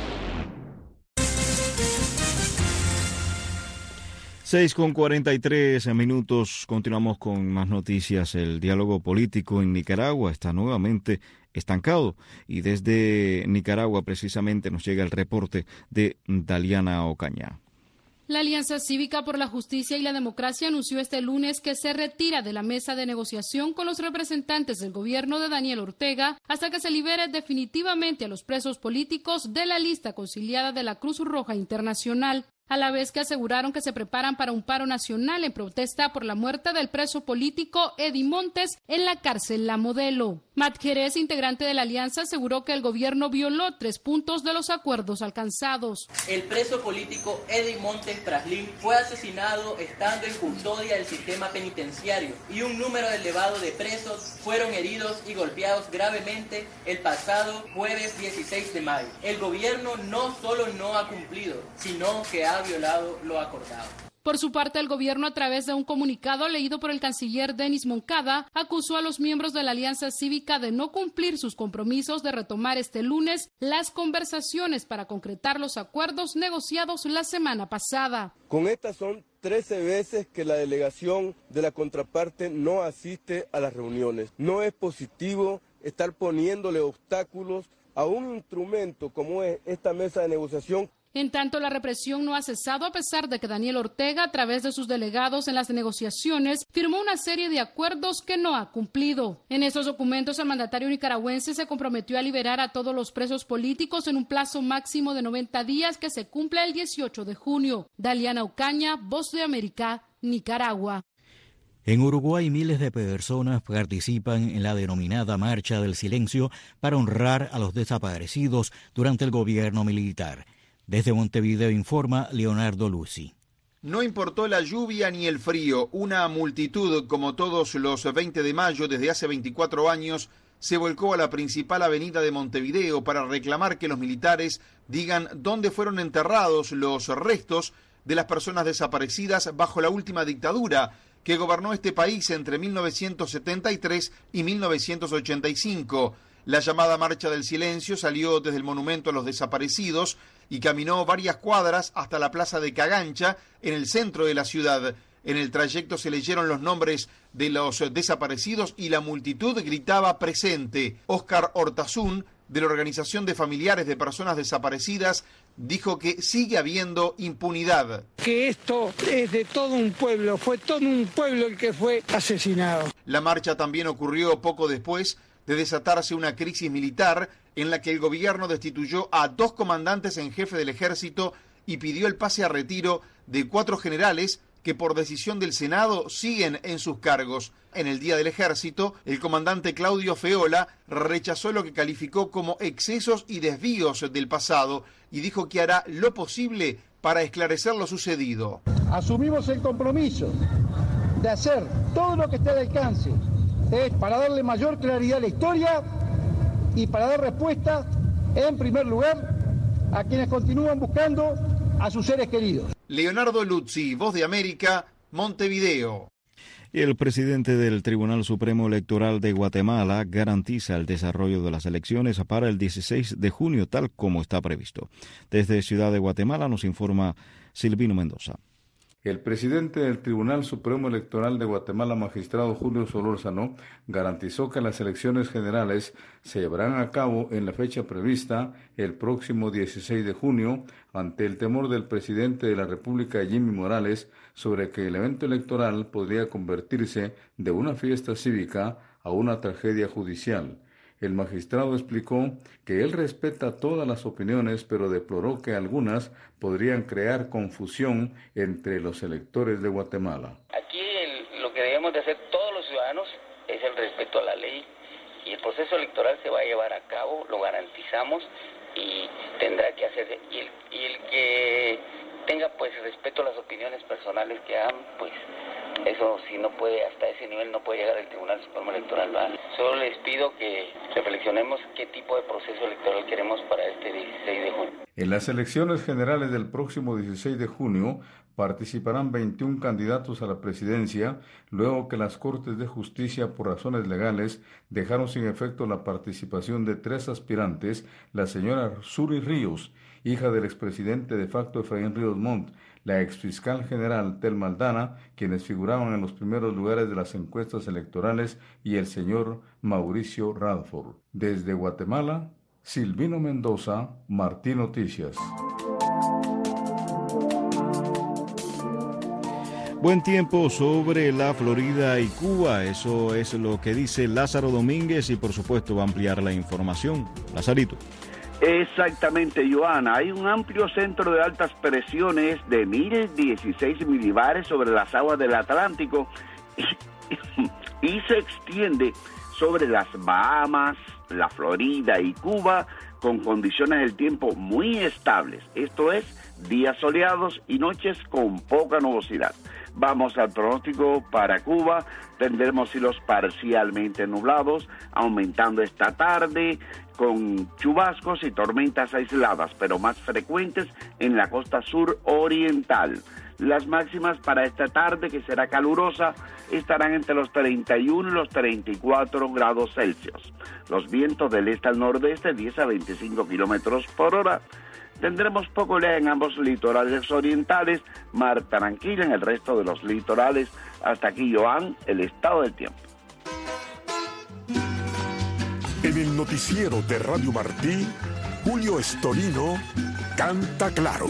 seis con cuarenta y tres minutos. Continuamos con más noticias. El diálogo político en Nicaragua está nuevamente estancado y desde Nicaragua precisamente nos llega el reporte de Daliana Ocaña. La Alianza Cívica por la Justicia y la Democracia anunció este lunes que se retira de la mesa de negociación con los representantes del gobierno de Daniel Ortega hasta que se libere definitivamente a los presos políticos de la lista conciliada de la Cruz Roja Internacional, a la vez que aseguraron que se preparan para un paro nacional en protesta por la muerte del preso político Eddie Montes en la cárcel La Modelo. Matt Jerez, integrante de la alianza, aseguró que el gobierno violó tres puntos de los acuerdos alcanzados. El preso político Eddie Montes Praslin fue asesinado estando en custodia del sistema penitenciario y un número elevado de presos fueron heridos y golpeados gravemente el pasado jueves dieciséis de mayo. El gobierno no solo no ha cumplido, sino que ha violado lo acordado. Por su parte, el gobierno, a través de un comunicado leído por el canciller Denis Moncada, acusó a los miembros de la Alianza Cívica de no cumplir sus compromisos de retomar este lunes las conversaciones para concretar los acuerdos negociados la semana pasada. Con estas son trece veces que la delegación de la contraparte no asiste a las reuniones. No es positivo estar poniéndole obstáculos a un instrumento como es esta mesa de negociación. En tanto, la represión no ha cesado a pesar de que Daniel Ortega, a través de sus delegados en las negociaciones, firmó una serie de acuerdos que no ha cumplido. En esos documentos, el mandatario nicaragüense se comprometió a liberar a todos los presos políticos en un plazo máximo de noventa días que se cumple el dieciocho de junio. Daliana Ocaña, Voz de América, Nicaragua. En Uruguay, miles de personas participan en la denominada Marcha del Silencio para honrar a los desaparecidos durante el gobierno militar. Desde Montevideo informa Leonardo Lucy. No importó la lluvia ni el frío, una multitud, como todos los veinte de mayo desde hace veinticuatro años, se volcó a la principal avenida de Montevideo para reclamar que los militares digan dónde fueron enterrados los restos de las personas desaparecidas bajo la última dictadura que gobernó este país entre mil novecientos setenta y tres y mil novecientos ochenta y cinco. La llamada Marcha del Silencio salió desde el Monumento a los Desaparecidos y caminó varias cuadras hasta la Plaza de Cagancha, en el centro de la ciudad. En el trayecto se leyeron los nombres de los desaparecidos y la multitud gritaba presente. Óscar Hortazún, de la Organización de Familiares de Personas Desaparecidas, dijo que sigue habiendo impunidad. Que esto es de todo un pueblo, fue todo un pueblo el que fue asesinado. La marcha también ocurrió poco después de desatarse una crisis militar en la que el gobierno destituyó a dos comandantes en jefe del ejército y pidió el pase a retiro de cuatro generales que por decisión del Senado siguen en sus cargos. En el Día del Ejército, el comandante Claudio Feola rechazó lo que calificó como excesos y desvíos del pasado y dijo que hará lo posible para esclarecer lo sucedido. Asumimos el compromiso de hacer todo lo que esté al alcance es para darle mayor claridad a la historia y para dar respuesta, en primer lugar, a quienes continúan buscando a sus seres queridos. Leonardo Luzzi, Voz de América, Montevideo. El presidente del Tribunal Supremo Electoral de Guatemala garantiza el desarrollo de las elecciones para el dieciséis de junio, tal como está previsto. Desde Ciudad de Guatemala nos informa Silvino Mendoza. El presidente del Tribunal Supremo Electoral de Guatemala, magistrado Julio Solórzano, garantizó que las elecciones generales se llevarán a cabo en la fecha prevista el próximo dieciséis de junio, ante el temor del presidente de la República, Jimmy Morales, sobre que el evento electoral podría convertirse de una fiesta cívica a una tragedia judicial. El magistrado explicó que él respeta todas las opiniones, pero deploró que algunas podrían crear confusión entre los electores de Guatemala. Aquí el, lo que debemos de hacer todos los es el respeto a la ley, y el proceso electoral se va a llevar a cabo, lo garantizamos, y tendrá que hacer, y el, y el que tenga pues respeto a las opiniones personales que hagan, pues eso si no puede, hasta ese nivel no puede llegar el Tribunal Supremo Electoral, ¿vale? Solo les pido que reflexionemos qué tipo de proceso electoral queremos para este dieciséis de junio. En las elecciones generales del próximo dieciséis de junio participarán veintiún candidatos a la presidencia, luego que las Cortes de Justicia, por razones legales, dejaron sin efecto la participación de tres aspirantes, la señora Suri Ríos, hija del expresidente de facto Efraín Ríos Montt, la exfiscal general Telma Aldana, quienes figuraban en los primeros lugares de las encuestas electorales, y el señor Mauricio Radford. Desde Guatemala, Silvino Mendoza, Martí Noticias. Buen tiempo sobre la Florida y Cuba, eso es lo que dice Lázaro Domínguez, y por supuesto va a ampliar la información. Lazarito. Exactamente, Joana. Hay un amplio centro de altas presiones de mil dieciséis milibares sobre las aguas del Atlántico y, y se extiende sobre las Bahamas, la Florida y Cuba, con condiciones del tiempo muy estables. Esto es, días soleados y noches con poca nubosidad. Vamos al pronóstico para Cuba. Tendremos cielos parcialmente nublados, aumentando esta tarde con chubascos y tormentas aisladas, pero más frecuentes en la costa sur oriental. Las máximas para esta tarde, que será calurosa, estarán entre los treinta y uno y los treinta y cuatro grados Celsius. Los vientos del este al nordeste, diez a veinticinco kilómetros por hora. Tendremos poco oleaje en ambos litorales orientales, mar tranquila en el resto de los litorales. Hasta aquí, Joan, el estado del tiempo. En el noticiero de Radio Martí, Julio Estorino canta claro.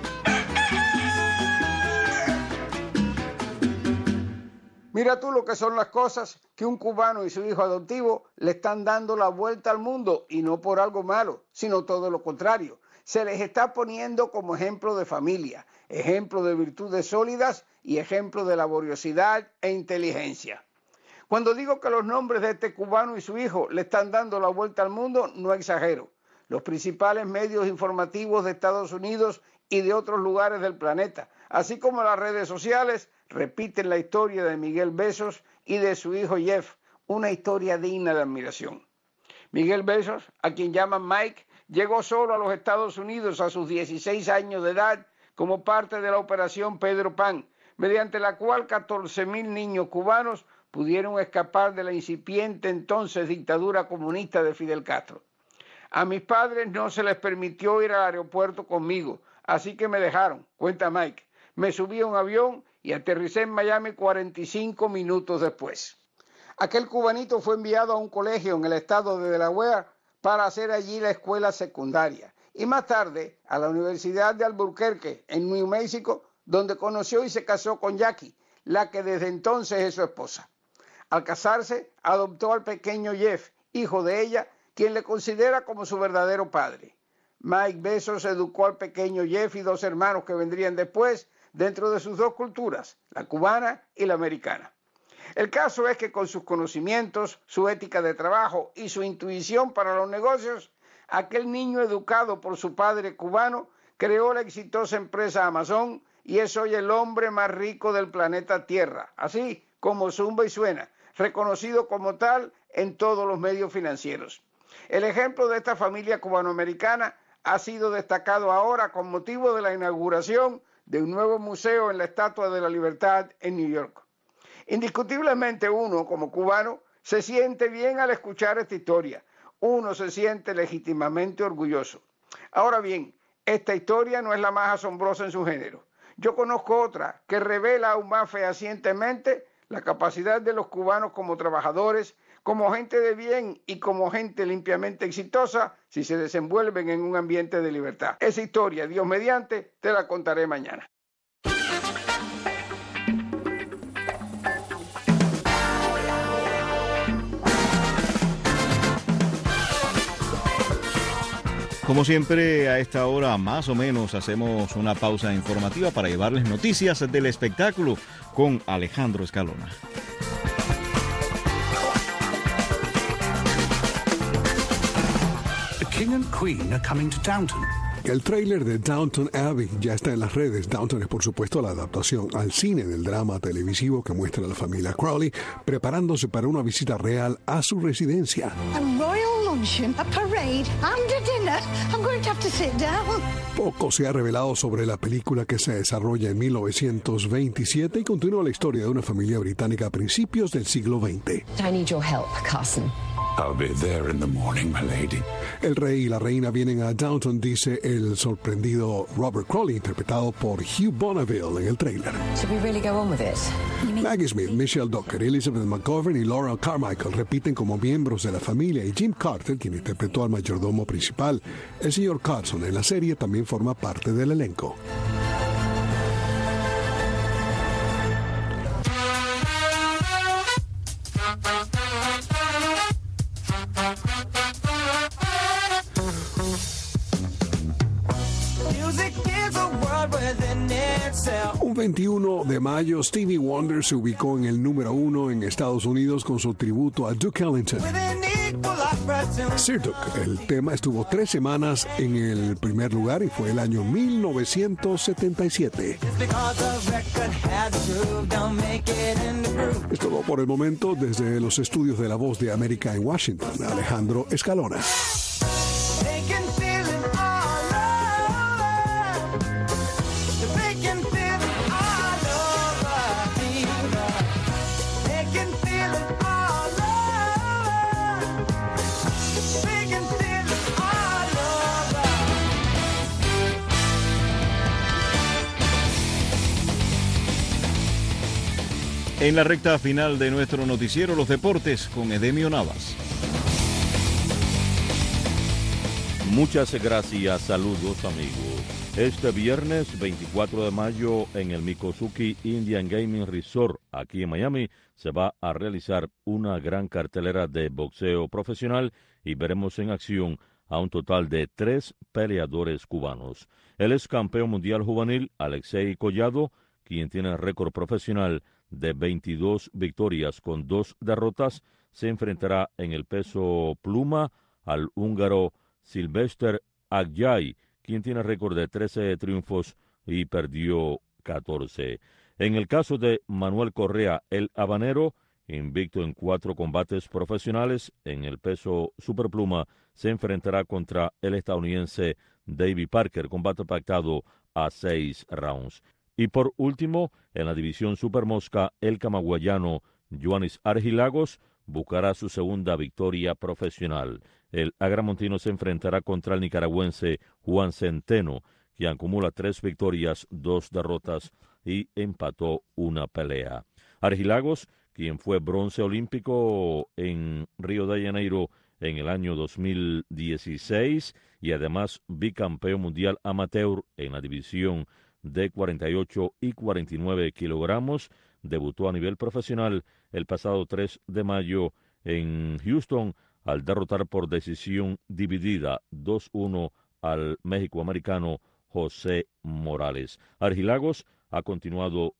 Mira tú lo que son las cosas, que un cubano y su hijo adoptivo le están dando la vuelta al mundo, y no por algo malo, sino todo lo contrario. Se les está poniendo como ejemplo de familia, ejemplo de virtudes sólidas y ejemplo de laboriosidad e inteligencia. Cuando digo que los nombres de este cubano y su hijo le están dando la vuelta al mundo, no exagero. Los principales medios informativos de Estados Unidos y de otros lugares del planeta, así como las redes sociales, repiten la historia de Miguel Bezos y de su hijo Jeff, una historia digna de admiración. Miguel Bezos, a quien llaman Mike, llegó solo a los Estados Unidos a sus dieciséis años de edad como parte de la Operación Pedro Pan, mediante la cual catorce mil niños cubanos pudieron escapar de la incipiente entonces dictadura comunista de Fidel Castro. A mis padres no se les permitió ir al aeropuerto conmigo, así que me dejaron, cuenta Mike. Me subí a un avión y aterricé en Miami cuarenta y cinco minutos después. Aquel cubanito fue enviado a un colegio en el estado de Delaware para hacer allí la escuela secundaria, y más tarde a la Universidad de Albuquerque, en New Mexico, donde conoció y se casó con Jackie, la que desde entonces es su esposa. Al casarse, adoptó al pequeño Jeff, hijo de ella, quien le considera como su verdadero padre. Mike Bezos educó al pequeño Jeff y dos hermanos que vendrían después dentro de sus dos culturas, la cubana y la americana. El caso es que con sus conocimientos, su ética de trabajo y su intuición para los negocios, aquel niño educado por su padre cubano creó la exitosa empresa Amazon y es hoy el hombre más rico del planeta Tierra, así como zumba y suena, reconocido como tal en todos los medios financieros. El ejemplo de esta familia cubanoamericana ha sido destacado ahora con motivo de la inauguración de un nuevo museo en la Estatua de la Libertad en New York. Indiscutiblemente uno, como cubano, se siente bien al escuchar esta historia. Uno se siente legítimamente orgulloso. Ahora bien, esta historia no es la más asombrosa en su género. Yo conozco otra que revela aún más fehacientemente la capacidad de los cubanos como trabajadores, como gente de bien y como gente limpiamente exitosa si se desenvuelven en un ambiente de libertad. Esa historia, Dios mediante, te la contaré mañana. Como siempre, a esta hora más o menos hacemos una pausa informativa para llevarles noticias del espectáculo con Alejandro Escalona. King and Queen are coming to Downton. El tráiler de Downton Abbey ya está en las redes. Downton es, por supuesto, la adaptación al cine del drama televisivo que muestra a la familia Crawley preparándose para una visita real a su residencia. A royal luncheon, a parade, and a dinner. I'm going to have to sit down. Poco se ha revelado sobre la película, que se desarrolla en mil novecientos veintisiete y continúa la historia de una familia británica a principios del siglo veinte. I need your help, Carson. I'll be there in the morning, my lady. El rey y la reina vienen a Downton, dice el sorprendido Robert Crawley, interpretado por Hugh Bonneville en el tráiler. Should we really go on with it? Maggie Smith, Michelle Docker, Elizabeth McGovern y Laura Carmichael repiten como miembros de la familia, y Jim Carter, quien interpretó al mayordomo principal, el señor Carson, en la serie, también forma parte del elenco. Un veintiuno de mayo, Stevie Wonder se ubicó en el número uno en Estados Unidos con su tributo a Duke Ellington. Sir Duke, el tema estuvo tres semanas en el primer lugar y fue el año mil novecientos setenta y siete. Es todo por el momento desde los estudios de La Voz de América en Washington. Alejandro Escalona. En la recta final de nuestro noticiero, los deportes con Edemio Navas. Muchas gracias, saludos amigos. Este viernes veinticuatro de mayo en el Mikosuki Indian Gaming Resort, aquí en Miami, se va a realizar una gran cartelera de boxeo profesional y veremos en acción a un total de tres peleadores cubanos. El ex campeón mundial juvenil Alexei Collado, quien tiene récord profesional de veintidós victorias con dos derrotas, se enfrentará en el peso pluma al húngaro Silvester Agyay, quien tiene récord de trece triunfos y perdió catorce. En el caso de Manuel Correa, el habanero, invicto en cuatro combates profesionales, en el peso superpluma se enfrentará contra el estadounidense David Parker, combate pactado a seis rounds. Y por último, en la división supermosca, el camagüeyano Yoanis Argilagos buscará su segunda victoria profesional. El agramontino se enfrentará contra el nicaragüense Juan Centeno, quien acumula tres victorias, dos derrotas y empató una pelea. Argilagos, quien fue bronce olímpico en Río de Janeiro en el año dos mil dieciséis y además bicampeón mundial amateur en la división de cuarenta y ocho y cuarenta y nueve kilogramos, debutó a nivel profesional el pasado tres de mayo en Houston al derrotar por decisión dividida dos uno al méxico-americano José Morales. Argilagos ha continuado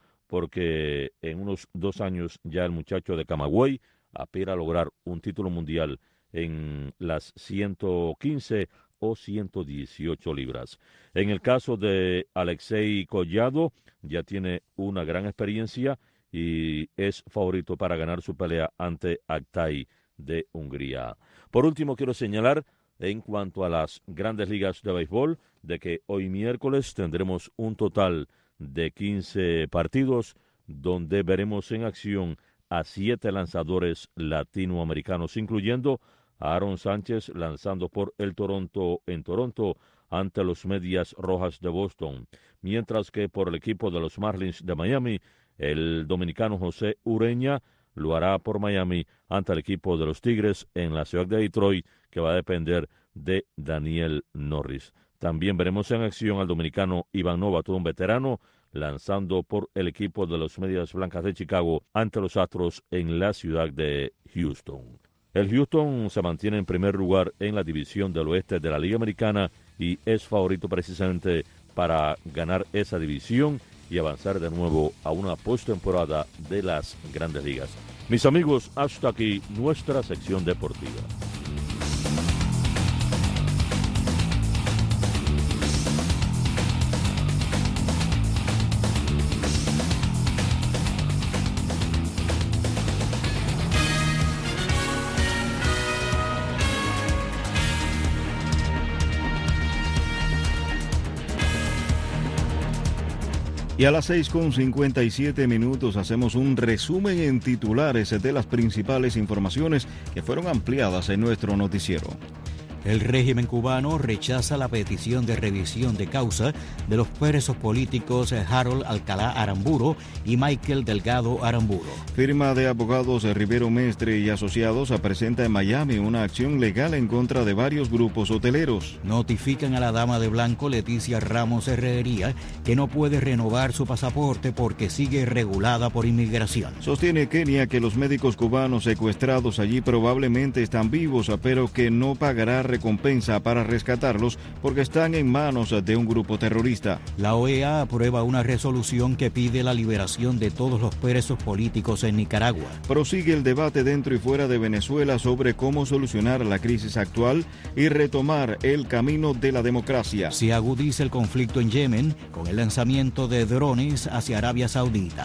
porque en unos dos años ya el muchacho de Camagüey aspira a lograr un título mundial en las ciento quince o ciento dieciocho libras. En el caso de Alexei Collado, ya tiene una gran experiencia y es favorito para ganar su pelea ante Aktay de Hungría. Por último, quiero señalar en cuanto a las grandes ligas de béisbol, de que hoy miércoles tendremos un total de quince partidos, donde veremos en acción a siete lanzadores latinoamericanos, incluyendo a Aaron Sánchez lanzando por el Toronto en Toronto ante los Medias Rojas de Boston, mientras que por el equipo de los Marlins de Miami, el dominicano José Ureña lo hará por Miami ante el equipo de los Tigres en la ciudad de Detroit, que va a depender de Daniel Norris. También veremos en acción al dominicano Iván Nova, todo un veterano, lanzando por el equipo de los Medias Blancas de Chicago ante los Astros en la ciudad de Houston. El Houston se mantiene en primer lugar en la división del oeste de la Liga Americana y es favorito precisamente para ganar esa división y avanzar de nuevo a una postemporada de las Grandes Ligas. Mis amigos, hasta aquí nuestra sección deportiva. Y a las seis con cincuenta y siete minutos hacemos un resumen en titulares de las principales informaciones que fueron ampliadas en nuestro noticiero. El régimen cubano rechaza la petición de revisión de causa de los presos políticos Harold Alcalá Aramburo y Michael Delgado Aramburo. Firma de abogados Rivero Mestre y Asociados presenta en Miami una acción legal en contra de varios grupos hoteleros. Notifican a la dama de blanco Leticia Ramos Herrería que no puede renovar su pasaporte porque sigue regulada por inmigración. Sostiene Kenia que los médicos cubanos secuestrados allí probablemente están vivos, pero que no pagará recompensa para rescatarlos porque están en manos de un grupo terrorista. La O E A aprueba una resolución que pide la liberación de todos los presos políticos en Nicaragua. Prosigue el debate dentro y fuera de Venezuela sobre cómo solucionar la crisis actual y retomar el camino de la democracia. Se agudiza el conflicto en Yemen con el lanzamiento de drones hacia Arabia Saudita.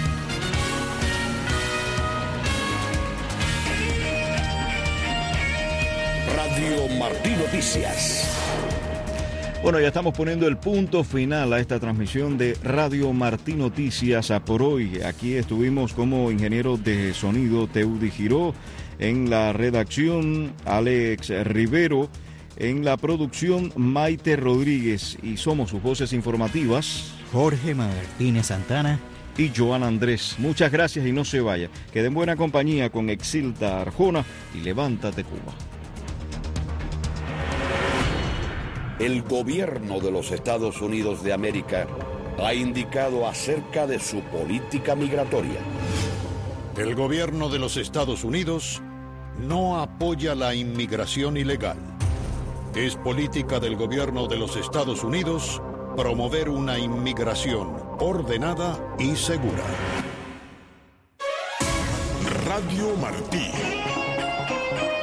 Radio Martí Noticias. Bueno, ya estamos poniendo el punto final a esta transmisión de Radio Martí Noticias a por hoy. Aquí estuvimos como ingeniero de sonido Teudi Giró, en la redacción Alex Rivero, en la producción Maite Rodríguez, y somos sus voces informativas Jorge Martínez Santana y Joana Andrés. Muchas gracias y no se vaya. Queden en buena compañía con Exilta Arjona y Levántate Cuba. El gobierno de los Estados Unidos de América ha indicado acerca de su política migratoria. El gobierno de los Estados Unidos no apoya la inmigración ilegal. Es política del gobierno de los Estados Unidos promover una inmigración ordenada y segura. Radio Martí.